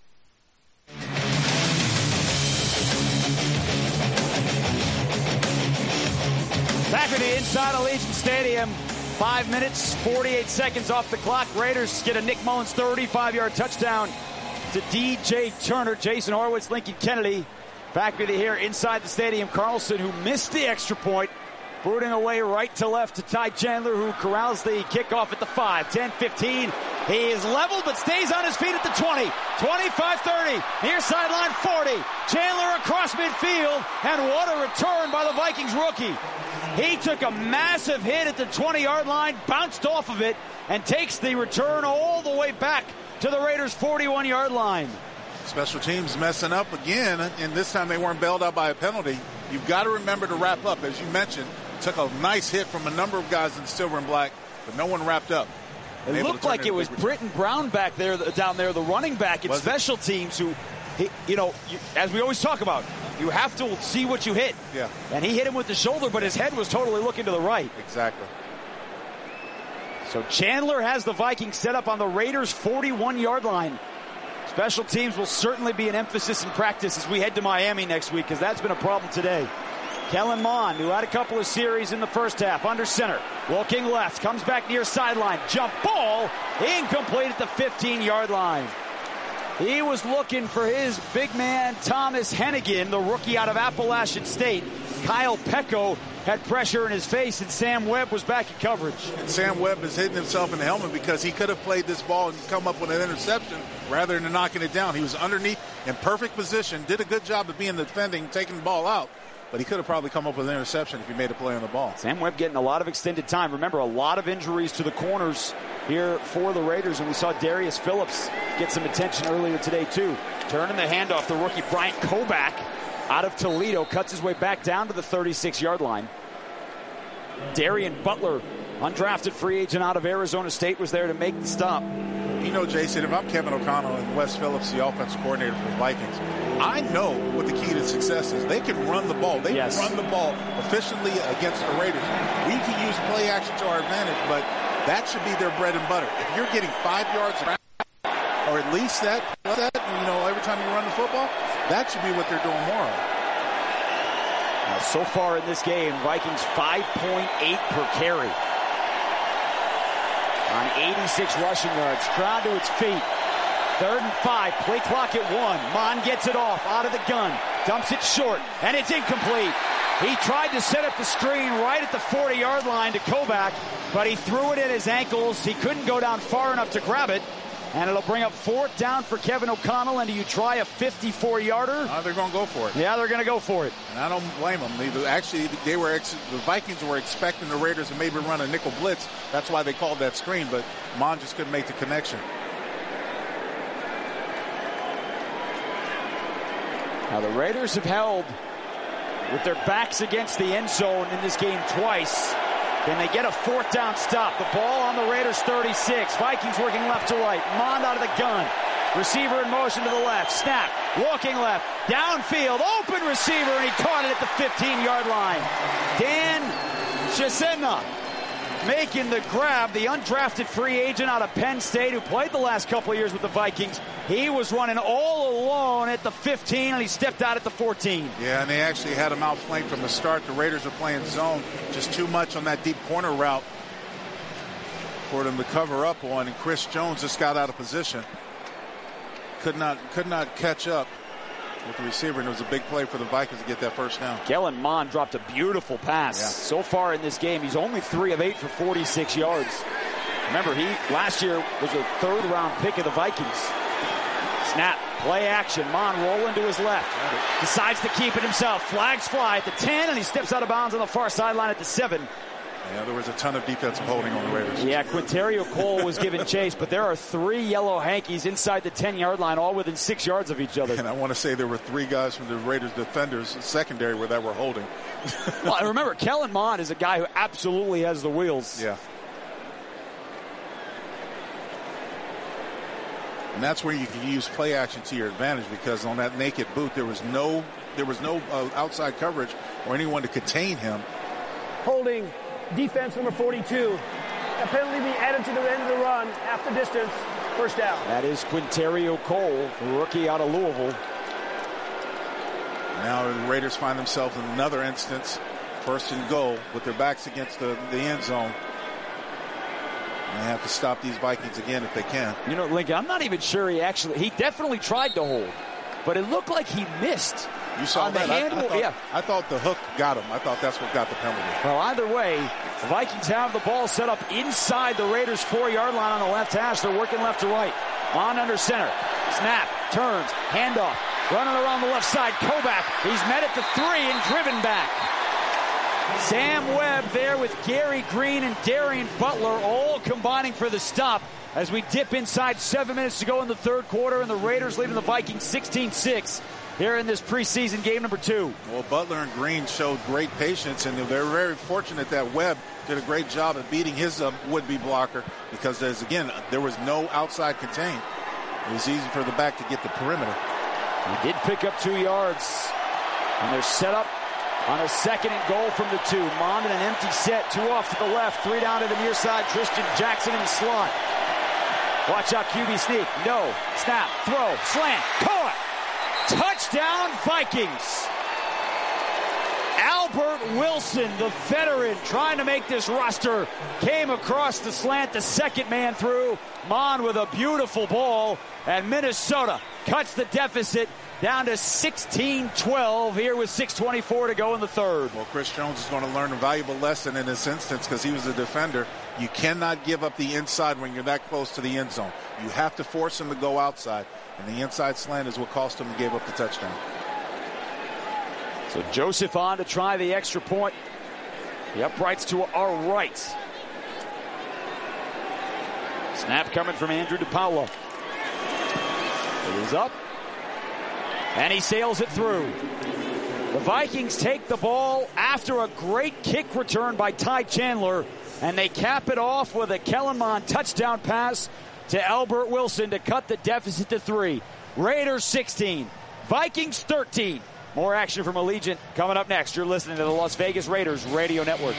Back with the inside Allegiant Stadium. 5 minutes, 48 seconds off the clock. Raiders get a Nick Mullins 35-yard touchdown to DJ Turner. Jason Horowitz, Lincoln Kennedy. Back with you here inside the stadium. Carlson, who missed the extra point, booting away right to left to Ty Chandler, who corrals the kickoff at the 5. 10, 15. He is leveled, but stays on his feet at the 20. 25, 30. Near sideline 40. Chandler across midfield, and what a return by the Vikings rookie. He took a massive hit at the 20-yard line, bounced off of it, and takes the return all the way back to the Raiders' 41-yard line. Special teams messing up again, and this time they weren't bailed out by a penalty. You've got to remember to wrap up. As you mentioned, took a nice hit from a number of guys in silver and black, but no one wrapped up. It looked like it was Britton Brown back there, down there, the running back in special teams who, as we always talk about, you have to see what you hit. Yeah. And he hit him with the shoulder, but his head was totally looking to the right. Exactly. So Chandler has the Vikings set up on the Raiders' 41-yard line. Special teams will certainly be an emphasis in practice as we head to Miami next week, because that's been a problem today. Kellen Mond, who had a couple of series in the first half, under center, looking left, comes back near sideline, jump ball, incomplete at the 15-yard line. He was looking for his big man, Thomas Hennigan, the rookie out of Appalachian State. Kyle Pecco had pressure in his face, and Sam Webb was back in coverage. And Sam Webb is hitting himself in the helmet because he could have played this ball and come up with an interception rather than knocking it down. He was underneath in perfect position, did a good job of being defending, taking the ball out. But he could have probably come up with an interception if he made a play on the ball. Sam Webb getting a lot of extended time. Remember, a lot of injuries to the corners here for the Raiders, and we saw Darius Phillips get some attention earlier today, too. Turning the handoff, the rookie Bryant Kobach out of Toledo cuts his way back down to the 36-yard line. Darian Butler, undrafted free agent out of Arizona State, was there to make the stop. You know, Jason, if I'm Kevin O'Connell and Wes Phillips, the offensive coordinator for the Vikings, I know what the key to success is. They can run the ball. They can run the ball efficiently against the Raiders. We can use play action to our advantage, but that should be their bread and butter. If you're getting 5 yards or at least that, you know, every time you run the football, that should be what they're doing more of. So far in this game, Vikings 5.8 per carry. On 86 rushing yards. Crowd to its feet. 3rd and 5. Play clock at 1. Mon gets it off out of the gun. Dumps it short. And it's incomplete. He tried to set up the screen right at the 40-yard line to Kobach, but he threw it at his ankles. He couldn't go down far enough to grab it. And it'll bring up 4th down for Kevin O'Connell. And do you try a 54-yarder? They're going to go for it. Yeah, they're going to go for it. And I don't blame them. Actually, the Vikings were expecting the Raiders to maybe run a nickel blitz. That's why they called that screen. But Mon just couldn't make the connection. Now the Raiders have held with their backs against the end zone in this game twice. Can they get a 4th down stop? The ball on the Raiders 36. Vikings working left to right. Mond out of the gun. Receiver in motion to the left. Snap. Walking left. Downfield. Open receiver, and he caught it at the 15-yard line. Dan Chisena making the grab. The undrafted free agent out of Penn State who played the last couple of years with the Vikings. He was running all alone at the 15, and he stepped out at the 14. Yeah, and they actually had him outflanked from the start. The Raiders are playing zone just too much on that deep corner route for them to cover up on, and Chris Jones just got out of position. Could not catch up with the receiver, and it was a big play for the Vikings to get that 1st down. Kellen Mond dropped a beautiful pass. Yeah. So far in this game, he's only 3 of 8 for 46 yards. Remember, he last year was a 3rd-round pick of the Vikings. Snap, play action. Mon rolling to his left. Decides to keep it himself. Flags fly at the 10, and he steps out of bounds on the far sideline at the 7. Yeah, there was a ton of defensive holding on the Raiders. Yeah, Quinterio Cole was given chase, but there are 3 yellow hankies inside the 10-yard line, all within 6 yards of each other. And I want to say there were 3 guys from the Raiders defenders secondary that were holding. Well, and remember, Kellen Mond is a guy who absolutely has the wheels. Yeah. And that's where you can use play action to your advantage, because on that naked boot there was no outside coverage or anyone to contain him. Holding defense number 42. A penalty being added to the end of the run, half the distance, 1st down. That is Quinterio Cole, rookie out of Louisville. Now the Raiders find themselves in another instance, 1st and goal, with their backs against the end zone. They have to stop these Vikings again if they can. You know, Lincoln, I'm not even sure he definitely tried to hold, but it looked like he missed. You saw on that? The handle. I thought the hook got him. I thought that's what got the penalty. Well, either way, the Vikings have the ball set up inside the Raiders' 4-yard line on the left hash. They're working left to right. On under center. Snap, turns, handoff. Running around the left side. Kobach. He's met at the 3 and driven back. Sam Webb there with Gary Green and Darian Butler all combining for the stop as we dip inside 7 minutes to go in the 3rd quarter, and the Raiders leading the Vikings 16-6 here in this preseason game number 2. Well, Butler and Green showed great patience, and they're very fortunate that Webb did a great job at beating his would-be blocker, because there was no outside contain. It was easy for the back to get the perimeter. He did pick up 2 yards, and they're set up on a 2nd and goal from the 2. Mond in an empty set. 2 off to the left. 3 down to the near side. Tristan Jackson in the slot. Watch out, QB sneak. No. Snap. Throw. Slant. Caught. Touchdown, Vikings. Albert Wilson, the veteran, trying to make this roster, came across the slant, the second man through. Mon with a beautiful ball, and Minnesota cuts the deficit down to 16-12 here with 6:24 to go in the third. Well, Chris Jones is going to learn a valuable lesson in this instance because he was a defender. You cannot give up the inside when you're that close to the end zone. You have to force him to go outside, and the inside slant is what cost him and gave up the touchdown. So Joseph on to try the extra point. The uprights to our right. Snap coming from Andrew DePaolo. It is up. And he sails it through. The Vikings take the ball after a great kick return by Ty Chandler. And they cap it off with a Kellen Mond touchdown pass to Albert Wilson to cut the deficit to 3. Raiders 16. Vikings 13. More action from Allegiant coming up next. You're listening to the Las Vegas Raiders Radio Network.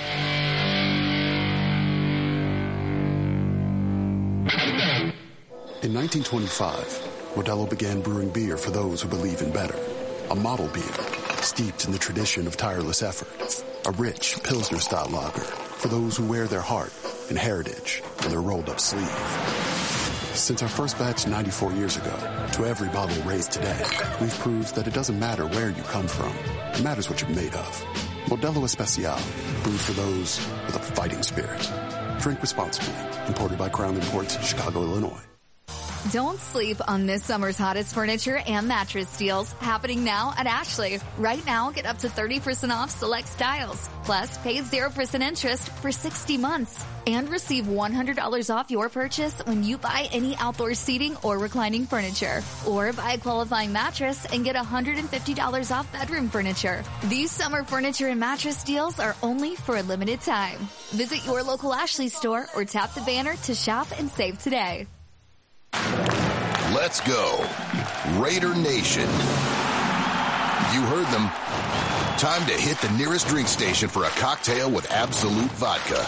In 1925, Modelo began brewing beer for those who believe in better. A model beer steeped in the tradition of tireless effort. A rich Pilsner-style lager for those who wear their heart and heritage in their rolled-up sleeve. Since our first batch 94 years ago, to every bottle raised today, we've proved that it doesn't matter where you come from. It matters what you're made of. Modelo Especial, brewed for those with a fighting spirit. Drink responsibly. Imported by Crown Imports, Chicago, Illinois. Don't sleep on this summer's hottest furniture and mattress deals happening now at Ashley. Right now, get up to 30% off select styles. Plus, pay 0% interest for 60 months. And receive $100 off your purchase when you buy any outdoor seating or reclining furniture. Or buy a qualifying mattress and get $150 off bedroom furniture. These summer furniture and mattress deals are only for a limited time. Visit your local Ashley store or tap the banner to shop and save today. Let's go, Raider Nation. You heard them. Time to hit the nearest drink station for a cocktail with Absolute Vodka.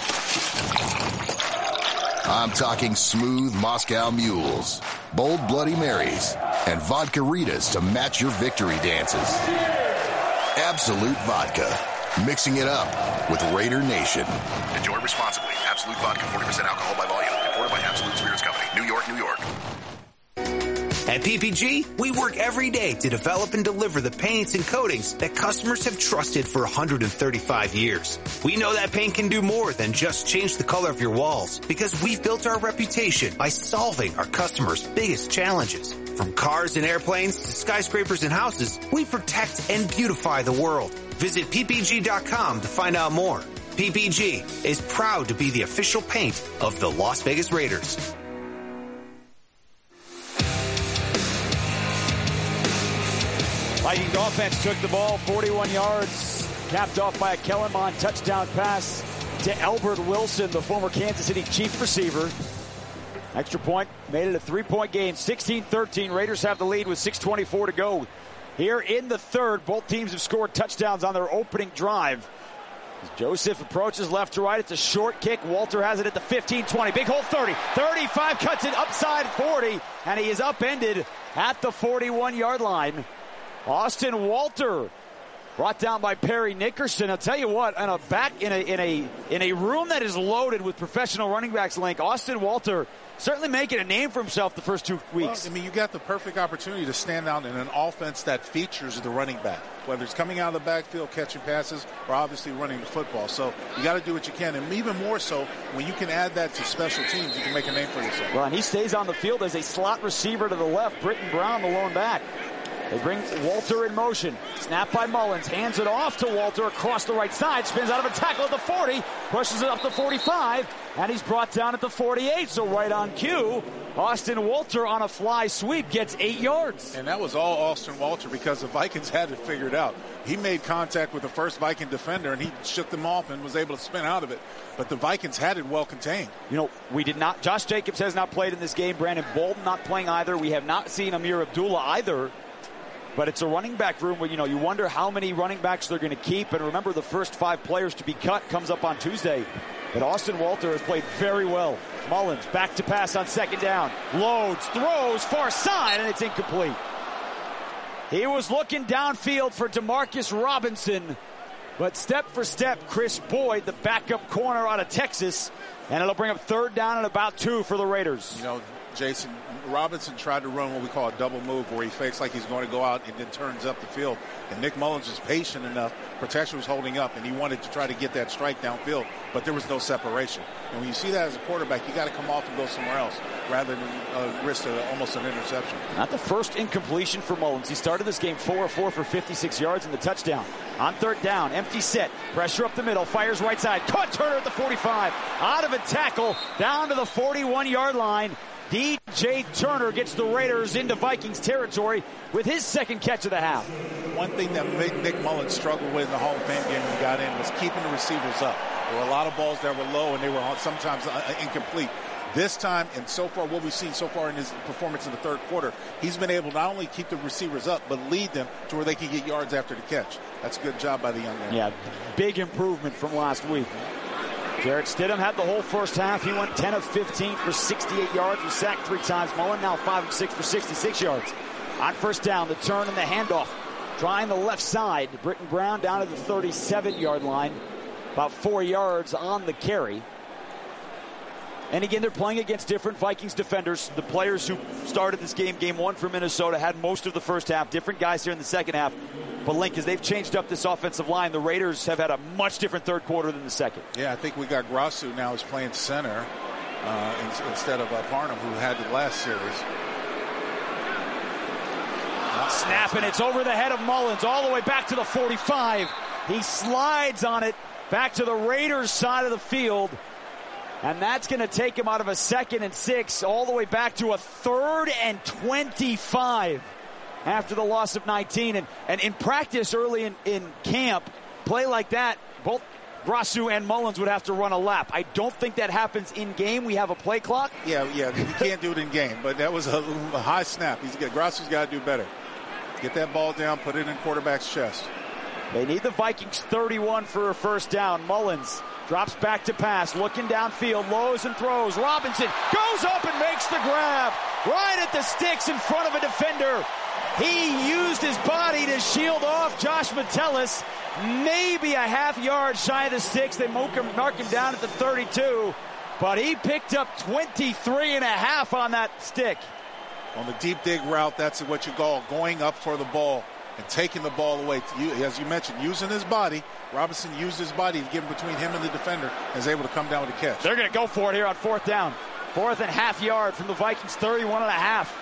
I'm talking smooth Moscow Mules, bold Bloody Marys, and Vodka-ritas to match your victory dances. Absolute Vodka, mixing it up with Raider Nation. Enjoy responsibly. Absolute Vodka, 40% alcohol by volume. Imported by Absolute Spirits Company, New York, New York. At PPG, we work every day to develop and deliver the paints and coatings that customers have trusted for 135 years. We know that paint can do more than just change the color of your walls because we've built our reputation by solving our customers' biggest challenges. From cars and airplanes to skyscrapers and houses, we protect and beautify the world. Visit ppg.com to find out more. PPG is proud to be the official paint of the Las Vegas Raiders. Vikings offense took the ball 41 yards, capped off by a Kellen Mond touchdown pass to Albert Wilson, the former Kansas City Chiefs receiver. Extra point made it a 3-point game, 16-13. Raiders have the lead with 6:24 to go. Here in the third, both teams have scored touchdowns on their opening drive. As Joseph approaches left to right, it's a short kick. Walter has it at the 15-20. Big hole 30, 35, cuts it upside 40, and he is upended at the 41-yard line. Austin Walter brought down by Perry Nickerson. I'll tell you what, in a room that is loaded with professional running backs, Link, Austin Walter certainly making a name for himself the first 2 weeks. Well, I mean, you got the perfect opportunity to stand out in an offense that features the running back, whether it's coming out of the backfield, catching passes, or obviously running the football. So you got to do what you can. And even more so, when you can add that to special teams, you can make a name for yourself. Well, and he stays on the field as a slot receiver to the left. Britton Brown, the lone back. They bring Walter in motion. Snap by Mullins. Hands it off to Walter across the right side. Spins out of a tackle at the 40. Pushes it up to 45. And he's brought down at the 48. So right on cue, Austin Walter on a fly sweep gets 8 yards. And that was all Austin Walter because the Vikings had it figured out. He made contact with the first Viking defender, and he shook them off and was able to spin out of it. But the Vikings had it well contained. You know, we did not. Josh Jacobs has not played in this game. Brandon Bolden not playing either. We have not seen Amir Abdullah either. But it's a running back room where, you wonder how many running backs they're going to keep. And remember, the first 5 players to be cut comes up on Tuesday. But Austin Walter has played very well. Mullins back to pass on second down. Loads, throws, far side, and it's incomplete. He was looking downfield for Demarcus Robinson. But step for step, Chris Boyd, the backup corner out of Texas, and it'll bring up third down and about 2 for the Raiders. You know, Jason, Robinson tried to run what we call a double move, where he fakes like he's going to go out and then turns up the field. And Nick Mullins was patient enough. Protection was holding up, and he wanted to try to get that strike downfield, but there was no separation. And when you see that as a quarterback, you got to come off and go somewhere else rather than risk almost an interception. Not the first incompletion for Mullins. He started this game 4 of 4 for 56 yards and the touchdown. On third down, empty set, pressure up the middle, fires right side. Caught Turner at the 45. Out of a tackle, down to the 41-yard line. DJ Turner gets the Raiders into Vikings territory with his second catch of the half. One thing that Nick Mullins struggled with in the Hall of Fame game when he got in was keeping the receivers up. There were a lot of balls that were low, and they were sometimes incomplete. This time, and so far, what we've seen so far in his performance in the third quarter, he's been able not only keep the receivers up, but lead them to where they can get yards after the catch. That's a good job by the young man. Yeah, big improvement from last week. Jarrett Stidham had the whole first half. He went 10 of 15 for 68 yards, was sacked 3 times. Mullen now 5 of 6 for 66 yards. On first down, the turn and the handoff. Trying the left side. Britton Brown down to the 37-yard line. About 4 yards on the carry. And again, they're playing against different Vikings defenders. The players who started this game 1 for Minnesota, had most of the first half. Different guys here in the second half. But, Link, as they've changed up this offensive line, the Raiders have had a much different third quarter than the second. Yeah, I think we got Grassu now is playing center instead of Parnham, who had the last series. Snap, and it's over the head of Mullins all the way back to the 45. He slides on it back to the Raiders side of the field. And that's going to take him out of a 2nd and 6 all the way back to a 3rd and 25 after the loss of 19. And in practice early in camp, play like that, both Grassu and Mullins would have to run a lap. I don't think that happens in game. We have a play clock. Yeah, you can't do it in game. But that was a high snap. Grassu's got to do better. Get that ball down, put it in quarterback's chest. They need the Vikings 31 for a first down. Mullins drops back to pass, looking downfield, lows and throws. Robinson goes up and makes the grab right at the sticks in front of a defender. He used his body to shield off Josh Metellus. Maybe a half yard shy of the sticks. They mark him down at the 32. But he picked up 23 and a half on that stick. On the deep dig route, that's what you call going up for the ball and taking the ball away. As you mentioned, using his body. Robinson used his body to get in between him and the defender and is able to come down with a catch. They're going to go for it here on 4th down. 4th and half yard from the Vikings, 31 and a half.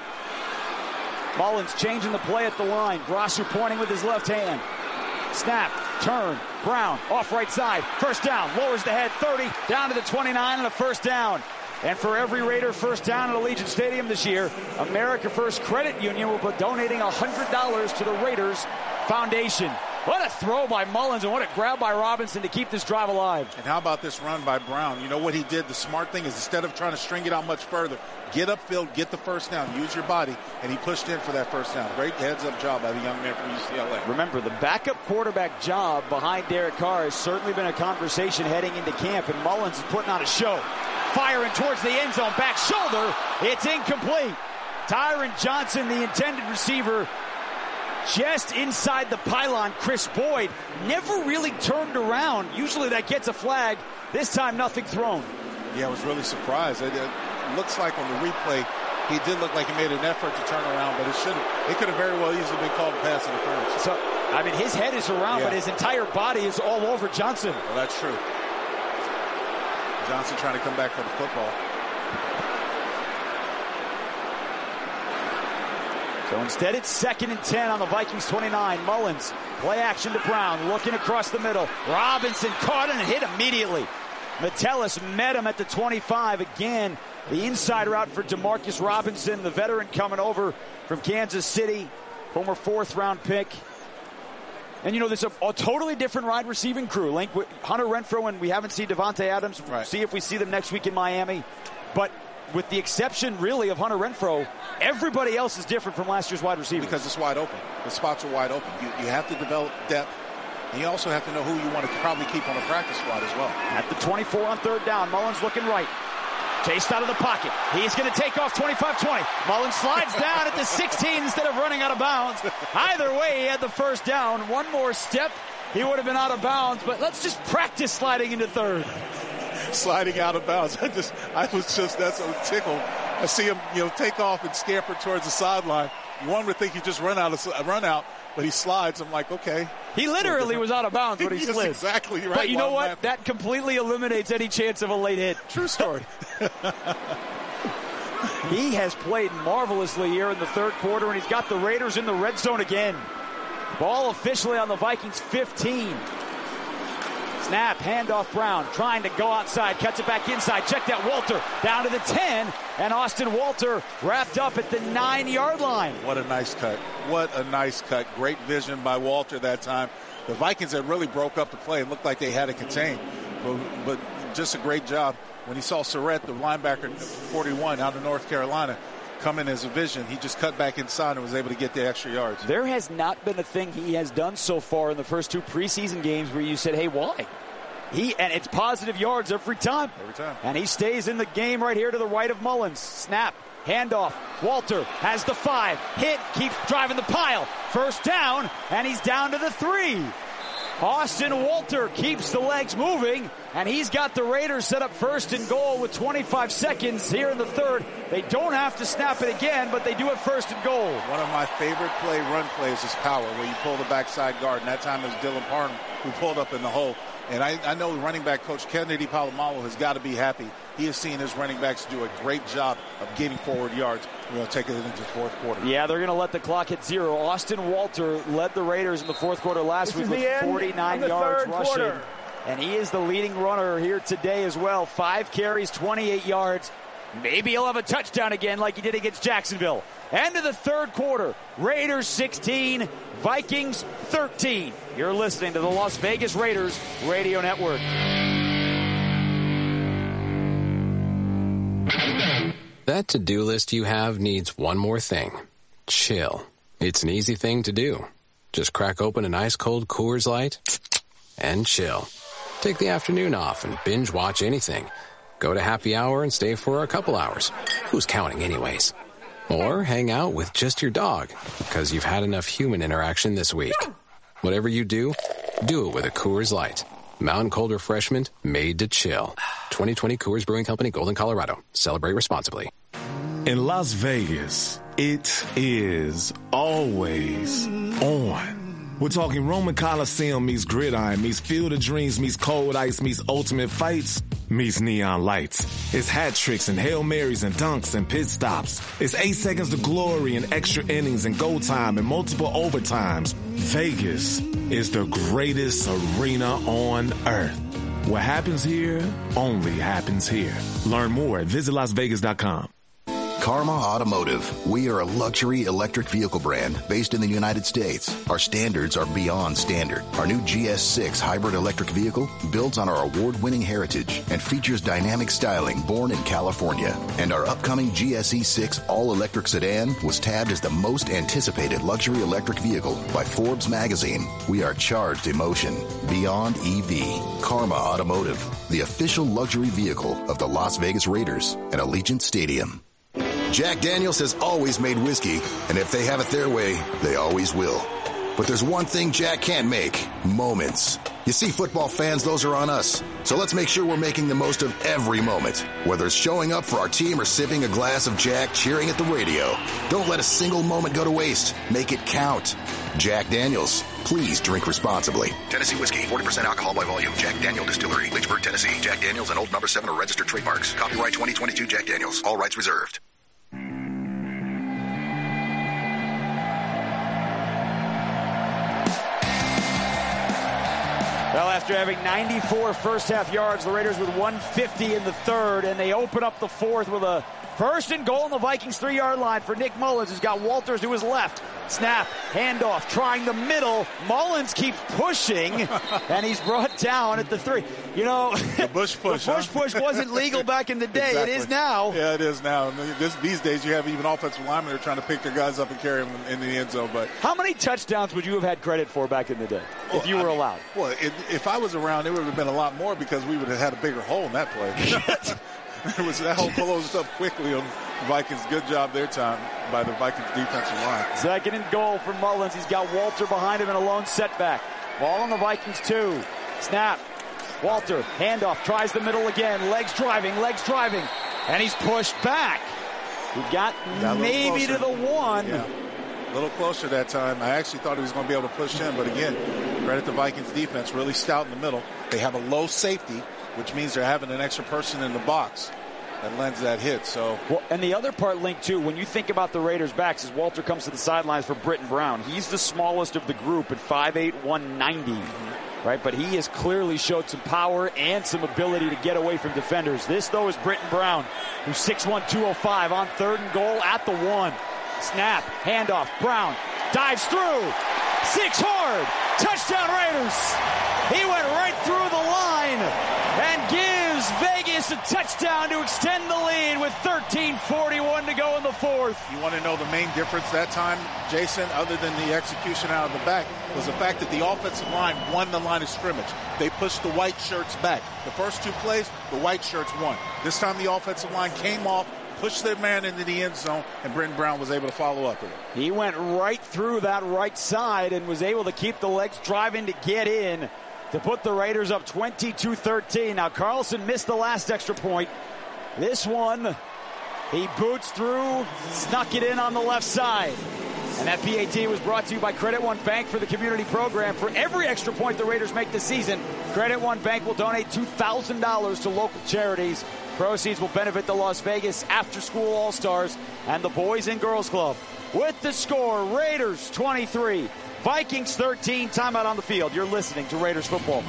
Mullins changing the play at the line. Grassu pointing with his left hand. Snap, turn, Brown off right side. First down, lowers the head, 30, down to the 29 and a first down. And for every Raider first down at Allegiant Stadium this year, America First Credit Union will be donating $100 to the Raiders Foundation. What a throw by Mullins and what a grab by Robinson to keep this drive alive. And how about this run by Brown? You know what he did? The smart thing is instead of trying to string it out much further, get upfield, get the first down, use your body, and he pushed in for that first down. Great heads-up job by the young man from UCLA. Remember, the backup quarterback job behind Derek Carr has certainly been a conversation heading into camp, and Mullins is putting on a show. Firing towards the end zone, back shoulder, it's incomplete. Tyron Johnson, the intended receiver, just inside the pylon. Chris Boyd never really turned around. Usually that gets a flag. This time, nothing thrown. Yeah, I was really surprised. It looks like on the replay, he did look like he made an effort to turn around, but it could have very well easily been called pass interference. So, I mean, his head is around, but his entire body is all over Johnson. Well, that's true. Johnson trying to come back for the football. So instead, it's 2nd and 10 on the Vikings 29. Mullins, play action to Brown, looking across the middle. Robinson caught it and hit immediately. Metellus met him at the 25. Again, the inside route for Demarcus Robinson, the veteran coming over from Kansas City, former 4th-round pick. And, you know, there's a totally different wide receiving crew. Link with Hunter Renfrow, and we haven't seen Devontae Adams. Right. See if we see them next week in Miami. But with the exception, really, of Hunter Renfrow, everybody else is different from last year's wide receiver. Because it's wide open. The spots are wide open. You have to develop depth. And you also have to know who you want to probably keep on the practice squad as well. At the 24 on 3rd down, Mullins looking right. Chased out of the pocket. He's going to take off 25-20. Mullins slides down at the 16 instead of running out of bounds. Either way, he had the first down. One more step, he would have been out of bounds, but let's just practice sliding into third. Sliding out of bounds. That's so tickled. I see him, take off and scamper towards the sideline. One would think he just run out, but he slides. I'm like, okay. He literally was out of bounds when he slid. That's exactly right. But you know what? That completely eliminates any chance of a late hit. True story. He has played marvelously here in the third quarter, and he's got the Raiders in the red zone again. Ball officially on the Vikings 15. Snap, handoff Brown, trying to go outside, cuts it back inside, checked out Walter, down to the 10, and Austin Walter wrapped up at the 9-yard line. What a nice cut. What a nice cut. Great vision by Walter that time. The Vikings had really broke up the play. It looked like they had it contained, but just a great job. When he saw Surratt, the linebacker 41 out of North Carolina, come in as a vision, he just cut back inside and was able to get the extra yards. There has not been a thing he has done so far in the first 2 preseason games where you said, hey, why? And it's positive yards every time. Every time. And he stays in the game right here to the right of Mullins. Snap, handoff. Walter has the 5. Hit, keeps driving the pile. First down, and he's down to the 3. Austin Walter keeps the legs moving, and he's got the Raiders set up first and goal with 25 seconds here in the third. They don't have to snap it again, but they do it first and goal. One of my favorite run plays is power, where you pull the backside guard, and that time it was Dylan Parham who pulled up in the hole. And I know running back coach Kennedy Palomalo has got to be happy. He has seen his running backs do a great job of getting forward yards. We're going to take it into the fourth quarter. Yeah, they're going to let the clock hit 0. Austin Walter led the Raiders in the fourth quarter last week with 49 yards rushing. And he is the leading runner here today as well. 5 carries, 28 yards. Maybe he'll have a touchdown again like he did against Jacksonville. End of the third quarter. Raiders 16, Vikings 13. You're listening to the Las Vegas Raiders Radio Network. That to-do list you have needs one more thing. Chill. It's an easy thing to do. Just crack open an ice-cold Coors Light and chill. Take the afternoon off and binge watch anything. Go to happy hour and stay for a couple hours. Who's counting anyways? Or hang out with just your dog, because you've had enough human interaction this week. Whatever you do it with a Coors Light. Mountain cold refreshment made to chill. 2020 Coors Brewing Company, Golden, Colorado. Celebrate responsibly. In Las Vegas, it is always on. We're talking Roman Coliseum meets Gridiron, meets Field of Dreams, meets Cold Ice, meets Ultimate Fights, meets Neon Lights. It's hat tricks and Hail Marys and dunks and pit stops. It's 8 seconds to glory and extra innings and go time and multiple overtimes. Vegas is the greatest arena on earth. What happens here only happens here. Learn more at visitlasvegas.com. Karma Automotive. We are a luxury electric vehicle brand based in the United States. Our standards are beyond standard. Our new GS6 hybrid electric vehicle builds on our award-winning heritage and features dynamic styling born in California. And our upcoming GSE6 all-electric sedan was tabbed as the most anticipated luxury electric vehicle by Forbes magazine. We are charged emotion beyond EV. Karma Automotive, the official luxury vehicle of the Las Vegas Raiders and Allegiant Stadium. Jack Daniels has always made whiskey, and if they have it their way, they always will. But there's one thing Jack can't make: moments. You see, football fans, those are on us. So let's make sure we're making the most of every moment. Whether it's showing up for our team or sipping a glass of Jack cheering at the radio. Don't let a single moment go to waste. Make it count. Jack Daniels. Please drink responsibly. Tennessee Whiskey, 40% alcohol by volume. Jack Daniel Distillery, Lynchburg, Tennessee. Jack Daniels and Old Number 7 are registered trademarks. Copyright 2022 Jack Daniels. All rights reserved. Well, after having 94 first-half yards, the Raiders with 150 in the third, and they open up the fourth with a first and goal on the Vikings 3-yard line for Nick Mullins, who's got Walters to his left. Snap, handoff, trying the middle. Mullins keeps pushing, and he's brought down at the 3. You know, the bush push. The bush push wasn't legal back in the day. Exactly. It is now. Yeah, it is now. These days, you have even offensive linemen that are trying to pick their guys up and carry them in the end zone. But how many touchdowns would you have had credit for back in the day if you were allowed? Well, if I was around, it would have been a lot more because we would have had a bigger hole in that play. That hole closed up quickly on the Vikings. Good job their time by the Vikings defensive line. Second and goal for Mullins. He's got Walter behind him in a lone setback. Ball on the Vikings 2. Snap. Walter, handoff, tries the middle again. Legs driving. And he's pushed back. He got maybe to the 1. Yeah. A little closer that time. I actually thought he was going to be able to push in, but again, credit the Vikings defense, really stout in the middle. They have a low safety, which means they're having an extra person in the box that lends that hit. So, well, and the other part, Link, too, when you think about the Raiders' backs, as Walter comes to the sidelines for Britton Brown, he's the smallest of the group at 5'8", 190. Right, but he has clearly showed some power and some ability to get away from defenders. This, though, is Britton Brown, who's 6'1", 205 on 3rd and goal at the 1. Snap, handoff, Brown dives through, 6 hard, touchdown Raiders. He went right through the line and gives Vegas a touchdown to extend the lead with 13:41 to go in the 4th. You want to know the main difference that time, Jason, other than the execution out of the back, was the fact that the offensive line won the line of scrimmage. They pushed the white shirts back. The first 2 plays, the white shirts won. This time the offensive line came off, pushed their man into the end zone, and Britton Brown was able to follow up with it. He went right through that right side and was able to keep the legs driving to get in to put the Raiders up 22-13. Now, Carlson missed the last extra point. This one, he boots through, snuck it in on the left side. And that PAT was brought to you by Credit One Bank for the community program. For every extra point the Raiders make this season, Credit One Bank will donate $2,000 to local charities. Proceeds will benefit the Las Vegas After School All-Stars and the Boys and Girls Club. With the score, Raiders 23, Vikings 13, timeout on the field. You're listening to Raiders football.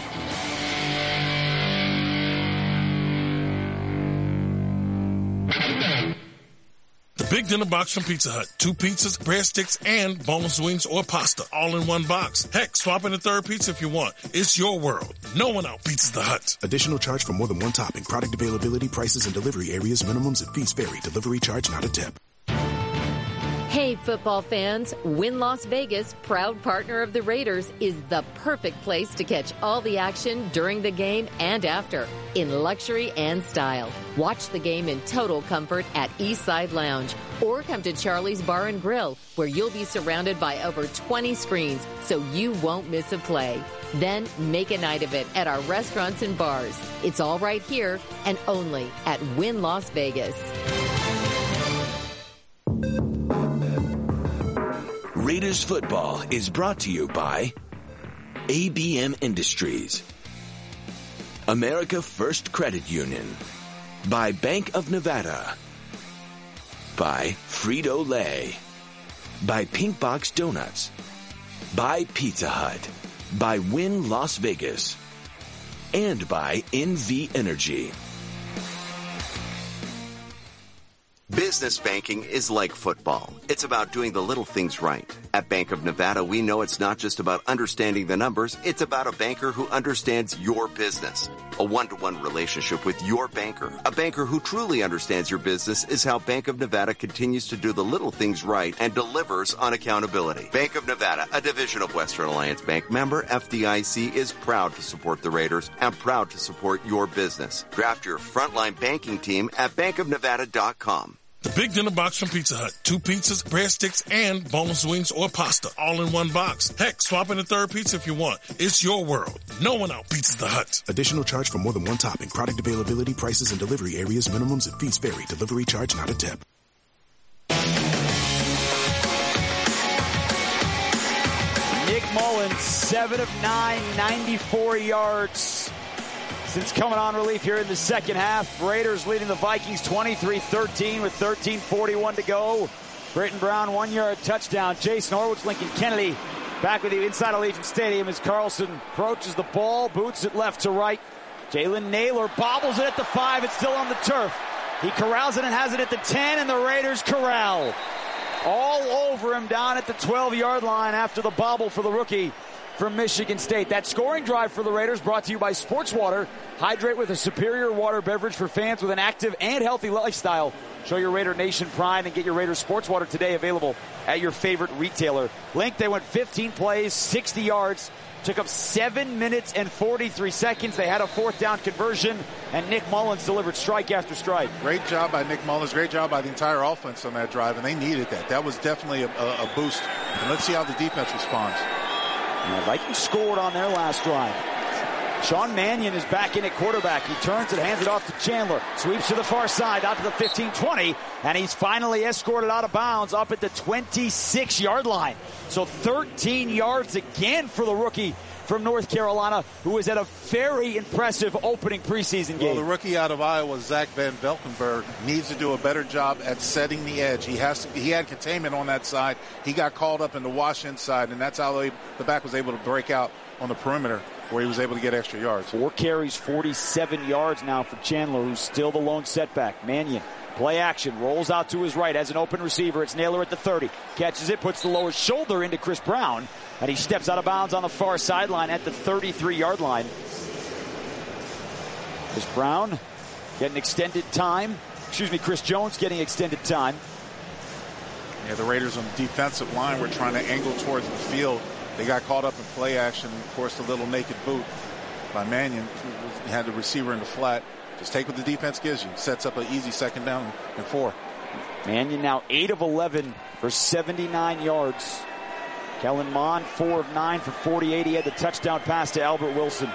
The Big Dinner Box from Pizza Hut. 2 pizzas, breadsticks, and boneless wings or pasta, all in one box. Heck, swap in a third pizza if you want. It's your world. No one out-pizzas the Hut. Additional charge for more than one topping. Product availability, prices, and delivery areas, minimums, and fees vary. Delivery charge not a tip. Hey, football fans, Wynn Las Vegas, proud partner of the Raiders, is the perfect place to catch all the action during the game and after in luxury and style. Watch the game in total comfort at Eastside Lounge or come to Charlie's Bar and Grill, where you'll be surrounded by over 20 screens so you won't miss a play. Then make a night of it at our restaurants and bars. It's all right here and only at Wynn Las Vegas. Raiders football is brought to you by ABM Industries, America First Credit Union, by Bank of Nevada, by Frito-Lay, by Pink Box Donuts, by Pizza Hut, by Wynn Las Vegas, and by NV Energy. Business banking is like football. It's about doing the little things right. At Bank of Nevada, we know it's not just about understanding the numbers. It's about a banker who understands your business. A one-to-one relationship with your banker. A banker who truly understands your business is how Bank of Nevada continues to do the little things right and delivers on accountability. Bank of Nevada, a division of Western Alliance Bank, member FDIC, is proud to support the Raiders and proud to support your business. Draft your frontline banking team at bankofnevada.com. The Big Dinner Box from Pizza Hut. 2 pizzas, breadsticks, and boneless wings or pasta, all in one box. Heck, swap in a third pizza if you want. It's your world. No one out-pizzas the Hut. Additional charge for more than one topping. Product availability, prices, and delivery areas, minimums, and fees vary. Delivery charge not a tip. Nick Mullins, 7 of 9, 94 yards. Since coming on relief here in the second half, Raiders leading the Vikings 23-13 with 13:41 to go. Britton Brown, 1-yard touchdown. Jason Horwitz, Lincoln Kennedy back with you inside Allegiant Stadium as Carlson approaches the ball, boots it left to right. Jalen Naylor bobbles it at the 5. It's still on the turf. He corrals it and has it at the 10, and the Raiders corral. All over him down at the 12-yard line after the bobble for the rookie from Michigan State. That scoring drive for the Raiders brought to you by Sports Water. Hydrate with a superior water beverage for fans with an active and healthy lifestyle. Show your Raider Nation pride and get your Raiders Sports Water today, available at your favorite retailer. Link, they went 15 plays, 60 yards. Took up 7 minutes and 43 seconds. They had a 4th down conversion, and Nick Mullins delivered strike after strike. Great job by Nick Mullins. Great job by the entire offense on that drive, and they needed that. That was definitely a boost. And let's see how the defense responds. And the Vikings scored on their last drive. Sean Mannion is back in at quarterback. He turns and hands it off to Chandler. Sweeps to the far side, out to the 15-20, and he's finally escorted out of bounds up at the 26-yard line. So 13 yards again for the rookie from North Carolina, who was at a very impressive opening preseason game. Well, the rookie out of Iowa, Zach Van Valkenburg, needs to do a better job at setting the edge. He had containment on that side. He got called up in the wash inside, and that's how the back was able to break out on the perimeter, where he was able to get extra yards. 4 carries, 47 yards now for Chandler, who's still the lone setback. Mannion, play action, rolls out to his right, has an open receiver. It's Naylor at the 30. Catches it, puts the lower shoulder into Chris Brown, and he steps out of bounds on the far sideline at the 33-yard line. Chris Brown getting extended time. Chris Jones getting extended time. Yeah, the Raiders on the defensive line were trying to angle towards the field. They got caught up in play action. Of course, the little naked boot by Mannion. He had the receiver in the flat. Just take what the defense gives you. Sets up an easy second down and 4. Mannion now 8 of 11 for 79 yards. Kellen Mond 4 of 9 for 48. He had the touchdown pass to Albert Wilson.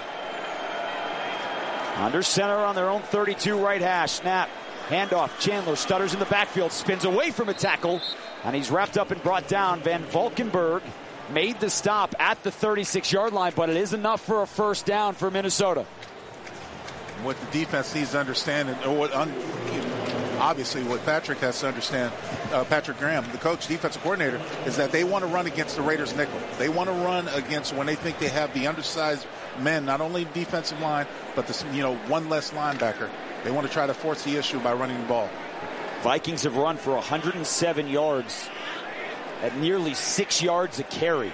Under center on their own 32 right hash. Snap. Handoff. Chandler stutters in the backfield. Spins away from a tackle. And he's wrapped up and brought down. Van Valkenburg made the stop at the 36-yard line, but it is enough for a first down for Minnesota. What the defense needs to understand, obviously what Patrick has to understand, Patrick Graham, the coach, defensive coordinator, is that they want to run against the Raiders nickel. They want to run against when they think they have the undersized men, not only defensive line, but one less linebacker. They want to try to force the issue by running the ball. Vikings have run for 107 yards at nearly 6 yards a carry.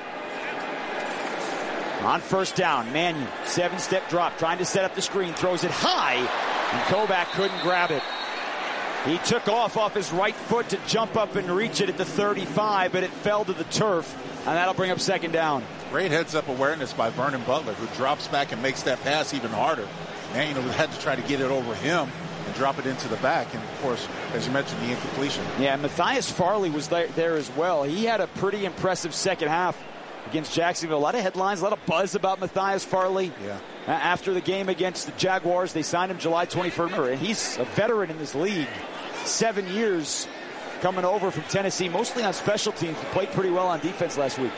On first down, Mannion, 7-step drop, trying to set up the screen, throws it high, and Kovac couldn't grab it. He took off his right foot to jump up and reach it at the 35, but it fell to the turf, and that'll bring up second down. Great heads-up awareness by Vernon Butler, who drops back and makes that pass even harder. Mannion had to try to get it over him and drop it into the back, and of course, as you mentioned, the incompletion. Yeah, Matthias Farley was there as well. He had a pretty impressive second half against Jacksonville. A lot of headlines, a lot of buzz about Matthias Farley. Yeah. After the game against the Jaguars, they signed him July 21st, and he's a veteran in this league. 7 years coming over from Tennessee, mostly on special teams. He played pretty well on defense last week.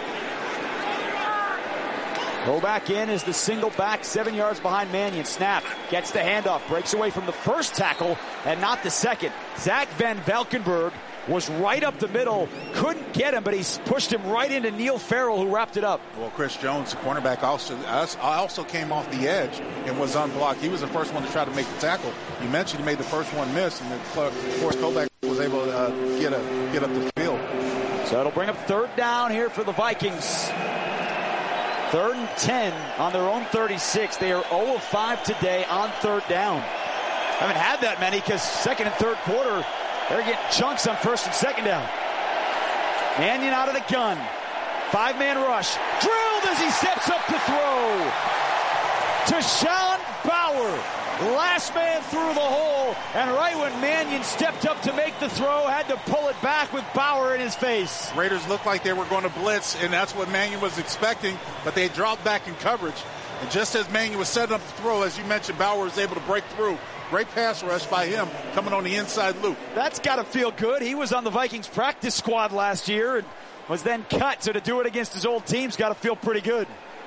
Go back in as the single back, 7 yards behind Mannion. Snap, gets the handoff, breaks away from the first tackle and not the second. Zach Van Valkenburg was right up the middle, couldn't get him, but he pushed him right into Neil Farrell, who wrapped it up. Well, Chris Jones, the cornerback, also came off the edge and was unblocked. He was the first one to try to make the tackle. You mentioned he made the first one miss, and of course, Kovac was able to get up the field. So it'll bring up third down here for the Vikings. 3rd and 10 on their own 36. They are 0 of 5 today on third down. Haven't had that many because second and third quarter, they're getting chunks on first and second down. Mannion out of the gun. 5-man rush. Drilled as he steps up to throw. Tashawn Bauer. Last man through the hole. And right when Mannion stepped up to make the throw, had to pull it back with Bauer in his face. Raiders looked like they were going to blitz, and that's what Mannion was expecting, but they dropped back in coverage. And just as Mannion was setting up the throw, as you mentioned, Bauer was able to break through. Great pass rush by him coming on the inside loop. That's got to feel good. He was on the Vikings practice squad last year and was then cut. So to do it against his old team's got to feel pretty good.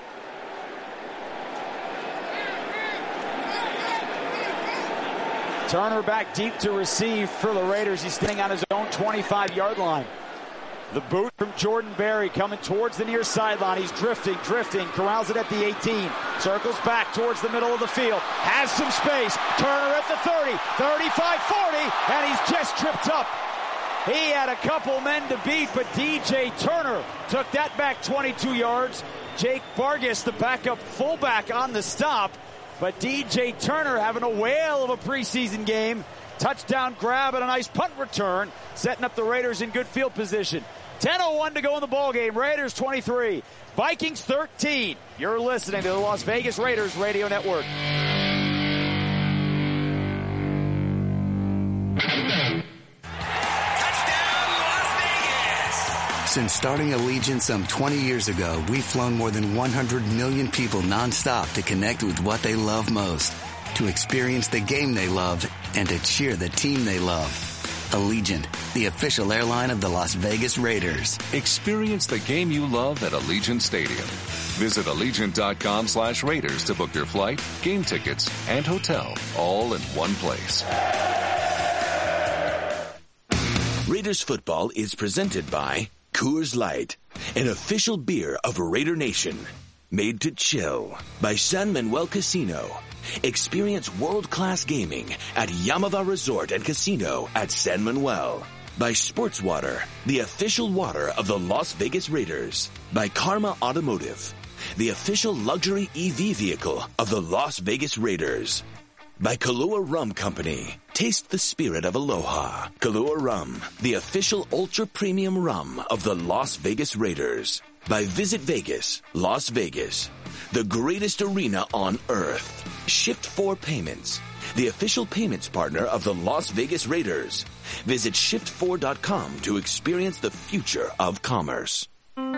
Turner back deep to receive for the Raiders. He's standing on his own 25-yard line. The boot from Jordan Berry coming towards the near sideline. He's drifting, corrals it at the 18. Circles back towards the middle of the field. Has some space. Turner at the 30, 35, 40, and he's just tripped up. He had a couple men to beat, but DJ Turner took that back 22 yards. Jake Vargas, the backup fullback, on the stop. But DJ Turner having a whale of a preseason game. Touchdown grab and a nice punt return, setting up the Raiders in good field position. 10:01 to go in the ballgame. Raiders 23, Vikings 13. You're listening to the Las Vegas Raiders Radio Network. Since starting Allegiant some 20 years ago, we've flown more than 100 million people nonstop to connect with what they love most, to experience the game they love, and to cheer the team they love. Allegiant, the official airline of the Las Vegas Raiders. Experience the game you love at Allegiant Stadium. Visit Allegiant.com/Raiders to book your flight, game tickets, and hotel all in one place. Raiders football is presented by Coors Light, an official beer of Raider Nation. Made to chill by San Manuel Casino. Experience world-class gaming at Yamava Resort and Casino at San Manuel. By Sports Water, the official water of the Las Vegas Raiders. By Karma Automotive, the official luxury EV vehicle of the Las Vegas Raiders. By Kahlua Rum Company. Taste the spirit of aloha. Kahlua Rum, the official ultra-premium rum of the Las Vegas Raiders. By Visit Vegas, Las Vegas, the greatest arena on earth. Shift4 Payments, the official payments partner of the Las Vegas Raiders. Visit shift4.com to experience the future of commerce.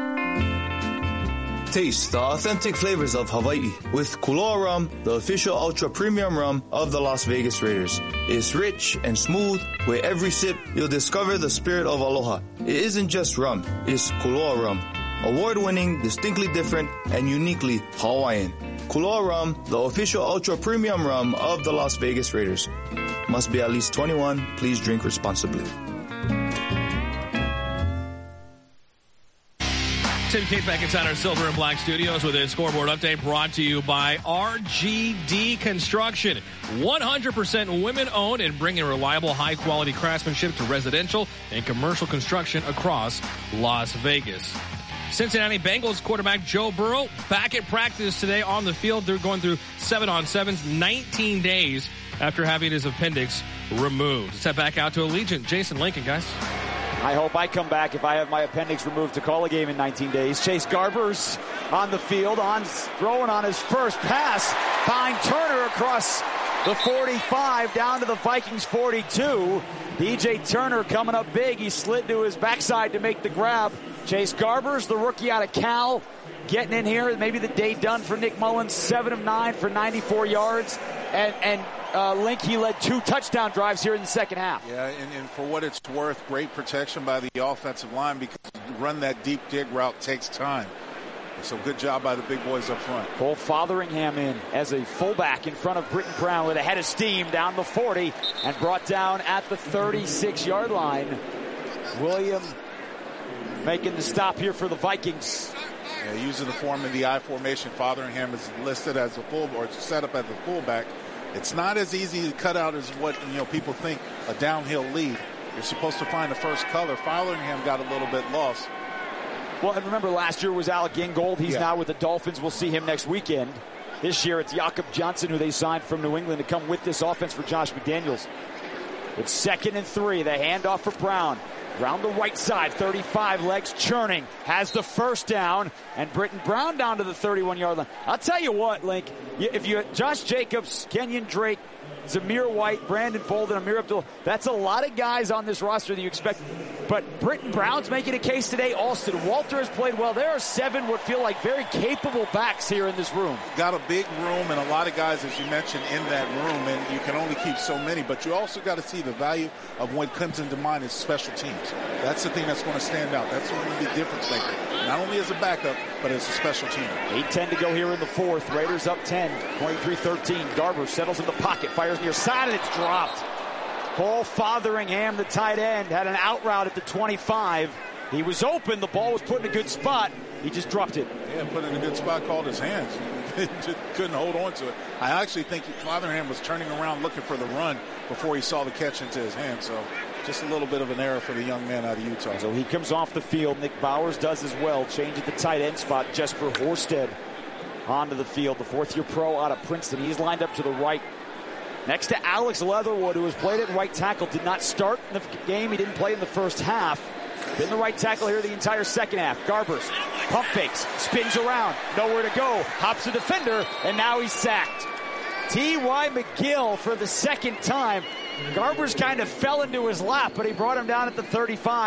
Taste the authentic flavors of Hawaii with Kuloa Rum, the official ultra premium rum of the Las Vegas Raiders. It's rich and smooth. With every sip, you'll discover the spirit of aloha. It isn't just rum, it's Kuloa Rum. Award-winning, distinctly different, and uniquely Hawaiian. Kuloa Rum, the official ultra premium rum of the Las Vegas Raiders. Must be at least 21. Please drink responsibly. Tim Cates back inside our Silver and Black studios with a scoreboard update brought to you by RGD Construction. 100% women-owned and bringing reliable, high-quality craftsmanship to residential and commercial construction across Las Vegas. Cincinnati Bengals quarterback Joe Burrow back at practice today on the field. They're going through 7-on-7s, 19 days after having his appendix removed. Let's head back out to Allegiant. Jason Lincoln, guys. I hope I come back if I have my appendix removed to call a game in 19 days. Chase Garbers on the field, throwing on his first pass. Find Turner across the 45 down to the Vikings 42. DJ Turner coming up big. He slid to his backside to make the grab. Chase Garbers, the rookie out of Cal, getting in here. Maybe the day done for Nick Mullins. 7 of 9 for 94 yards. And Link, he led 2 touchdown drives here in the second half. Yeah, and for what it's worth, great protection by the offensive line because run that deep dig route takes time. So good job by the big boys up front. Cole Fotheringham in as a fullback in front of Britton Brown with a head of steam down the 40 and brought down at the 36-yard line. William making the stop here for the Vikings. Yeah, using the form in the I formation, Fotheringham is listed as a full or set up as a fullback. It's not as easy to cut out as what people think a downhill lead. You're supposed to find the first color. Fotheringham got a little bit lost. Well, and remember last year was Alec Ingold. He's now with the Dolphins. We'll see him next weekend. This year it's Jakob Johnson, who they signed from New England to come with this offense for Josh McDaniels. It's 2nd and 3. The handoff for Brown. Round the right side, 35, legs churning, has the first down, and Britton Brown down to the 31-yard line. I'll tell you what, Link, if you Josh Jacobs, Kenyon Drake, Zamir White, Brandon Bolden, Amir Abdul, that's a lot of guys on this roster that you expect. But Britton Brown's making a case today. Austin Walter has played well. There are 7 what feel like very capable backs here in this room. Got a big room and a lot of guys, as you mentioned, in that room, and you can only keep so many. But you also got to see the value of what comes into mind is special teams. That's the thing that's going to stand out. That's going to be the difference maker. Not only as a backup, but as a special team. 8-10 to go here in the fourth. Raiders up 10, 23-13. Garber settles in the pocket, fires near side, and it's dropped. Cole Fotheringham, the tight end, had an out route at the 25. He was open. The ball was put in a good spot. He just dropped it. Yeah, put it in a good spot, called his hands. Just couldn't hold on to it. I actually think Fotheringham was turning around looking for the run before he saw the catch into his hand. So just a little bit of an error for the young man out of Utah. So he comes off the field. Nick Bowers does as well. Change at the tight end spot. Jesper Horsted onto the field. The 4th-year pro out of Princeton. He's lined up to the right. Next to Alex Leatherwood, who has played at right tackle. Did not start in the game. He didn't play in the first half. Been the right tackle here the entire second half. Garbers, pump fakes, spins around, nowhere to go, hops a defender, and now he's sacked. T.Y. McGill for the second time. Garbers kind of fell into his lap, but he brought him down at the 35.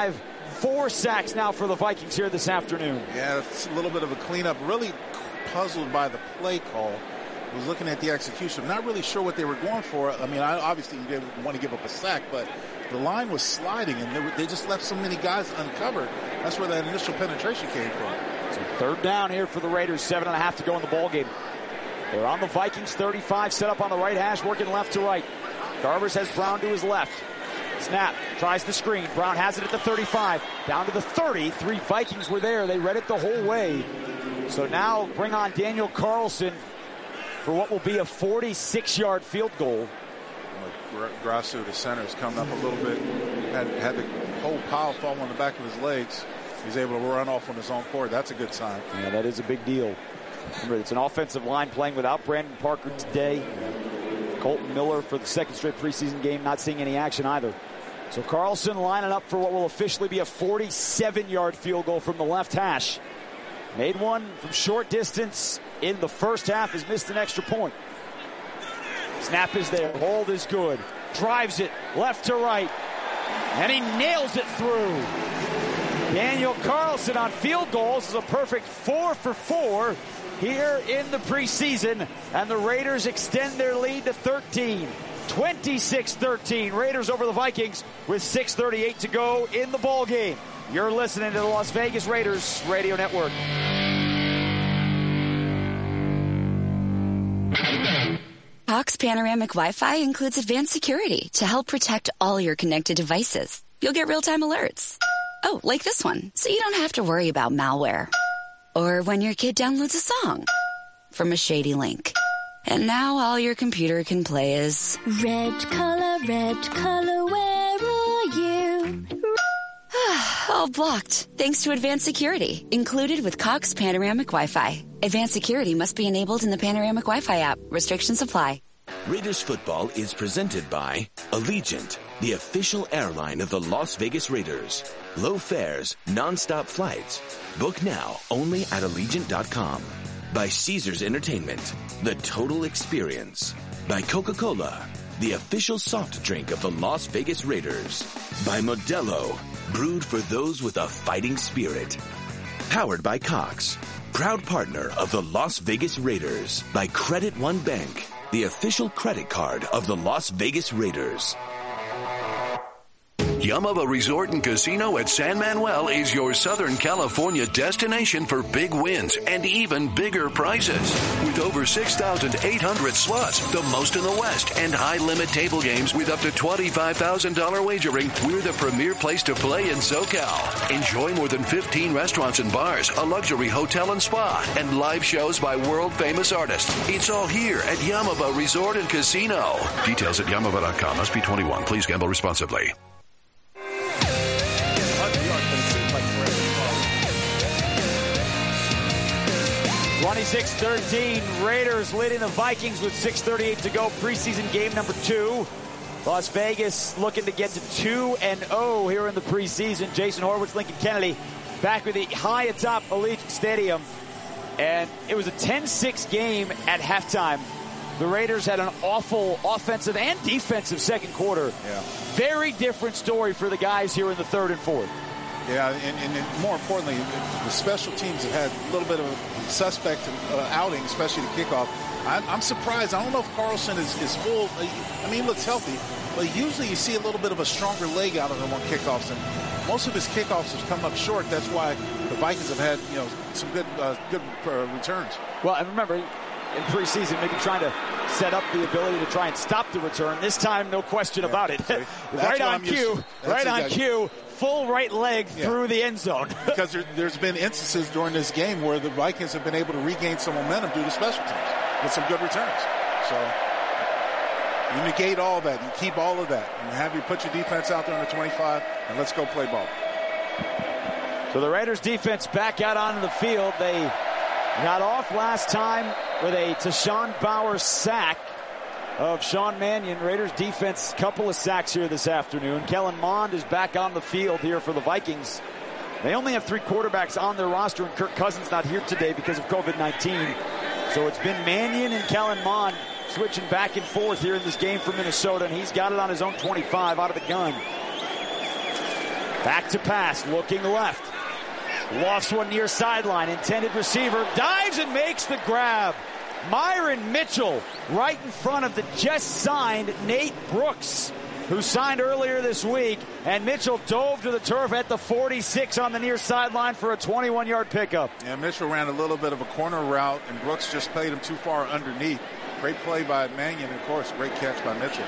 4 sacks now for the Vikings here this afternoon. Yeah, it's a little bit of a cleanup. Really puzzled by the play call. Was looking at the execution. Not really sure what they were going for. I mean, obviously you didn't want to give up a sack, but the line was sliding, and they just left so many guys uncovered. That's where that initial penetration came from. So 3rd down here for the Raiders. 7.5 to go in the ball game. They're on the Vikings 35, set up on the right hash, working left to right. Garbers has Brown to his left. Snap, tries the screen. Brown has it at the 35, down to the 30. 3 Vikings were there. They read it the whole way. So now bring on Daniel Carlson for what will be a 46-yard field goal. Grasu, the center, has come up a little bit. Had the whole pile fall on the back of his legs. He's able to run off on his own cord. That's a good sign. Yeah, that is a big deal. Remember, it's an offensive line playing without Brandon Parker today. Colton Miller for the 2nd straight preseason game, not seeing any action either. So Carlson lining up for what will officially be a 47-yard field goal from the left hash. Made one from short distance in the first half, has missed an extra point. Snap is there. Hold is good. Drives it left to right. And he nails it through. Daniel Carlson on field goals is a perfect 4 for 4 here in the preseason. And the Raiders extend their lead to 13. 26-13. Raiders over the Vikings with 6:38 to go in the ball game. You're listening to the Las Vegas Raiders Radio Network. Cox Panoramic Wi-Fi includes advanced security to help protect all your connected devices. You'll get real-time alerts. Oh, like this one, so you don't have to worry about malware. Or when your kid downloads a song from a shady link. And now all your computer can play is red color, where are you? All blocked, thanks to advanced security, included with Cox Panoramic Wi-Fi. Advanced security must be enabled in the Panoramic Wi-Fi app. Restrictions apply. Raiders football is presented by Allegiant, the official airline of the Las Vegas Raiders. Low fares, non-stop flights. Book now only at Allegiant.com. By Caesars Entertainment, the total experience. By Coca-Cola, the official soft drink of the Las Vegas Raiders. By Modelo, brewed for those with a fighting spirit. Powered by Cox, proud partner of the Las Vegas Raiders. By Credit One Bank, the official credit card of the Las Vegas Raiders. Yamava Resort and Casino at San Manuel is your Southern California destination for big wins and even bigger prizes. With over 6,800 slots, the most in the West, and high-limit table games with up to $25,000 wagering, we're the premier place to play in SoCal. Enjoy more than 15 restaurants and bars, a luxury hotel and spa, and live shows by world-famous artists. It's all here at Yamava Resort and Casino. Details at Yamava.com. Must be 21. Please gamble responsibly. 26-13, Raiders leading the Vikings with 6:38 to go. Preseason game number 2. Las Vegas looking to get to 2-0 here in the preseason. Jason Horwitz, Lincoln Kennedy, back with the high atop Allegiant Stadium. And it was a 10-6 game at halftime. The Raiders had an awful offensive and defensive second quarter. Yeah. Very different story for the guys here in the 3rd and 4th. Yeah, and more importantly, the special teams have had a little bit of a suspect outing, especially the kickoff. I'm surprised. I don't know if Carlson is full. I mean, he looks healthy, but usually you see a little bit of a stronger leg out of him on kickoffs, and most of his kickoffs have come up short. That's why the Vikings have had, some good returns. Well, and remember, in preseason, maybe trying to set up the ability to try and stop the return. This time, no question about it. Right on cue. Full right leg through the end zone. Because there's been instances during this game where the Vikings have been able to regain some momentum due to special teams with some good returns. So you negate all that. You keep all of that. And have you put your defense out there on the 25, and let's go play ball. So the Raiders defense back out onto the field. They got off last time with a Tashawn Bowers sack of Sean Mannion. Raiders defense, couple of sacks here this afternoon. Kellen Mond is back on the field here for the Vikings. They only have 3 quarterbacks on their roster, and Kirk Cousins not here today because of COVID-19. So it's been Mannion and Kellen Mond switching back and forth here in this game for Minnesota, and he's got it on his own 25 out of the gun. Back to pass, looking left. Lofts one near sideline. Intended receiver dives and makes the grab. Myron Mitchell right in front of the just signed Nate Brooks, who signed earlier this week. And Mitchell dove to the turf at the 46 on the near sideline for a 21-yard pickup. Yeah, Mitchell ran a little bit of a corner route, and Brooks just played him too far underneath. Great play by Mannion, and of course, great catch by Mitchell.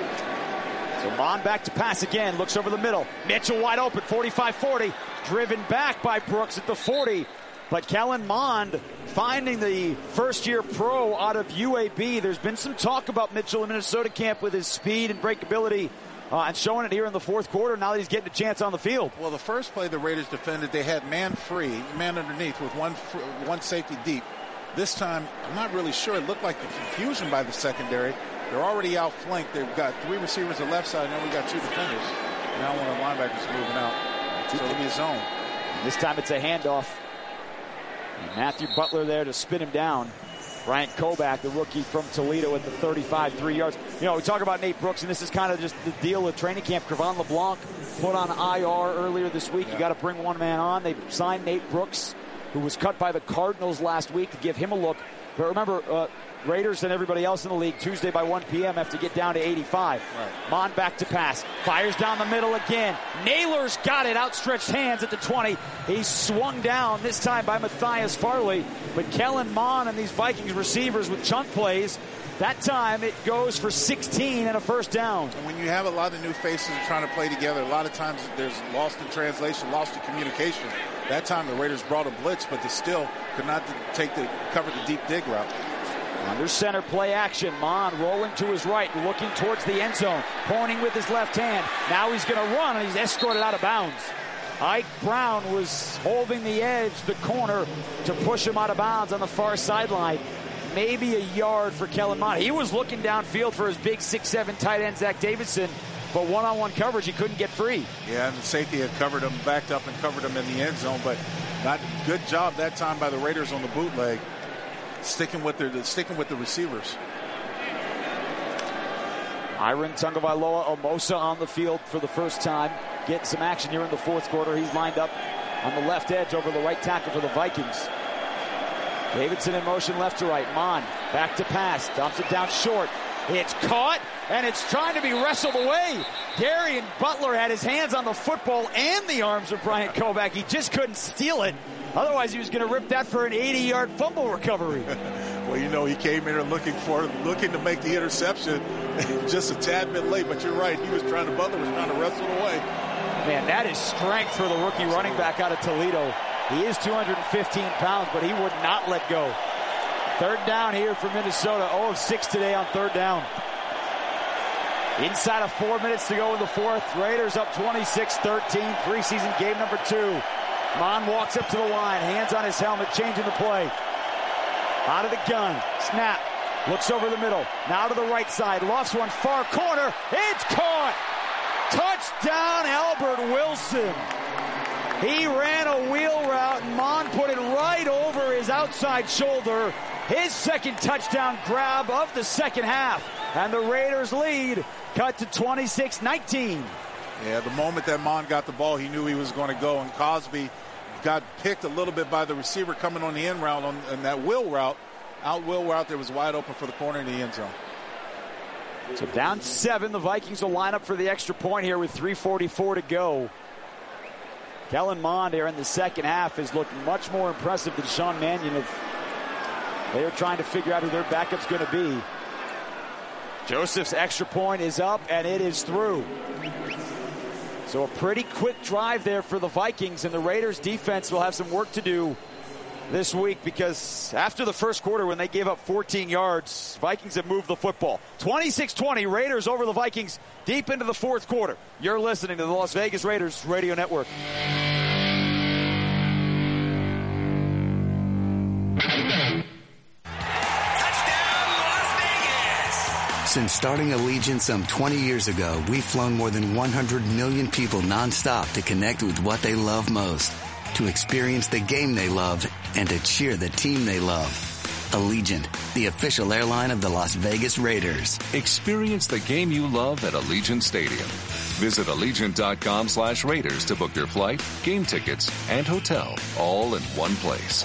So Mond back to pass again, looks over the middle. Mitchell wide open, 45-40, driven back by Brooks at the 40. But Kellen Mond finding the first-year pro out of UAB. There's been some talk about Mitchell in Minnesota camp with his speed and breakability, and showing it here in the fourth quarter now that he's getting a chance on the field. Well, the first play the Raiders defended, they had man free, man underneath with one safety deep. This time, I'm not really sure. It looked like the confusion by the secondary. They're already outflanked. They've got 3 receivers on the left side, and then we got 2 defenders. Now one of the linebackers moving out. So it'll be a zone. And this time it's a handoff. And Matthew Butler there to spin him down. Bryant Koback, the rookie from Toledo at the 35, 3 yards. You know, we talk about Nate Brooks, and this is kind of just the deal at training camp. Crevan LeBlanc put on IR earlier this week. Yeah. You got to bring one man on. They signed Nate Brooks, who was cut by the Cardinals last week, to give him a look. But remember, Raiders and everybody else in the league Tuesday by 1 p.m. have to get down to 85. Right. Mond back to pass. Fires down the middle again. Naylor's got it. Outstretched hands at the 20. He's swung down this time by Matthias Farley. But Kellen Mond and these Vikings receivers with chunk plays, that time it goes for 16 and a first down. And when you have a lot of new faces trying to play together, a lot of times there's lost in translation, lost in communication. That time the Raiders brought a blitz, but they still could not cover the deep dig route. Under center play action. Mond rolling to his right, looking towards the end zone, pointing with his left hand. Now he's going to run, and he's escorted out of bounds. Ike Brown was holding the edge, the corner, to push him out of bounds on the far sideline. Maybe a yard for Kellen Mond. He was looking downfield for his big 6'7" tight end, Zach Davidson, but one-on-one coverage, he couldn't get free. Yeah, and the safety had covered him, backed up and covered him in the end zone, but not good job that time by the Raiders on the bootleg. Sticking with the receivers. Myron Tagovailoa Omosa on the field for the first time. Getting some action here in the fourth quarter. He's lined up on the left edge over the right tackle for the Vikings. Davidson in motion left to right. Mond back to pass. Dumps it down short. It's caught, and it's trying to be wrestled away. Darian Butler had his hands on the football and the arms of Bryant Koback. He just couldn't steal it. Otherwise, he was going to rip that for an 80-yard fumble recovery. Well, you know, he came in there looking to make the interception just a tad bit late. But you're right. Butler was trying to wrestle it away. Man, that is strength for the rookie running back out of Toledo. He is 215 pounds, but he would not let go. Third down here for Minnesota. 0 of 6 today on third down. Inside of 4 minutes to go in the fourth. Raiders up 26-13. Preseason game number 2. Mond walks up to the line, hands on his helmet, changing the play. Out of the gun, snap, looks over the middle, now to the right side, lofts one far corner, it's caught! Touchdown, Albert Wilson. He ran a wheel route, and Mond put it right over his outside shoulder. His second touchdown grab of the second half, and the Raiders lead cut to 26-19. Yeah, the moment that Mond got the ball, he knew he was going to go, and Cosby got picked a little bit by the receiver coming on the end route on that wheel route. Wheel route there was wide open for the corner in the end zone. So down 7, the Vikings will line up for the extra point here with 3:44 to go. Kellen Mond here in the second half is looking much more impressive than Sean Mannion. They are trying to figure out who their backup's going to be. Joseph's extra point is up, and it is through. So a pretty quick drive there for the Vikings, and the Raiders defense will have some work to do this week, because after the first quarter when they gave up 14 yards, Vikings have moved the football. 26-20, Raiders over the Vikings deep into the fourth quarter. You're listening to the Las Vegas Raiders Radio Network. Since starting Allegiant some 20 years ago, we've flown more than 100 million people nonstop to connect with what they love most, to experience the game they love, and to cheer the team they love. Allegiant, the official airline of the Las Vegas Raiders. Experience the game you love at Allegiant Stadium. Visit Allegiant.com/Raiders to book your flight, game tickets, and hotel all in one place.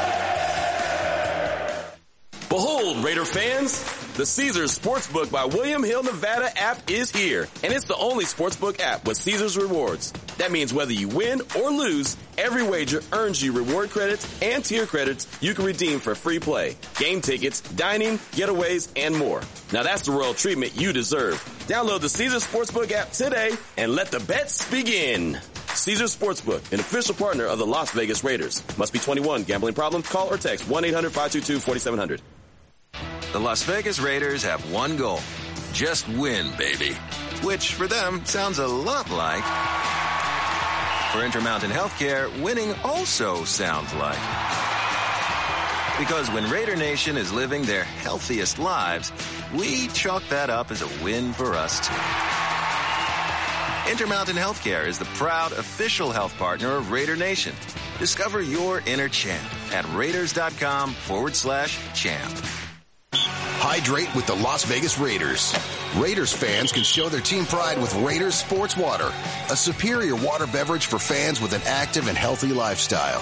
Behold, Raider fans, the Caesars Sportsbook by William Hill, Nevada app is here, and it's the only sportsbook app with Caesars rewards. That means whether you win or lose, every wager earns you reward credits and tier credits you can redeem for free play, game tickets, dining, getaways, and more. Now that's the royal treatment you deserve. Download the Caesars Sportsbook app today and let the bets begin. Caesars Sportsbook, an official partner of the Las Vegas Raiders. Must be 21. Gambling problem? Call or text 1-800-522-4700. The Las Vegas Raiders have one goal. Just win, baby. Which, for them, sounds a lot like... For Intermountain Healthcare, winning also sounds like... Because when Raider Nation is living their healthiest lives, we chalk that up as a win for us, too. Intermountain Healthcare is the proud official health partner of Raider Nation. Discover your inner champ at Raiders.com/champ. Hydrate with the Las Vegas Raiders. Raiders fans can show their team pride with Raiders Sports Water, a superior water beverage for fans with an active and healthy lifestyle.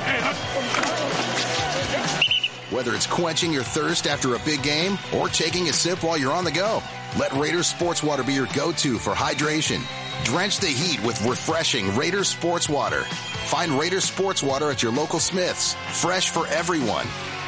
Whether it's quenching your thirst after a big game or taking a sip while you're on the go, let Raiders Sports Water be your go-to for hydration. Drench the heat with refreshing Raiders Sports Water. Find Raiders Sports Water at your local Smith's. Fresh for everyone.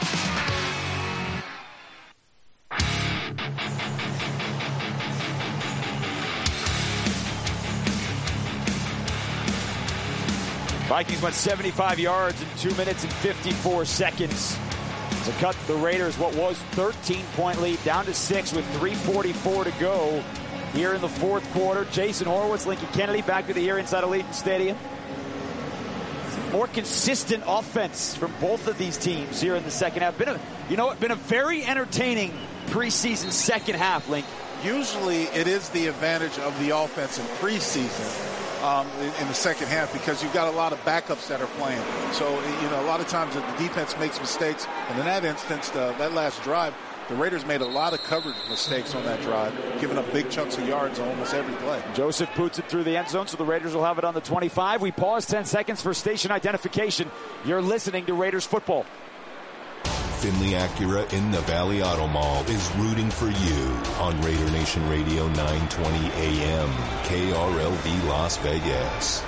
Vikings went 75 yards in 2 minutes and 54 seconds to cut the Raiders what was 13-point lead down to 6 with 3:44 to go here in the fourth quarter. Jason Horowitz, Lincoln Kennedy back with you here inside Allegiant Stadium. More consistent offense from both of these teams here in the second half. Been a very entertaining preseason second half, Link. Usually it is the advantage of the offense in preseason. In the second half, because you've got a lot of backups that are playing. So, a lot of times the defense makes mistakes. And in that instance, that last drive, the Raiders made a lot of coverage mistakes on that drive, giving up big chunks of yards on almost every play. Joseph boots it through the end zone, so the Raiders will have it on the 25. We pause 10 seconds for station identification. You're listening to Raiders football. Finley Acura in the Valley Auto Mall is rooting for you on Raider Nation Radio 920 AM, KRLV Las Vegas.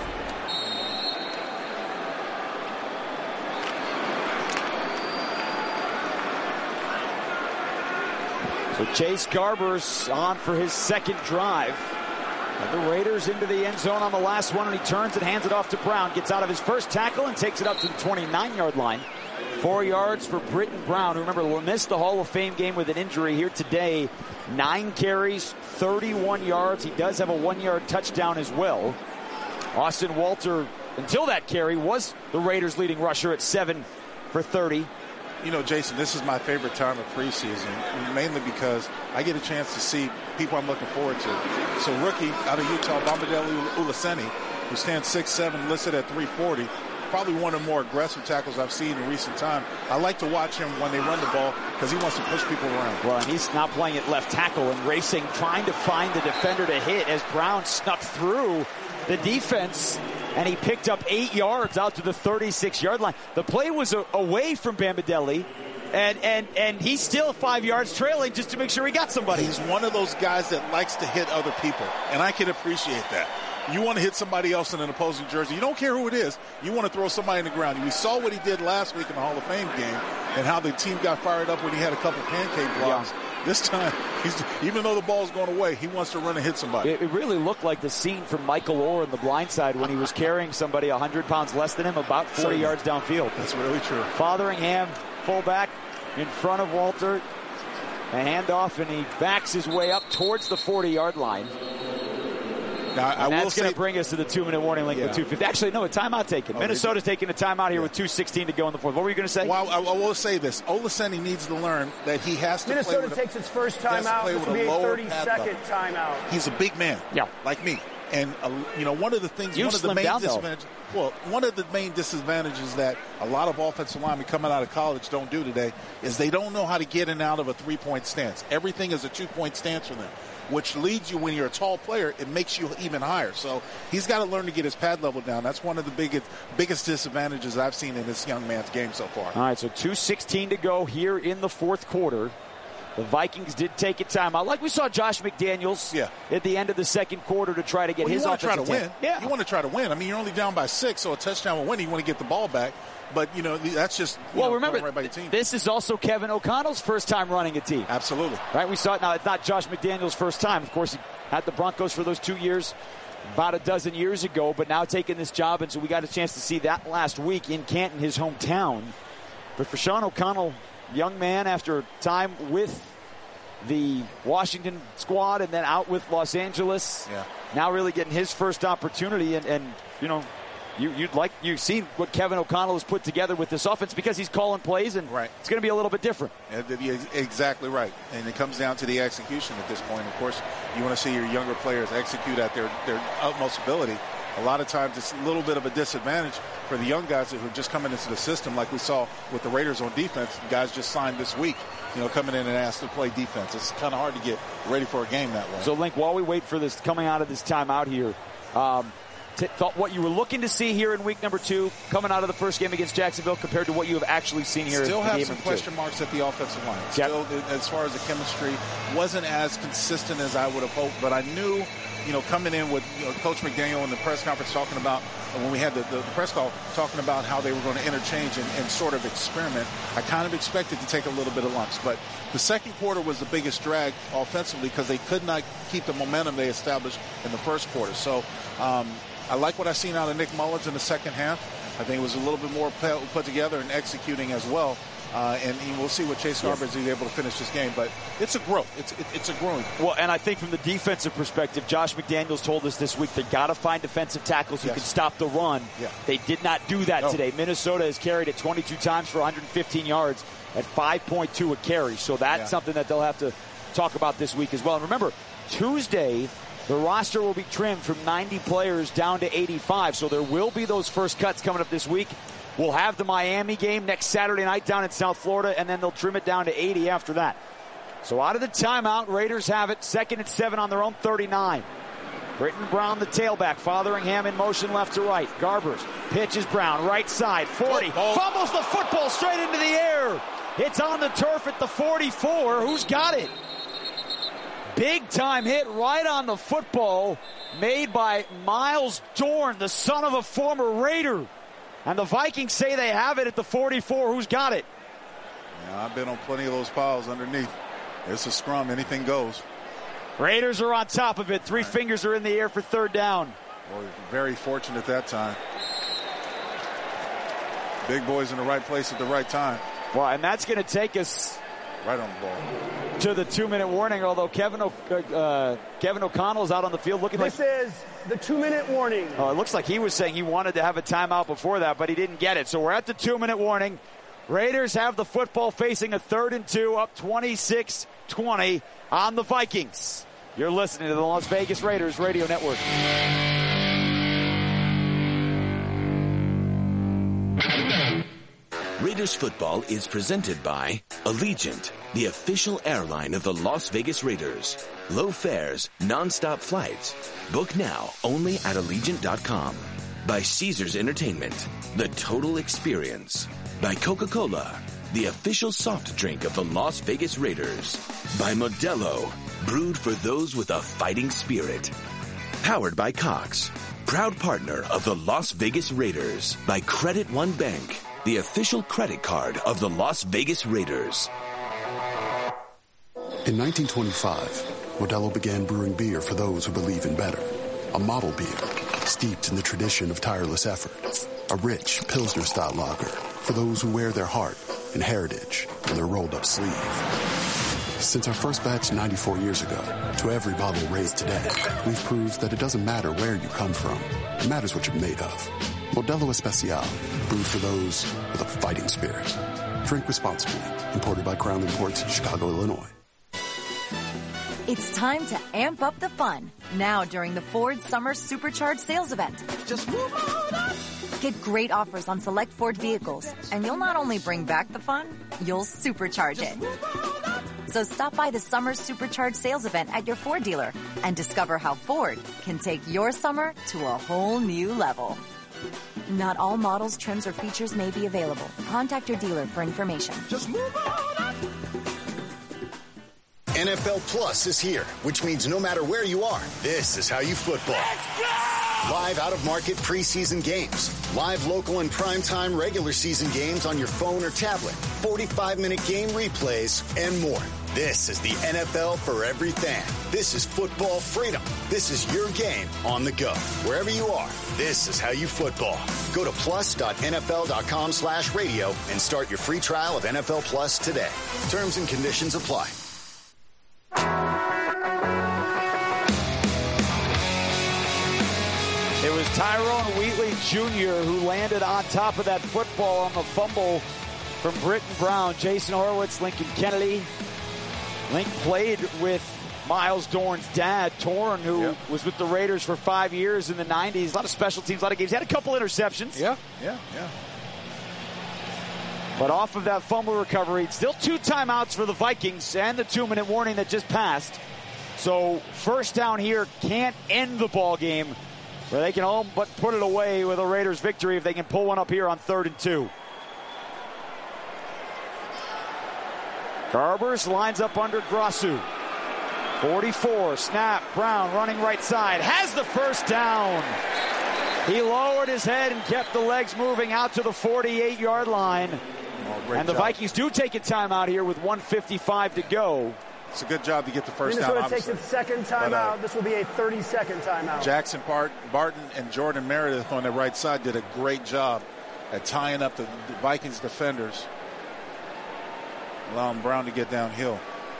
So Chase Garber's on for his second drive. And the Raiders into the end zone on the last one, and he turns and hands it off to Brown. Gets out of his first tackle and takes it up to the 29-yard line. 4 yards for Britton Brown, who, remember, missed the Hall of Fame game with an injury here today. 9 carries, 31 yards. He does have a 1-yard touchdown as well. Austin Walter, until that carry, was the Raiders' leading rusher at 7 for 30. Jason, this is my favorite time of preseason, mainly because I get a chance to see people I'm looking forward to. So rookie out of Utah, Bamidele Ulaseni, who stands 6'7", listed at 340. Probably one of the more aggressive tackles I've seen in recent time. I like to watch him when they run the ball because he wants to push people around. Well, and he's now playing at left tackle and racing, trying to find the defender to hit as Brown snuck through the defense, and he picked up 8 yards out to the 36-yard line. The play was away from Bamidele, and he's still 5 yards trailing just to make sure he got somebody. He's one of those guys that likes to hit other people, and I can appreciate that. You want to hit somebody else in an opposing jersey. You don't care who it is. You want to throw somebody in the ground. We saw what he did last week in the Hall of Fame game and how the team got fired up when he had a couple pancake blocks. Yeah. This time, even though the ball's going away, he wants to run and hit somebody. It really looked like the scene from Michael Orr in The Blind Side when he was carrying somebody 100 pounds less than him about 40 yards downfield. That's really true. Fotheringham, fullback, in front of Walter. A handoff, and he backs his way up towards the 40-yard line. Now, that's going to bring us to the 2-minute warning link with 2:50. Actually, no, a timeout taken. Minnesota's taking a timeout here with 2:16 to go in the fourth. What were you going to say? Well, I will say this. Olaseni needs to learn that he has to Minnesota takes its first timeout. This will be a 30-second timeout. He's a big man, like me. And, one of the things, one of the main disadvantages that a lot of offensive linemen coming out of college don't do today is they don't know how to get in and out of a 3-point stance. Everything is a 2-point stance for them, which leads you, when you're a tall player, it makes you even higher. So he's got to learn to get his pad level down. That's one of the biggest disadvantages I've seen in this young man's game so far. All right, so 2:16 to go here in the fourth quarter. The Vikings did take a timeout, like we saw Josh McDaniels at the end of the second quarter to try to get his offensive You want to try to win. Yeah. You want to try to win. I mean, you're only down by 6, so a touchdown will win. You want to get the ball back. But, that's just remember, right by your team. This is also Kevin O'Connell's first time running a team. Absolutely. Right? We saw it. Now, it's not Josh McDaniels' first time. Of course, he had the Broncos for those 2 years about a dozen years ago, but now taking this job, and so we got a chance to see that last week in Canton, his hometown. But for Sean O'Connell, young man after time with the Washington squad and then out with Los Angeles, now really getting his first opportunity, and you've seen what Kevin O'Connell has put together with this offense because he's calling plays, and it's going to be a little bit different. Exactly right. And it comes down to the execution at this point. Of course, you want to see your younger players execute at their utmost ability. A lot of times it's a little bit of a disadvantage for the young guys who are just coming into the system, like we saw with the Raiders on defense. Guys just signed this week, coming in and asked to play defense. It's kind of hard to get ready for a game that way. So, Link, while we wait for this coming out of this timeout here, thought what you were looking to see here in week number 2 coming out of the first game against Jacksonville compared to what you have actually seen here Still in have game some number question 2. marks at the offensive line. Still, as far as the chemistry, wasn't as consistent as I would have hoped, but I knew, coming in with Coach McDaniel in the press conference talking about, when we had the press call, talking about how they were going to interchange and sort of experiment, I kind of expected to take a little bit of lumps. But the second quarter was the biggest drag offensively because they could not keep the momentum they established in the first quarter. So I like what I've seen out of Nick Mullins in the second half. I think it was a little bit more put together and executing as well. And we'll see what Chase Garbers is able to finish this game. But it's a growth. It's a growing. Well, and I think from the defensive perspective, Josh McDaniels told us this week they got to find defensive tackles who can stop the run. They did not do that today. Minnesota has carried it 22 times for 115 yards at 5.2 a carry. So that's something that they'll have to talk about this week as well. And remember, Tuesday, the roster will be trimmed from 90 players down to 85. So there will be those first cuts coming up this week. We'll have the Miami game next Saturday night down in South Florida, and then they'll trim it down to 80 after that. So out of the timeout, Raiders have it 2nd and 7 on their own 39. Britton Brown, the tailback, Fotheringham in motion left to right. Garbers pitches Brown, right side, 40. Fumbles the football straight into the air. It's on the turf at the 44. Who's got it? Big time hit right on the football made by Miles Dorn, the son of a former Raider. And the Vikings say they have it at the 44. Who's got it? Yeah, I've been on plenty of those piles underneath. It's a scrum. Anything goes. Raiders are on top of it. Three fingers are in the air for third down. Well, very fortunate that time. Big boys in the right place at the right time. Well, and that's going to take us right on the ball to the 2-minute warning, although Kevin O'Connell is out on the field looking this is the 2-minute warning. Oh, it looks like he was saying he wanted to have a timeout before that, but he didn't get it. So we're at the 2-minute warning. Raiders have the football facing a 3rd and 2, up 26-20 on the Vikings. You're listening to the Las Vegas Raiders Radio Network. Raiders football is presented by Allegiant, the official airline of the Las Vegas Raiders. Low fares, non-stop flights. Book now only at Allegiant.com. By Caesars Entertainment, the total experience. By Coca-Cola, the official soft drink of the Las Vegas Raiders. By Modelo, brewed for those with a fighting spirit. Powered by Cox, proud partner of the Las Vegas Raiders. By Credit One Bank, the official credit card of the Las Vegas Raiders. In 1925, Modelo began brewing beer for those who believe in better. A model beer, steeped in the tradition of tireless effort. A rich Pilsner-style lager for those who wear their heart and heritage in their rolled-up sleeve. Since our first batch 94 years ago, to every bottle raised today, we've proved that it doesn't matter where you come from. It matters what you're made of. Modelo Especial, brewed for those with a fighting spirit. Drink responsibly. Imported by Crown Imports, Chicago, Illinois. It's time to amp up the fun. Now during the Ford Summer Supercharged sales event. Just move on up. Get great offers on select Ford vehicles, and you'll not only bring back the fun, you'll supercharge it. So stop by the Summer Supercharged sales event at your Ford dealer and discover how Ford can take your summer to a whole new level. Not all models, trims, or features may be available. Contact your dealer for information. Just move on up. NFL Plus is here, which means no matter where you are, this is how you football. Live out-of-market preseason games, live local and primetime regular season games on your phone or tablet, 45-minute game replays, and more. This is the NFL for every fan. This is football freedom. This is your game on the go. Wherever you are, this is how you football. Go to plus.nfl.com/radio and start your free trial of NFL Plus today. Terms and conditions apply. It was Tyrone Wheatley Jr. who landed on top of that football on the fumble from Britton Brown. Jason Horowitz, Lincoln Kennedy. Link played with Miles Dorn's dad, Torn, who was with the Raiders for 5 years in the 90s. A lot of special teams, a lot of games. He had a couple interceptions. Yeah. But off of that fumble recovery, still 2 timeouts for the Vikings and the 2-minute warning that just passed. So first down here can't end the ball game, where they can all but put it away with a Raiders victory if they can pull one up here on 3rd and 2. Garbers lines up under Grasu. 44, snap, Brown running right side, has the first down. He lowered his head and kept the legs moving out to the 48-yard line. And the Vikings do take a timeout here with 1:55 to go. It's a good job to get the first down. Minnesota takes its second timeout. This will be a 30-second timeout. Jackson Barton and Jordan Meredith on the right side did a great job at tying up the Vikings defenders, allowing Brown to get downhill.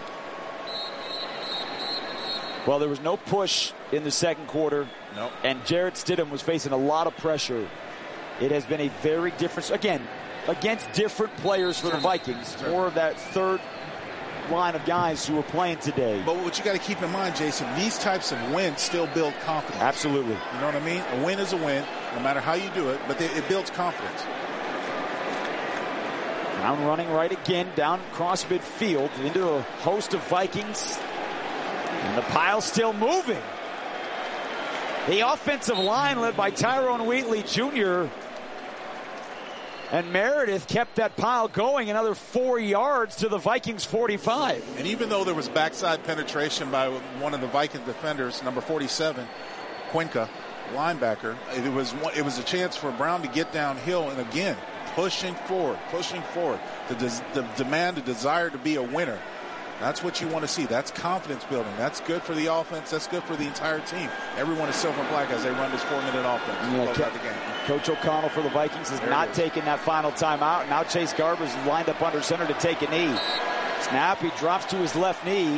Well, there was no push in the second quarter. Nope. And Jarrett Stidham was facing a lot of pressure. It has been a very different, again, against different players for the Vikings. More of that third line of guys who are playing today. But what you got to keep in mind, Jason, these types of wins still build confidence. Absolutely. You know what I mean? A win is a win, no matter how you do it, but it builds confidence. Brown running right again, down across midfield into a host of Vikings. And the pile's still moving. The offensive line led by Tyrone Wheatley Jr. And Meredith kept that pile going another 4 yards to the Vikings 45. And even though there was backside penetration by one of the Viking defenders, number 47, Cuenca, linebacker, it was a chance for Brown to get downhill and again pushing forward, the demand, the desire to be a winner. That's what you want to see. That's confidence building. That's good for the offense. That's good for the entire team. Everyone is silver and black as they run this 4-minute offense. Yeah, Coach O'Connell for the Vikings has not taken that final timeout. Now Chase Garbers is lined up under center to take a knee. Snap, he drops to his left knee.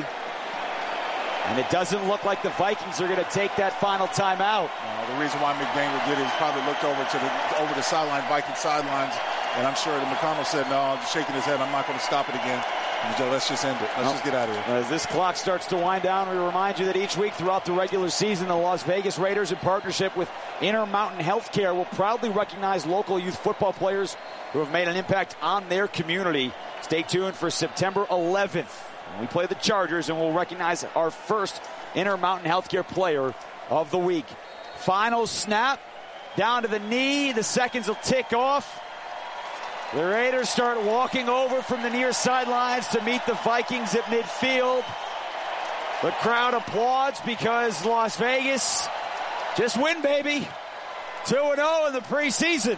And it doesn't look like the Vikings are going to take that final timeout. The reason why McDaniel did it is probably looked over the sideline, Viking sidelines, and I'm sure that McConnell said, no, I'm shaking his head, I'm not going to stop it again. Let's just end it. Let's just get out of here. As this clock starts to wind down, we remind you that each week throughout the regular season, the Las Vegas Raiders, in partnership with Intermountain Healthcare, will proudly recognize local youth football players who have made an impact on their community. Stay tuned for September 11th. We play the Chargers, and we'll recognize our first Intermountain Healthcare player of the week. Final snap, down to the knee. The seconds will tick off. The Raiders start walking over from the near sidelines to meet the Vikings at midfield. The crowd applauds because Las Vegas just win, baby. 2-0 in the preseason.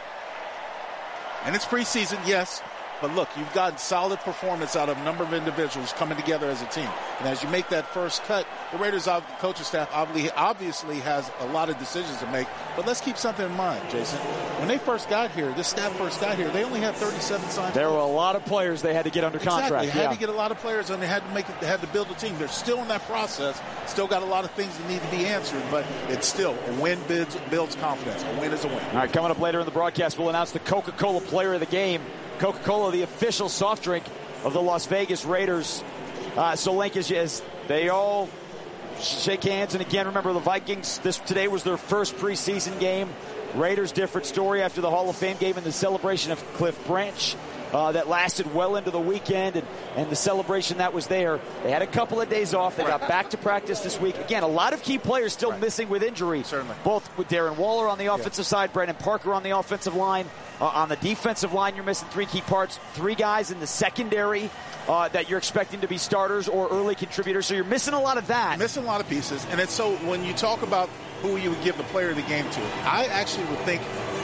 And it's preseason, yes. But look, you've gotten solid performance out of a number of individuals coming together as a team. And as you make that first cut, the Raiders coaching staff obviously has a lot of decisions to make. But let's keep something in mind, Jason. When they first got here, this staff first got here, they only had 37 signed. There were a lot of players they had to get under contract. They had to get a lot of players, and they had to build a team. They're still in that process. Still got a lot of things that need to be answered, but it's still a win builds confidence. A win is a win. All right, coming up later in the broadcast, we'll announce the Coca-Cola player of the game. Coca-Cola, the official soft drink of the Las Vegas Raiders. So, Link, as They all shake hands. And again, remember the Vikings, today was their first preseason game. Raiders, different story after the Hall of Fame game and the celebration of Cliff Branch. That lasted well into the weekend, and the celebration that was there. They had a couple of days off. They got back to practice this week. Again, a lot of key players still missing with injury. Certainly. Both with Darren Waller on the offensive side, Brandon Parker on the offensive line. On the defensive line, you're missing 3 key parts. 3 guys in the secondary that you're expecting to be starters or early contributors. So you're missing a lot of that. You're missing a lot of pieces. And it's so when you talk about who you would give the player of the game to, I actually would think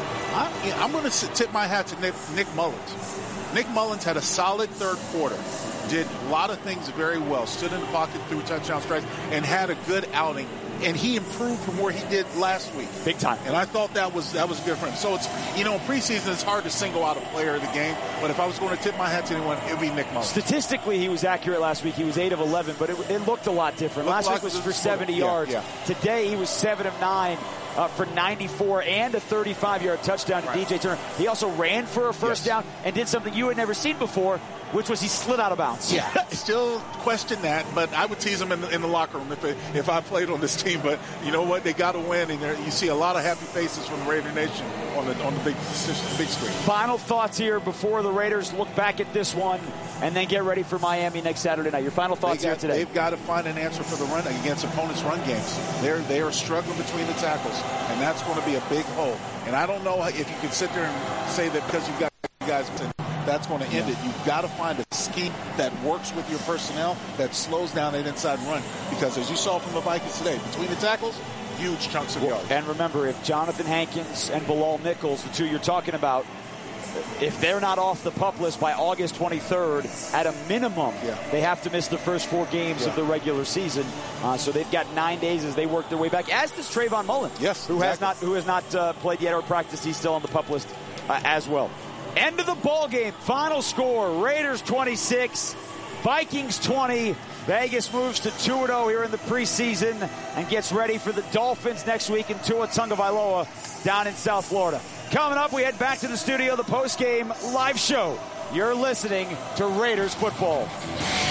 I'm going to tip my hat to Nick Mullins. Nick Mullins had a solid third quarter, did a lot of things very well, stood in the pocket, threw touchdown strikes, and had a good outing. And he improved from where he did last week. Big time. And I thought that was good for him. So it's, in preseason it's hard to single out a player of the game. But if I was going to tip my hat to anyone, it would be Nick Mullins. Statistically, he was accurate last week. He was 8 of 11, but it looked a lot different. Last week was for 70 yards. Yeah. Today he was 7 of 9. For 94 and a 35-yard touchdown to DJ Turner. He also ran for a first down and did something you had never seen before, which was he slid out of bounds. Yeah, still question that, but I would tease him in the locker room if I played on this team. But you know what? They got to win, and you see a lot of happy faces from the Raider Nation on the big screen. Final thoughts here before the Raiders look back at this one and then get ready for Miami next Saturday night. Your final thoughts here today? They've got to find an answer for the run against opponents' run games. They are struggling between the tackles, and that's going to be a big hole. And I don't know if you can sit there and say that because you've got guys, that's going to end it. You've got to find a scheme that works with your personnel that slows down that inside run. Because as you saw from the Vikings today, between the tackles, huge chunks of yards. And remember, if Jonathan Hankins and Bilal Nichols, the two you're talking about, if they're not off the PUP list by August 23rd, at a minimum, they have to miss the first 4 games of the regular season. So they've got 9 days as they work their way back. As does Trayvon Mullen, who has not played yet or practiced. He's still on the PUP list as well. End of the ball game. Final score: Raiders 26, Vikings 20. Vegas moves to 2-0 here in the preseason and gets ready for the Dolphins next week in Tua Tagovailoa down in South Florida. Coming up, we head back to the studio, the post-game live show. You're listening to Raiders Football.